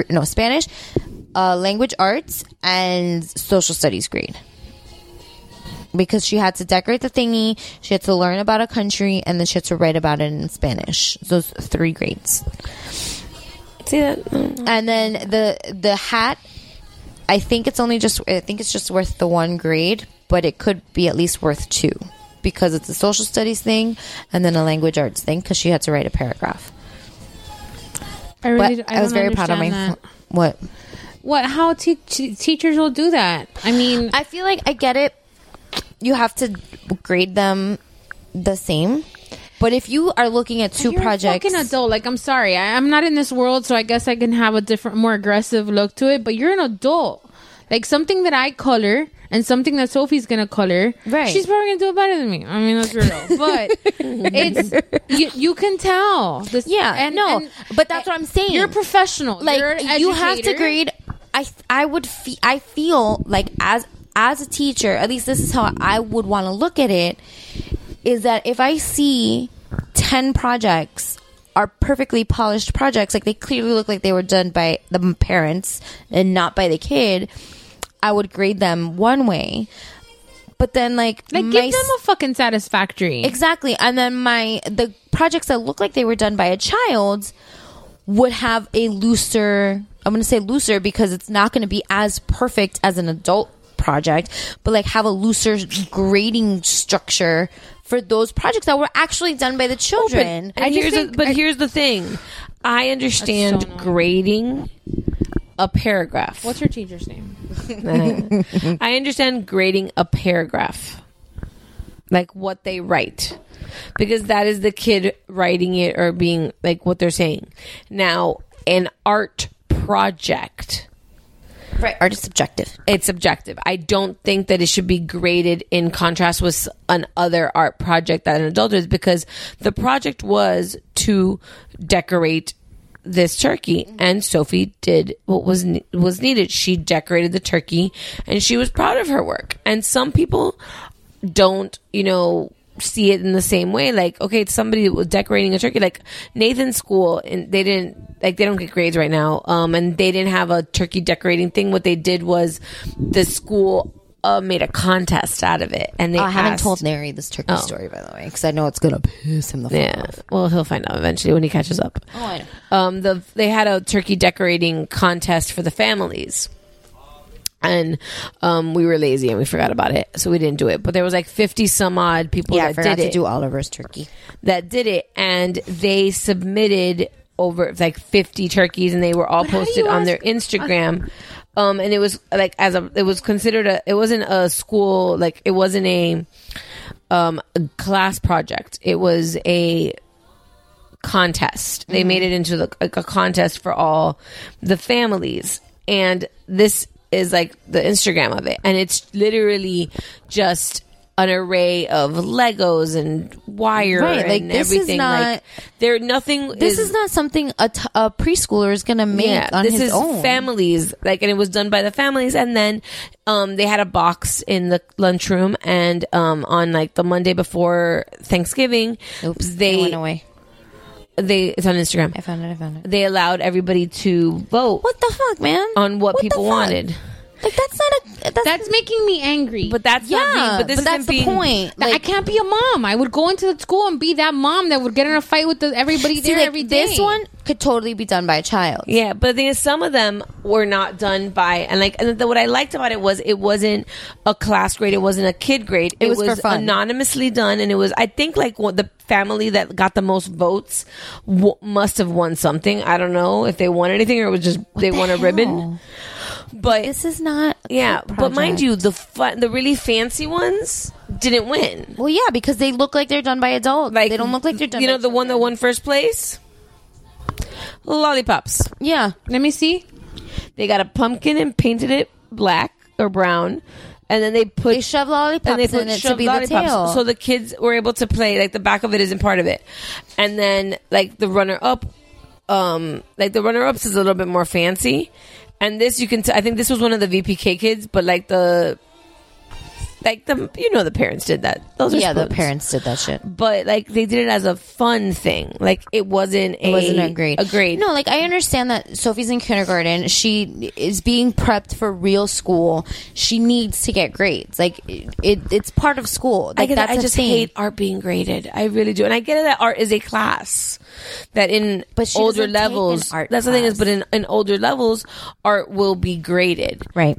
and social studies grade. Because she had to decorate the thingy, she had to learn about a country, and then she had to write about it in Spanish. Those 3 grades. See that? And then the hat, I think it's just worth the 1 grade, but it could be at least worth 2, because it's a social studies thing and then a language arts thing, because she had to write a paragraph. I was very proud of my that. What? How teachers will do that? I mean, I feel like I get it. You have to grade them the same. But if you are looking at 2 projects... You're a fucking adult. Like, I'm sorry. I'm not in this world, so I guess I can have a different, more aggressive look to it. But you're an adult. Like, something that I color and something that Sophie's going to color, right? She's probably going to do it better than me. I mean, that's real. But it's... You can tell. This, but that's what I'm saying. You're a professional. Like, you're an you have to educator. grade... I feel like as a teacher, at least this is how I would want to look at it, is that if I see 10 projects are perfectly polished projects, like they clearly look like they were done by the parents and not by the kid, I would grade them one way. But then give them a fucking satisfactory. Exactly. And then the projects that look like they were done by a child would have a looser, I'm going to say looser because it's not going to be as perfect as an adult project, but have a looser grading structure for those projects that were actually done by the children. Here's the thing. I understand grading a paragraph. What's your teacher's name? I understand grading a paragraph, like what they write, because that is the kid writing it or being like what they're saying. Now, an art project. Right, art is subjective. It's subjective. I don't think that it should be graded in contrast with another art project that an adult is, because the project was to decorate this turkey, and Sophie did what was needed. She decorated the turkey, and she was proud of her work. And some people don't, see it in the same way. Like, okay, it's somebody that was decorating a turkey. Like Nathan's school, and they don't get grades right now. And they didn't have a turkey decorating thing. What they did was the school made a contest out of it, and I haven't told Neri this turkey story, by the way, because I know it's gonna piss him the fuck off. Well, he'll find out eventually when he catches up. Oh, I know. They had a turkey decorating contest for the families. And we were lazy and we forgot about it, so we didn't do it. But there was like 50 some odd people that did it. To do Oliver's turkey. That did it, and they submitted over like 50 turkeys, and they were all posted on their Instagram. And it was like it was considered it wasn't a school, like it wasn't a class project. It was a contest. They made it into a contest for all the families, and this is like the Instagram of it, and it's literally just an array of Legos and wire and everything. Like there, nothing. This is not something a preschooler is gonna make on his own. This is families, like, and it was done by the families, and then they had a box in the lunchroom, and on like the Monday before Thanksgiving, they went away. It's on Instagram. I found it. They allowed everybody to vote. What the fuck, man? On what people wanted. Like that's making me angry. But that's not me. But that's the point. Like, I can't be a mom. I would go into the school and be that mom that would get in a fight with everybody there every day. This one could totally be done by a child. Yeah, but the thing is, some of them were not done by, and what I liked about it was it wasn't a class grade, it wasn't a kid grade. It was for fun. Anonymously done, and it was, I think, like the family that got the most votes must have won something. I don't know if they won anything or it was just they won a ribbon. But this is not. But mind you, the really fancy ones didn't win. Well, yeah, because they look like they're done by adults. Like, they don't look like they're done. You know, the one that won first place, lollipops. Yeah, let me see. They got a pumpkin and painted it black or brown, and then they shove lollipops in it to be the tail. So the kids were able to play. Like the back of it isn't part of it, and then like the runner up, like the runner ups is a little bit more fancy. And this, you can I think this was one of the VPK kids, but like the the parents did that. Those are spoons. The parents did that shit. But like they did it as a fun thing. Like it wasn't a grade. A grade. No, like I understand that Sophie's in kindergarten. She is being prepped for real school. She needs to get grades. Like it's part of school. Like, I just hate art being graded. I really do. And I get it that art is a class. That in older levels, that's the thing is, but in older levels, art will be graded. Right.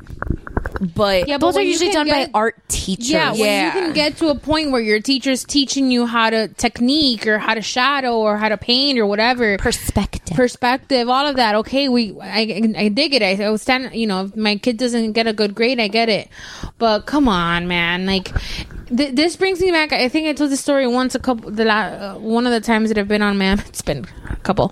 But those are usually done by art teachers. Yeah, when you can get to a point where your teacher's teaching you how to technique or how to shadow or how to paint or whatever. Perspective, all of that. Okay, I dig it. I was if my kid doesn't get a good grade, I get it. But come on, man. Like, this brings me back. I think I told this story once one of the times that I've been on, man. It's been a couple.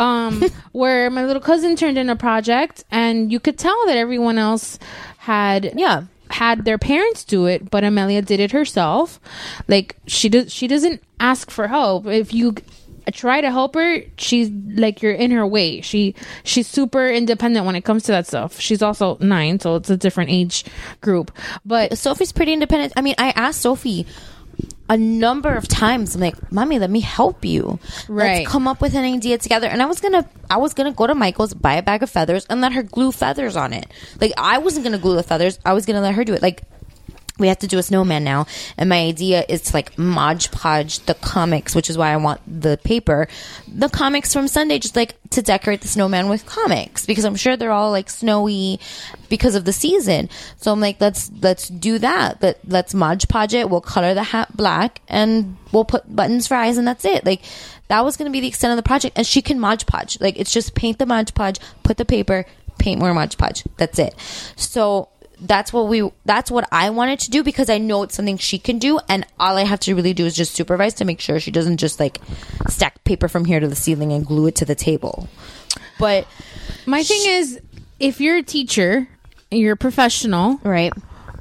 Where my little cousin turned in a project, and you could tell that everyone else had their parents do it, but Amelia did it herself. Like she doesn't ask for help. If you try to help her, she's like, you're in her way. She's super independent when it comes to that stuff. She's also 9, so it's a different age group. But Sophie's pretty independent. I mean, I asked Sophie a number of times. I'm like, Mommy, let me help you. Right. Let's come up with an idea together. And I was gonna go to Michael's, buy a bag of feathers, and let her glue feathers on it. Like, I wasn't gonna glue the feathers. I was gonna let her do it. Like, we have to do a snowman now, and my idea is to like Mod Podge the comics, which is why I want the paper, the comics from Sunday, just like to decorate the snowman with comics, because I'm sure they're all like snowy because of the season. So I'm like, let's do that, but let's Mod Podge it. We'll color the hat black, and we'll put buttons for eyes, and that's it. Like, that was going to be the extent of the project, and she can Mod Podge. Like, it's just paint the Mod Podge, put the paper, paint more Mod Podge. That's it. So that's what I wanted to do, because I know it's something she can do, and all I have to really do is just supervise to make sure she doesn't just like stack paper from here to the ceiling and glue it to the table. But my thing is, if you're a teacher, you're a professional, right?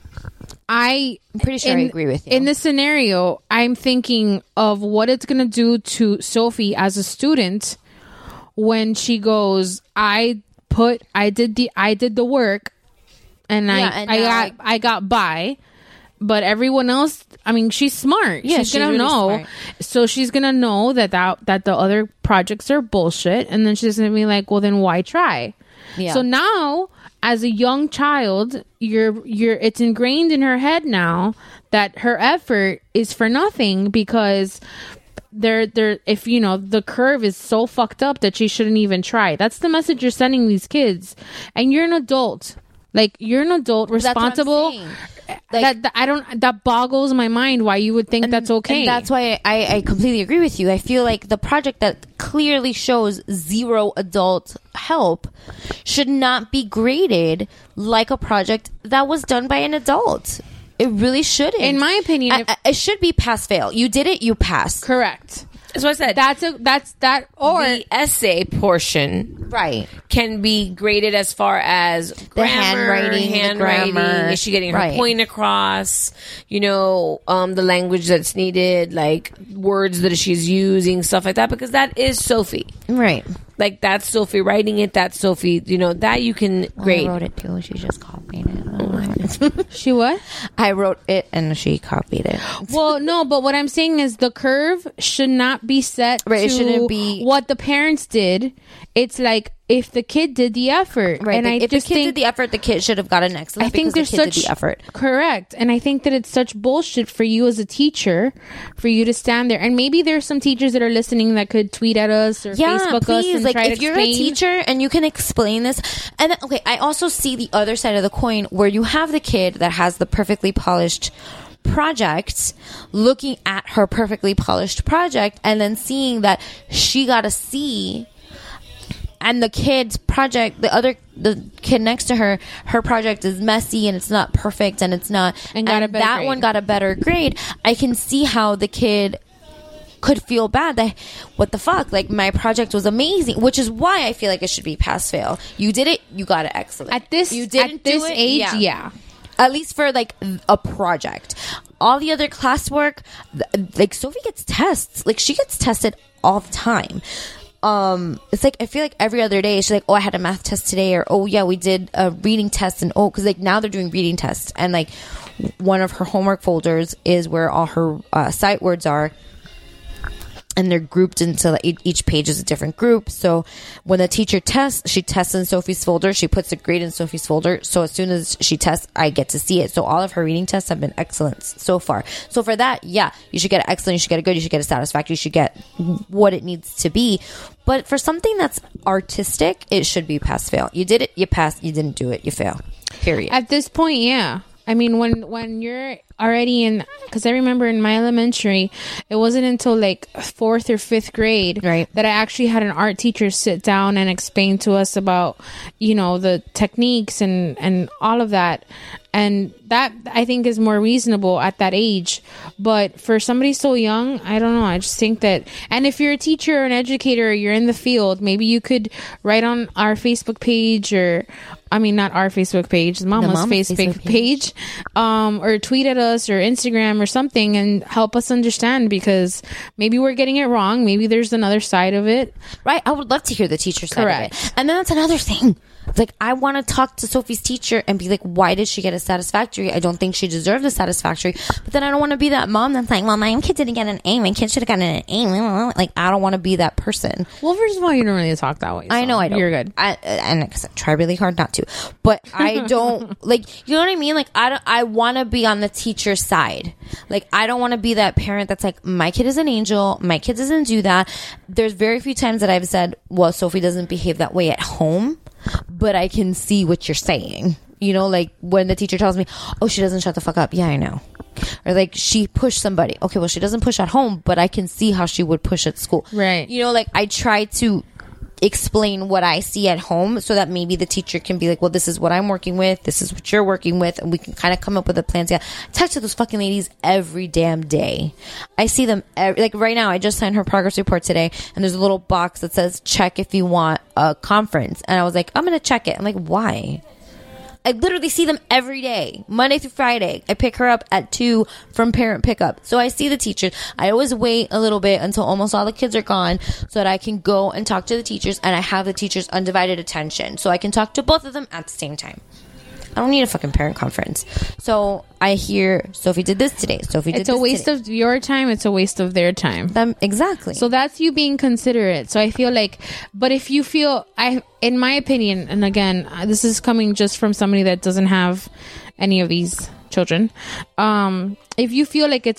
I'm pretty sure I agree with you. In this scenario, I'm thinking of what it's going to do to Sophie as a student when she goes, I did the work, and I got by. but everyone else, I mean, she's smart. Yeah, she's gonna really know. smart. So she's gonna know that the other projects are bullshit, and then she's gonna be like, well, then why try? Yeah. So now, as a young child, it's ingrained in her head now that her effort is for nothing because if you know the curve is so fucked up that she shouldn't even try. That's the message you're sending these kids, and you're an adult. Like, you're an adult, responsible. That boggles my mind why you would think that's okay. And that's why I completely agree with you. I feel like the project that clearly shows zero adult help should not be graded like a project that was done by an adult. It really shouldn't. In my opinion, it should be pass fail. You did it, you passed. Correct. That's what I said. Or the essay portion, right, can be graded as far as grammar, handwriting. Is she getting her point across? You know, the language that's needed, like words that she's using, stuff like that. Because that is Sophie, right? Like, that's Sophie writing it. That's Sophie. You know, that you can grade. I wrote it too. She just copied it. She what? I wrote it and she copied it. Well, no, but what I'm saying is the curve should not be set to it shouldn't be what the parents did. It's like, if the kid did the effort, right? And if the kid did the effort, the kid should have gotten excellent. I think there's the kid such did the effort. Correct, and I think that it's such bullshit for you as a teacher, for you to stand there. And maybe there's some teachers that are listening that could tweet at us or Facebook us and like, try to if you're a teacher and you can explain this. And then, okay, I also see the other side of the coin where you have the kid that has the perfectly polished project, looking at her perfectly polished project, and then seeing that she got a C. And the kid's project, the kid next to her project is messy and it's not perfect and it's not, and that grade. One got a better grade. I can see how the kid could feel bad that, what the fuck, like, my project was amazing, which is why I feel like it should be pass fail. You did it, you got it excellent. At this age, yeah. At least for like a project. All the other classwork, like, Sophie gets tests. Like, she gets tested all the time. It's like, I feel like every other day she's like, oh, I had a math test today, or oh yeah, we did a reading test, and oh, because like now they're doing reading tests, and like one of her homework folders is where all her sight words are, and they're grouped into each page is a different group. So when the teacher tests, she tests in Sophie's folder, she puts a grade in Sophie's folder, so as soon as she tests, I get to see it. So all of her reading tests have been excellent so far. So for that, yeah, you should get an excellent, you should get a good, you should get a satisfactory, you should get what it needs to be. But for something that's artistic, it should be pass fail. You did it, you passed. You didn't do it, you fail. Period. At this point, yeah. I mean, when you're already in, because I remember in my elementary, it wasn't until like 4th or 5th grade that I actually had an art teacher sit down and explain to us about, you know, the techniques and all of that. And that, I think, is more reasonable at that age. But for somebody so young, I don't know. I just think that, and if you're a teacher or an educator, or you're in the field, maybe you could write on our Facebook page, or, I mean, not our Facebook page, Mama's Facebook page, or tweet at us or Instagram or something and help us understand, because maybe we're getting it wrong. Maybe there's another side of it. Right. I would love to hear the teacher side of it. And then that's another thing. Like, I want to talk to Sophie's teacher and be like, why did she get a satisfactory? I don't think she deserved a satisfactory. But then I don't want to be that mom that's like, well, my kid didn't get an A. My kid should have gotten an A. Like, I don't want to be that person. Well, first of all, you don't really talk that way. So I know I don't. You're good. And I try really hard not to. But I don't, like, you know what I mean? Like, I want to be on the teacher's side. Like, I don't want to be that parent that's like, my kid is an angel. My kid doesn't do that. There's very few times that I've said, well, Sophie doesn't behave that way at home, but I can see what you're saying. You know, like when the teacher tells me, oh, she doesn't shut the fuck up. Yeah, I know. Or like, she pushed somebody. Okay, well, she doesn't push at home, but I can see how she would push at school. Right. You know, like, I try to explain what I see at home so that maybe the teacher can be like, well, this is what I'm working with, this is what you're working with, and we can kind of come up with a plan together. I talk to those fucking ladies every damn day. I see them like right now. I just signed her progress report today, and there's a little box that says check if you want a conference, and I was like, I'm gonna check it. I'm like, why? I literally see them every day, Monday through Friday. I pick her up at 2 from parent pickup. So I see the teachers. I always wait a little bit until almost all the kids are gone so that I can go and talk to the teachers, and I have the teachers' undivided attention. So I can talk to both of them at the same time. I don't need a fucking parent conference. So I hear Sophie did this today. Sophie did It's a waste of your time. It's a waste of their time. Exactly. So that's you being considerate. So I feel like, but if you feel, in my opinion, and again, this is coming just from somebody that doesn't have any of these children. If you feel like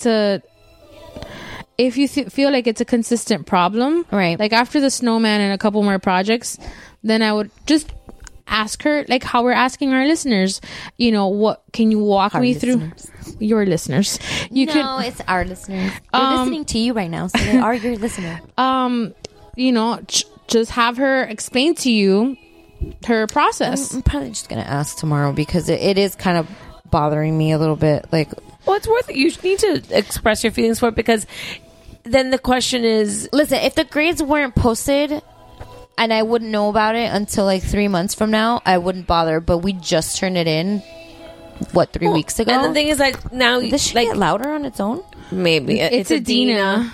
if you feel like it's a consistent problem, right? Like after the snowman and a couple more projects, then I would just ask her, like how we're asking our listeners, what can you walk me through? Your listeners. It's our listeners. They're listening to you right now, so they are your listener. Just have her explain to you her process. I'm probably just gonna ask tomorrow because it is kind of bothering me a little bit. Like, well, it's worth it. You need to express your feelings for it, because then the question is, listen, if the grades weren't posted and I wouldn't know about it until like 3 months from now, I wouldn't bother. But we just turned it in, 3 weeks ago? And the thing is, like, now, this should get louder on its own. Maybe it's Adina.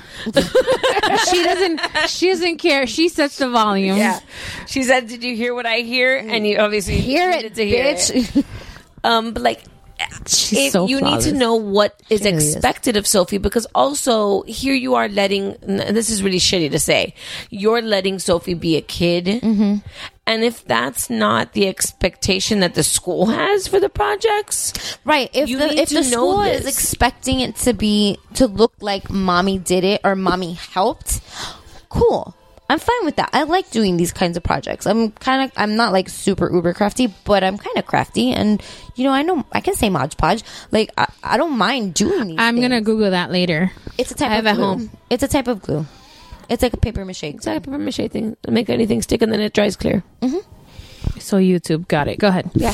She doesn't care. She sets the volume. Yeah, she said, "Did you hear what I hear?" And you obviously needed to hear bitch. it. But like, you need to know what is expected of Sophie, because also here you are letting, this is really shitty to say, you're letting Sophie be a kid. Mm-hmm. And if that's not the expectation that the school has for the projects, right? If the school is expecting it to look like mommy did it or mommy helped, cool. I'm fine with that. I like doing these kinds of projects. I'm not like super uber crafty, but I'm kind of crafty, and I know I can say Mod Podge. Like I don't mind doing these. I'm gonna Google that later. It's a type of glue. At home. It's a type of glue. It's like a paper mache. It's like a paper mache thing. Make anything stick and then it dries clear. Mm-hmm. So YouTube got it. Go ahead. Yeah.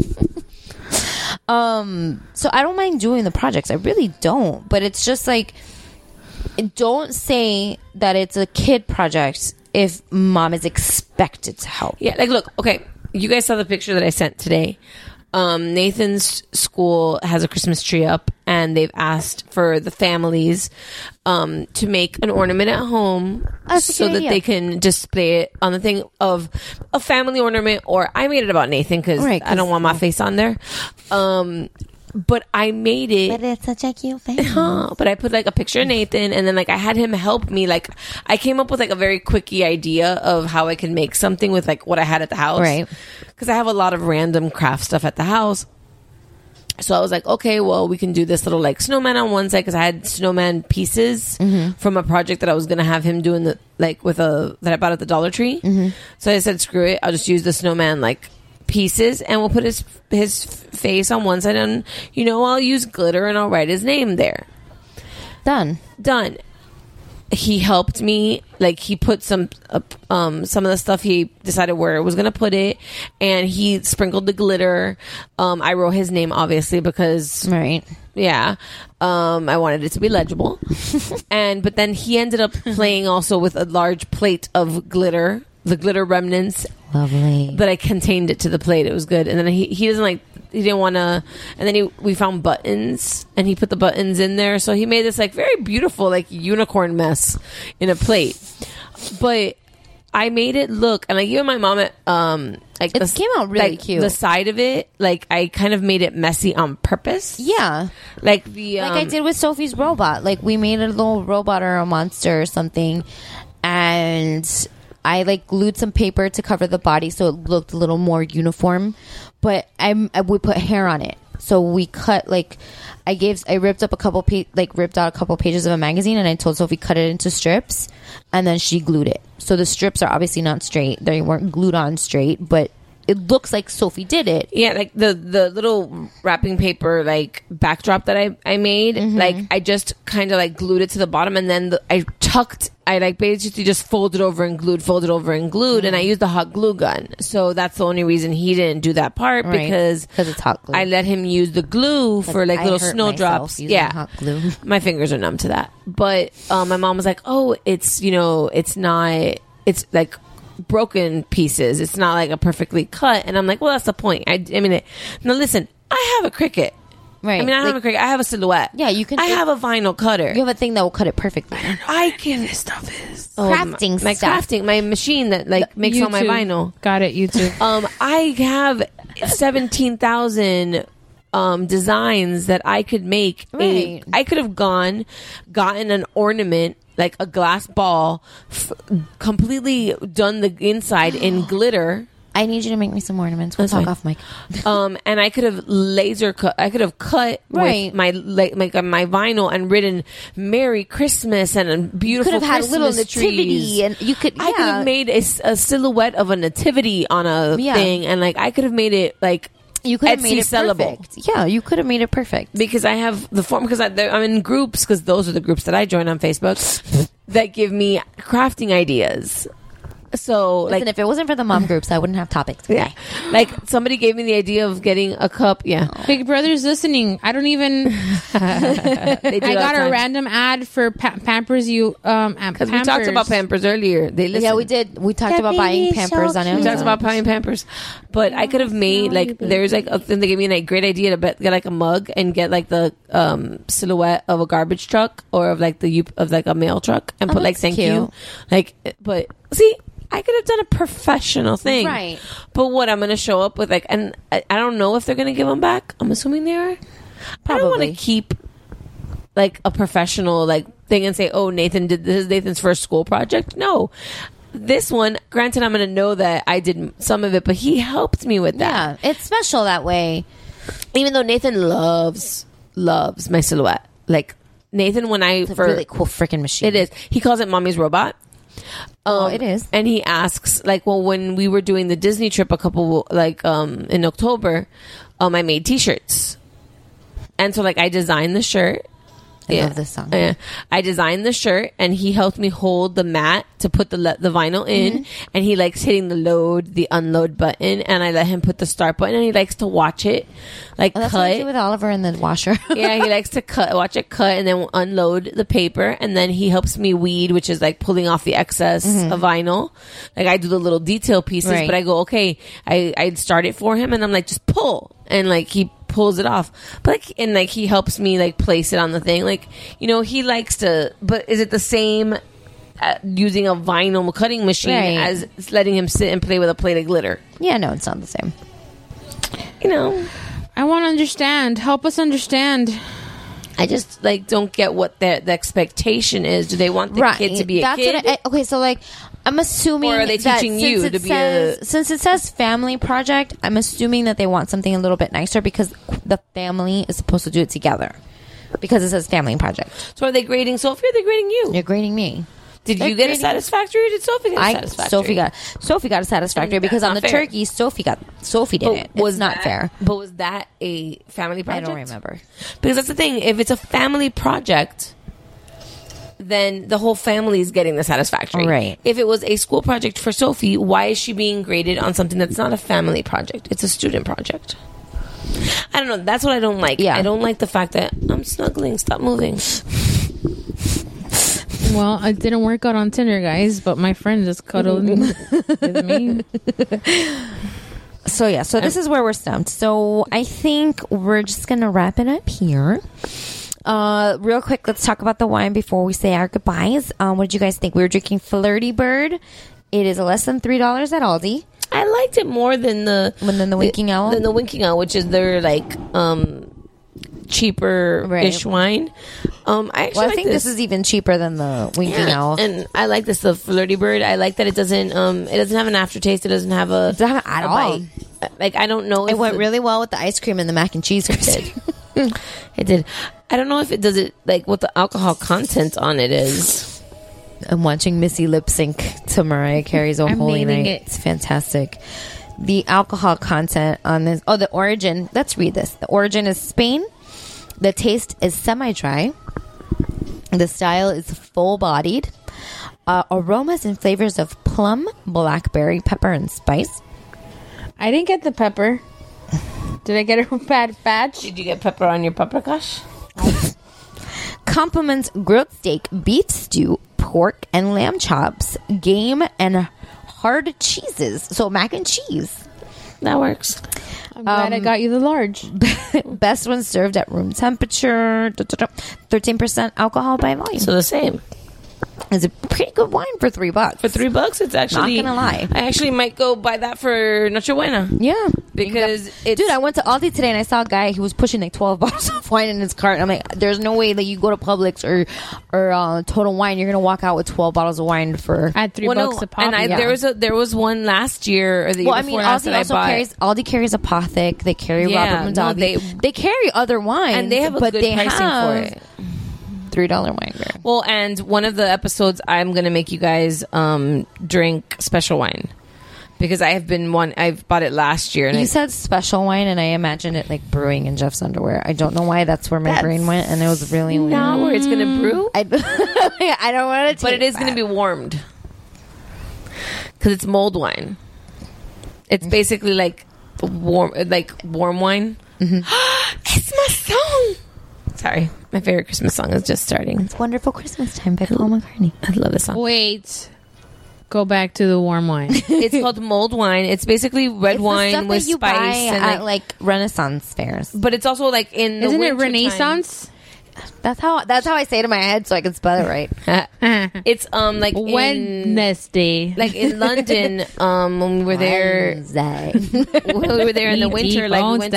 So I don't mind doing the projects. I really don't. But it's just like, don't say that it's a kid project if mom is expected to help. Yeah, like, look, okay, you guys saw the picture that I sent today. Nathan's school has a Christmas tree up, and they've asked for the families to make an ornament at home so that they can display it on the thing of a family ornament. Or I made it about Nathan because I don't want my face on there. But I made it. But it's such a cute family. But I put like a picture of Nathan, and then like I had him help me. Like I came up with like a very quickie idea of how I can make something with like what I had at the house. Right. Because I have a lot of random craft stuff at the house. So I was like, okay, well, we can do this little like snowman on one side, because I had snowman pieces from a project that I was going to have him doing that I bought at the Dollar Tree. So I said, screw it. I'll just use the snowman like pieces, and we'll put his face on one side, and I'll use glitter and I'll write his name there. Done. He helped me, like he put some of the stuff, he decided where it was gonna put it, and he sprinkled the glitter. I wrote his name obviously because I wanted it to be legible. But then he ended up playing also with a large plate of glitter, the glitter remnants. Lovely. But I contained it to the plate. It was good. And then he doesn't like, he didn't want to, and then we found buttons, and he put the buttons in there. So he made this like very beautiful like unicorn mess in a plate. But I made it look, and I gave my mom it, like it came out really cute. The side of it, like I kind of made it messy on purpose. Yeah. Like I did with Sophie's robot. Like we made a little robot or a monster or something, and I like glued some paper to cover the body so it looked a little more uniform, but I would put hair on it. So we cut I ripped out a couple pages of a magazine, and I told Sophie cut it into strips, and then she glued it. So the strips are obviously not straight; they weren't glued on straight, but it looks like Sophie did it. Yeah, like the little wrapping paper like backdrop that I made, like I just kind of like glued it to the bottom, and then I like basically just folded over and glued, and I used the hot glue gun. So that's the only reason he didn't do that part, because it's hot glue. I let him use the glue for like little snowdrops. Yeah, hot glue. My fingers are numb to that. But my mom was like, "Oh, it's it's like broken pieces. It's not like a perfectly cut." And I'm like, well, that's the point. I mean, now listen, I have a Cricut. Right. I mean, I have a Cricut. I have a Silhouette. Yeah, you can. I have a vinyl cutter. You have a thing that will cut it perfectly. I can. This stuff is crafting stuff. My machine that like makes all my vinyl. Got it, YouTube. I have 17,000 designs that I could make. Right. I could have gotten an ornament, like a glass ball, completely done the inside in glitter. I need you to make me some ornaments. We'll talk off mic. And I could have laser cut. I could have cut with my vinyl and written "Merry Christmas" and a beautiful. Could have had Christmas little nativity, trees. and you could. Yeah. I could have made a silhouette of a nativity on a thing, and like I could have made it like. You could have made it sellable. perfect. Yeah, you could have made it perfect. Because I have the form, because I'm in groups, because those are the groups that I join on Facebook that give me crafting ideas. So, Listen, if it wasn't for the mom groups, I wouldn't have topics today. Yeah. Like, somebody gave me the idea of getting a cup. Yeah. Big Brother's listening. I don't even. They do I got all a the time. random ad for Pampers. Because we talked about Pampers earlier. They listen. Yeah, we did. We talked about buying Pampers on We Amazon. talked about buying Pampers, but I could have made like there's like a thing. They gave me a great idea to get like a mug and get like the silhouette of a garbage truck or of like a mail truck and put like that's thank cute. you, like. But see, I could have done a professional thing, Right. But what I'm going to show up with, like, and I don't know if they're going to give them back. I'm assuming they are. I don't want to keep like a professional like thing and say, "Oh, Nathan did this is Nathan's first school project." No. This one, granted, I'm going to know that I did some of it, but he helped me with that. Yeah, it's special that way. Even though Nathan loves my silhouette. Like, Nathan, when It's a really cool freaking machine. It is. He calls it Mommy's Robot. It is. And he asks, like, well, when we were doing the Disney trip in October, I made T-shirts. And so, like, I designed the shirt. I love this song. Yeah. I designed the shirt, and he helped me hold the mat to put the vinyl in. And he likes hitting the unload button, and I let him put the start button, and he likes to watch it, like, That's cut. what I do with Oliver in the washer. Yeah, he likes to watch it cut, and then unload the paper, and then he helps me weed, which is like pulling off the excess of vinyl. Like, I do the little detail pieces, Right. but I go, okay, I'd start it for him, and I'm like, just pull, and like he pulls it off, but like, and like he helps me like place it on the thing, like, you know, he likes to. But is it the same using a vinyl cutting machine Right. as letting him sit and play with a plate of glitter? Yeah, no, it's not the same. You know, I want to understand. Help us understand. I just like don't get what the expectation is. Do they want the kid to be a kid? Okay, so like I'm assuming, Or are they that teaching you since to it be a- since it says family project, I'm assuming that they want something a little bit nicer because the family is supposed to do it together because it says family project. So are they grading Sophie or are they grading you? You're grading me. Did They're you get a grading- satisfactory or did Sophie get a satisfactory? Sophie got a satisfactory And because that's on the not fair. turkey Sophie did it. Was It's not that- fair. But was that a family project? I don't remember. Because that's the thing. If it's a family project, then the whole family is getting the satisfactory. Right. If it was a school project for Sophie, why is she being graded on something that's not a family project? It's a student project. I don't know. That's what I don't like. Yeah. I don't like the fact that I'm snuggling. Stop moving. Well, it didn't work out on Tinder, guys, but my friend just cuddled with me. So yeah, so this is where we're stumped. So I think we're just gonna wrap it up here. Real quick, let's talk about the wine before we say our goodbyes. What did you guys think? We were drinking Flirty Bird. It is less than $3 at Aldi. I liked it more than the Winking Owl. Than the Winking Owl, which is their like cheaper-ish wine. I actually like think this is even cheaper than the Winking Owl. and I like this, the Flirty Bird. I like that it doesn't have an aftertaste. It doesn't have a at all. bite. Like, I don't know. It went really well with the ice cream and the mac and cheese. It did. I don't know if it does it like what the alcohol content on it is. I'm watching Missy lip sync to Mariah Carey's "Oh I'm Holy naming Night." it. It's fantastic. The alcohol content on this. Oh, the origin. Let's read this. The origin is Spain. The taste is semi-dry. The style is full-bodied. Aromas and flavors of plum, blackberry, pepper, and spice. I didn't get the pepper. Did I get a bad batch? Did you get pepper on your paprikash? Complements grilled steak, beef stew, pork and lamb chops, game, and hard cheeses. So mac and cheese. That works. I'm glad I got you the large. Best one served at room temperature. 13% alcohol by volume. So the same. It's a pretty good wine for $3. For $3, it's actually not gonna lie. I actually might go buy that for Nochebuena. Yeah, because it's, dude, I went to Aldi today and I saw a guy who was pushing like 12 bottles of wine in his cart. I'm like, there's no way that you go to Publix or Total Wine, you're gonna walk out with 12 bottles of wine for at $3 a pop. And there was one last year or the year before last that I bought. Aldi carries Apothic. They carry Robert Mondavi. They carry other wines, and they have a good pricing for it. $3 wine beer. Well, and one of the episodes, I'm going to make you guys drink special wine because I've bought it last year. And you said special wine, and I imagined it like brewing in Jeff's underwear. I don't know why that's where my brain went, and it was really not weird. where it's going to brew. I don't want to, but it is going to be warmed because it's mulled wine. It's basically like warm wine. It's my song. Sorry, my favorite Christmas song is just starting. It's Wonderful Christmas Time by Paul McCartney. I love this song. Wait, go back to the warm wine. It's called mulled wine. It's basically red wine with you spice buy and at like Renaissance fairs. But it's also like in Isn't the it Renaissance? That's how I say it in my head so I can spell it right. It's like Wednesday. Like in London, when we were there when we were there in the winter, like we went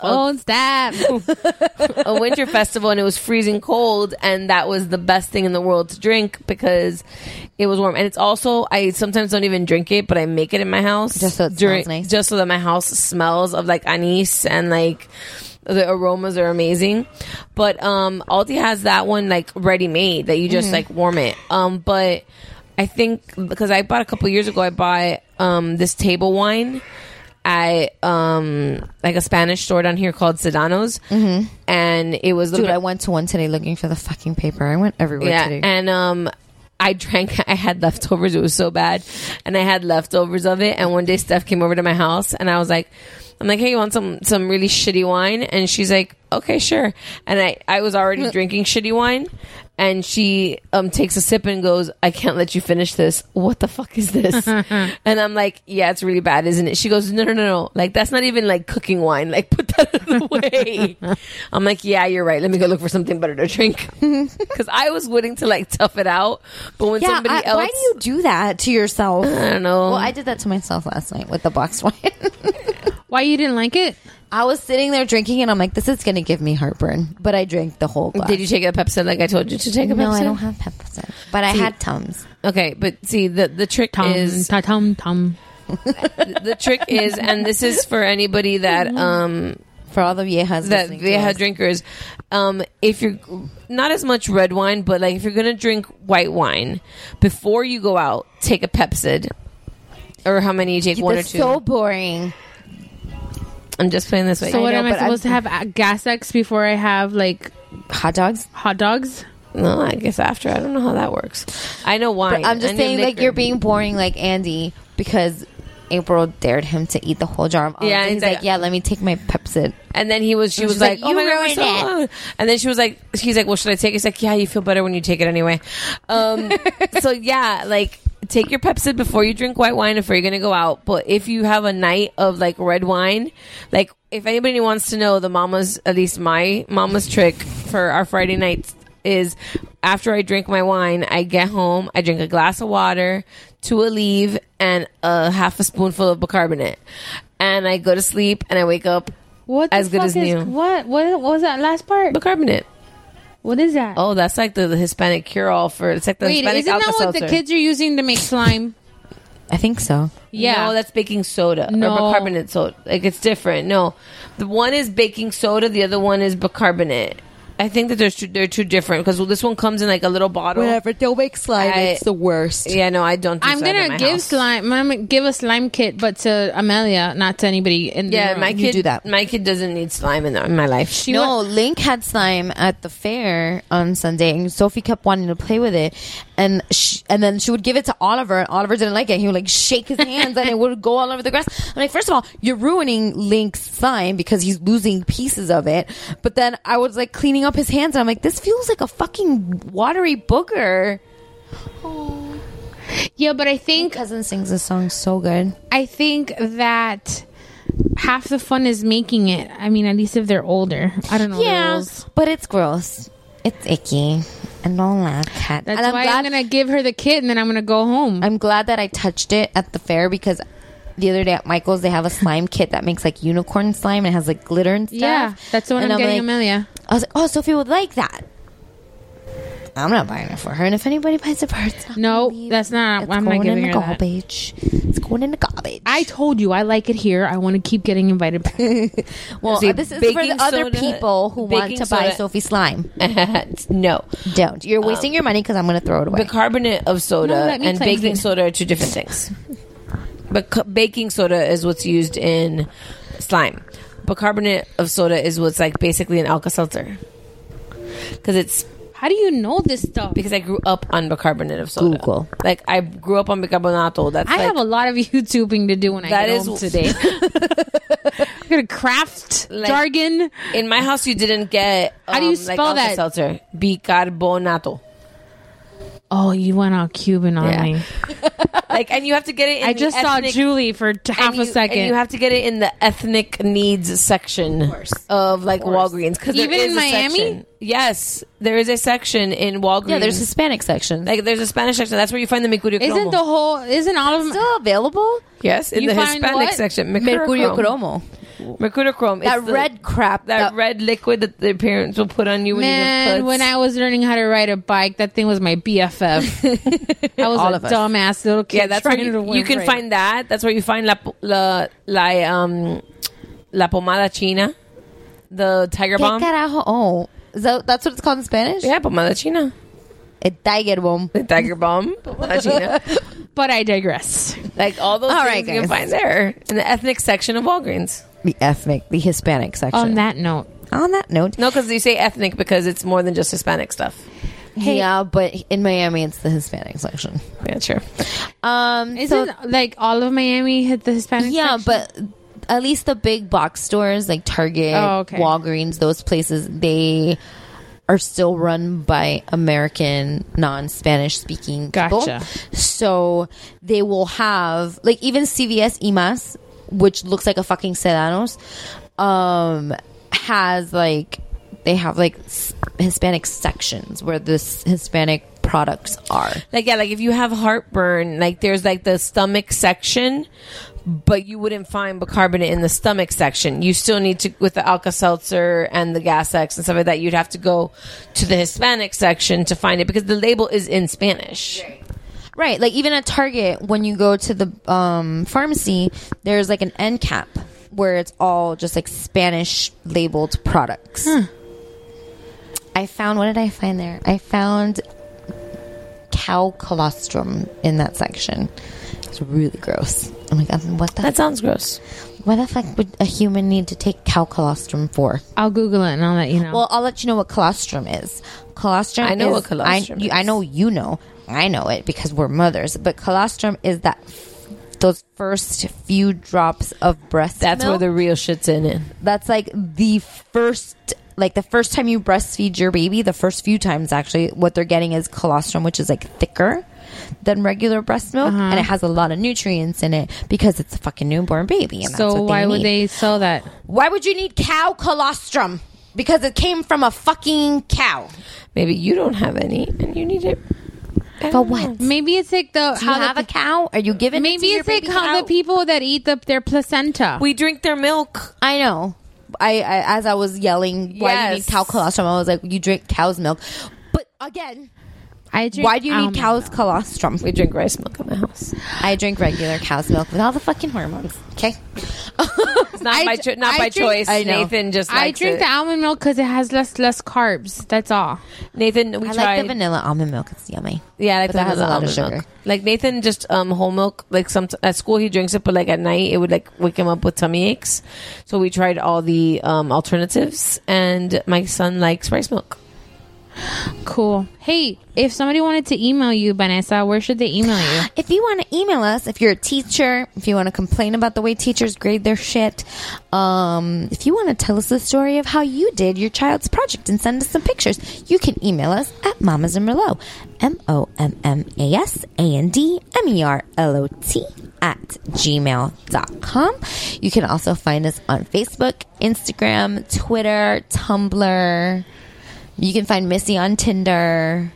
to a winter festival, and it was freezing cold, and that was the best thing in the world to drink because it was warm. And it's also, I sometimes don't even drink it, but I make it in my house just so it smells nice, just so that my house smells of like anise and like the aromas are amazing. But Aldi has that one like ready made that you just like warm it. But I think because I bought a couple years ago, I bought this table wine at like a Spanish store down here called Sedano's, and it was dude. I went to one today looking for the fucking paper. I went everywhere today, and I had leftovers. It was so bad, and I had leftovers of it. And one day Steph came over to my house, and I'm like, hey, you want some really shitty wine? And she's like, okay, sure. And I was already drinking shitty wine, and she takes a sip and goes, I can't let you finish this. What the fuck is this? And I'm like, yeah, it's really bad, isn't it? She goes, no. Like, that's not even like cooking wine. Like, put that out of the way. I'm like, yeah, you're right. Let me go look for something better to drink. Because I was willing to like tough it out. But when somebody else... Why do you do that to yourself? I don't know. Well, I did that to myself last night with the boxed wine. Why you didn't like it? I was sitting there drinking, and I'm like, this is going to give me heartburn. But I drank the whole glass. Did you take a Pepsi like I told you to take a Pepsi? No, I don't have Pepsi. But I had Tums. Okay, but see, the trick is... The trick is, and this is for anybody that... for all the viejas. That vieja drinkers. If you're... Not as much red wine, but like if you're going to drink white wine, before you go out, take a Pepsi. Or how many you take? One or two? So boring. I'm just playing this way. So what am I supposed to have? Gas X before I have like hot dogs? Hot dogs? No, I guess after. I don't know how that works. I know wine. But I'm just saying, like, you're being boring like Andy because April dared him to eat the whole jar of olives. Yeah, and he's like, yeah, let me take my Pepsi. And then she was like, oh my God, it. And then he's like, well, should I take it? He's like, yeah, you feel better when you take it anyway. So yeah, like, take your Pepsi before you drink white wine if you're going to go out. But if you have a night of like red wine, like if anybody wants to know the mama's, at least my mama's trick for our Friday nights is after I drink my wine, I get home, I drink a glass of water, 2 Aleve, and a half a spoonful of bicarbonate. And I go to sleep and I wake up as good as new. What was that last part? Bicarbonate. What is that? Oh, that's like the Hispanic cure-all for... It's like the Hispanic isn't that what the kids are using to make slime? I think so. Yeah. No, that's baking soda. No. Or bicarbonate soda. Like, it's different. No. The one is baking soda. The other one is bicarbonate. I think that they're two different because this one comes in like a little bottle. Whatever, don't make slime. It's the worst. Yeah, no, I don't. I'm gonna give slime. I'm gonna give a slime kit, but to Amelia, not to anybody in the room. My kid do that. My kid doesn't need slime in my life. Link had slime at the fair on Sunday, and Sophie kept wanting to play with it, and then she would give it to Oliver, and Oliver didn't like it. He would like shake his hands, and it would go all over the grass. I'm like, first of all, you're ruining Link's slime because he's losing pieces of it. But then I was like cleaning up his hands and I'm like, this feels like a fucking watery booger. Oh. Yeah, but I think my cousin sings a song so good. I think that half the fun is making it. I mean, at least if they're older. I don't know. Yeah, but it's gross. It's icky. Enola cat. That's And why I'm gonna give her the kit and then I'm gonna go home. I'm glad that I touched it at the fair because the other day at Michael's they have a slime kit that makes like unicorn slime and has like glitter and stuff. Yeah, that's the one And I'm getting like, Amelia. I was like, oh, Sophie would like that. I'm not buying it for her, and if anybody buys it for her, it's not No, gonna be- that's not. It's I'm not going giving in her the that. garbage. It's going in the garbage. I told you I like it here. I want to keep getting invited back. Well, See, this is for baking the other soda- people who want baking to buy soda- Sophie slime. No. Don't. You're wasting your money because I'm going to throw it away. Bicarbonate of soda No, let me and play baking with it. soda are two different things. But baking soda is what's used in slime. Bicarbonate of soda is what's like basically an Alka-Seltzer. Because it's... How do you know this stuff? Because I grew up on bicarbonate of soda. Google. Like, I grew up on bicarbonato. That's I like, have a lot of YouTubing to do when I That get is- home today. I'm gonna craft Like, jargon. in my house, you didn't get... How do you spell that? Alka-Seltzer. Bicarbonato. Oh, you went all Cuban on Yeah. me. Like, and you have to get it in I the just saw ethnic- Julie for half a second. And you have to get it in the ethnic needs section of like Walgreens. Cause Even there is in a Miami? section. Yes, there is a section in Walgreens. Yeah, there's Hispanic section. Like there's a Spanish section. That's where you find the Mercurio Cromo. Isn't all of them still available? Yes, in You the find Hispanic what? section. Mercurio Cromo. Mercurio Chrome. That It's the- red crap. That red liquid that their parents will put on you when you have Man, cuts. when I was learning how to ride a bike, that thing was my BFF. I was All a of us. dumbass little kid. yeah, that's where trying to you win can right. find that. That's where you find la pomada china, the tiger ¿Qué bomb. carajo? Oh, that's what it's called in Spanish? Yeah, pomada china. A tiger bomb. The tiger bomb, pomada china. But I digress. Like all those All things right, you can guys. find there in the ethnic section of Walgreens. The Hispanic section. On that note, No, because you say ethnic because it's more than just Hispanic stuff. Yeah, but in Miami, it's the Hispanic section. Yeah, sure. isn't like all of Miami hit the Hispanic? Yeah, section? but at least the big box stores like Target, Oh, okay. Walgreens, those places, they are still run by American non-Spanish speaking people. Gotcha. So they will have like even CVS Imas, which looks like a fucking Sedanos, has like they have like Hispanic sections where this Hispanic products are. Like yeah, like if you have heartburn, like there's like the stomach section, but you wouldn't find bicarbonate in the stomach section. You still need to, with the Alka-Seltzer and the Gas X and stuff like that, you'd have to go to the Hispanic section to find it because the label is in Spanish. Right, like even at Target, when you go to the pharmacy, there's like an end cap where it's all just like Spanish labeled products. I found, what did I find there? I found cow colostrum in that section. It's really gross. Oh my god, what the? That sounds gross. What the fuck would a human need to take cow colostrum for? I'll Google it and I'll let you know. Well, I'll let you know what colostrum is. Colostrum I know is, what colostrum is. I know you know. I know it because we're mothers. But colostrum is that those first few drops of breast That's milk. where the real shit's in it. That's like the first time you breastfeed your baby, the first few times actually, what they're getting is colostrum, which is like thicker than regular breast milk, and it has a lot of nutrients in it because it's a fucking newborn baby. And that's so what why would need. they sell that? Why would you need cow colostrum? Because it came from a fucking cow. Maybe you don't have any and you need it. But what? Maybe it's like the Do you have a cow? Are you giving? Maybe it to your it's like baby how cow? the people that eat their placenta. We drink their milk. I know. I as I was yelling, why do you need Yes. cow colostrum? I was like, you drink cow's milk. But again, I drink why do you need almond cow's milk. colostrum? We drink rice milk in my house. I drink regular cow's milk with all the fucking hormones. Okay. It's not by I drink- choice. I know. Nathan just I likes drink it. the almond milk because it has less carbs. That's all. Nathan, we I tried. like the vanilla almond milk. It's yummy. Yeah, I like But that has a vanilla lot of almond sugar. milk. Like Nathan just whole milk. Like at school he drinks it, but like at night it would like wake him up with tummy aches. So we tried all the alternatives, and my son likes rice milk. Cool. Hey, if somebody wanted to email you, Vanessa, where should they email you? If you want to email us, if you're a teacher, if you want to complain about the way teachers grade their shit, if you want to tell us the story of how you did your child's project and send us some pictures, you can email us at Mamas and Merlot, MOMMASANDMERLOT at gmail.com. You can also find us on Facebook, Instagram, Twitter, Tumblr, You can find Missy on Tinder.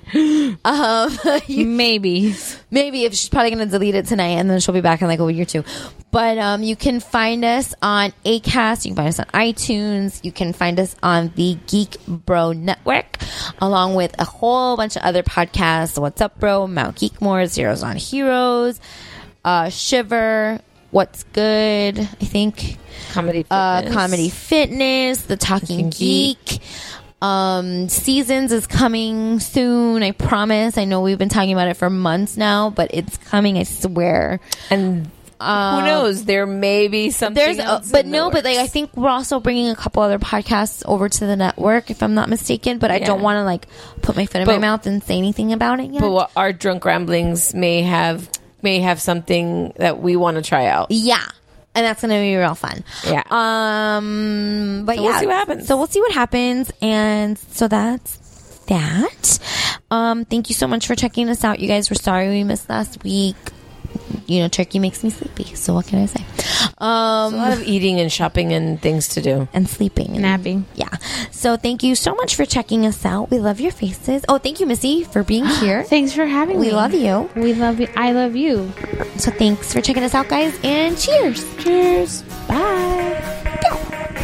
Maybe if she's probably going to delete it tonight, and then she'll be back in like a week or two. But you can find us on Acast. You can find us on iTunes. You can find us on the Geek Bro Network, along with a whole bunch of other podcasts. What's Up, Bro? Mount Geekmore, Zeros on Heroes, Shiver, What's Good? I think Comedy Fitness, The Talking Geek. Seasons is coming soon, I promise. I know we've been talking about it for months now, but it's coming, I swear. And who knows? There may be something else. But like I think we're also bringing a couple other podcasts over to the network, if I'm not mistaken. But I don't want to like put my foot in my mouth and say anything about it yet. But our drunk ramblings may have something that we want to try out. Yeah. And that's going to be real fun. Yeah. But we'll see what happens. So we'll see what happens. And so that's that. Thank you so much for checking us out. You guys, we're sorry we missed last week. You know, turkey makes me sleepy. So what can I say? A lot of eating and shopping and things to do. And sleeping. And napping. Yeah. So thank you so much for checking us out. We love your faces. Oh, thank you, Missy, for being here. Thanks for having me. We love you. We love you. I love you. So thanks for checking us out, guys. And cheers. Cheers. Bye. Go.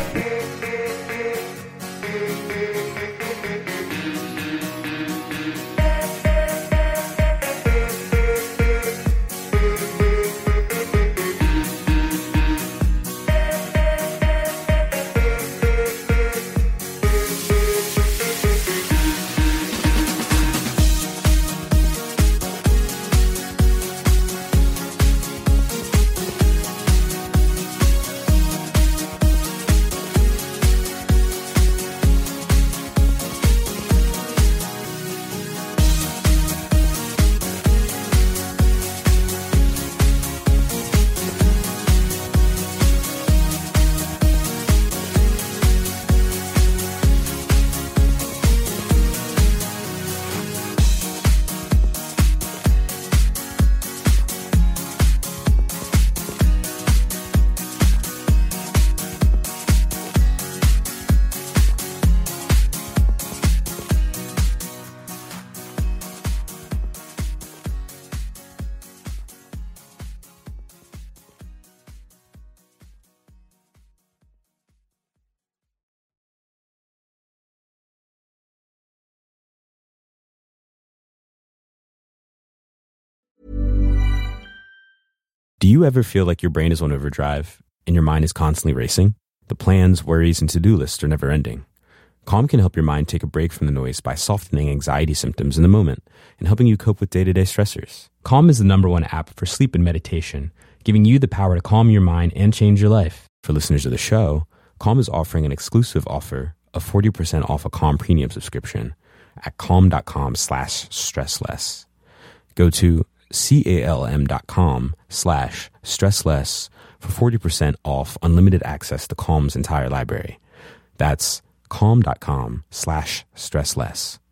Do you ever feel like your brain is on overdrive and your mind is constantly racing? The plans, worries, and to-do lists are never ending. Calm can help your mind take a break from the noise by softening anxiety symptoms in the moment and helping you cope with day-to-day stressors. Calm is the #1 app for sleep and meditation, giving you the power to calm your mind and change your life. For listeners of the show, Calm is offering an exclusive offer of 40% off a Calm premium subscription at calm.com/stressless. Go to calm.com/stressless for 40% off unlimited access to Calm's entire library. That's calm.com/stressless.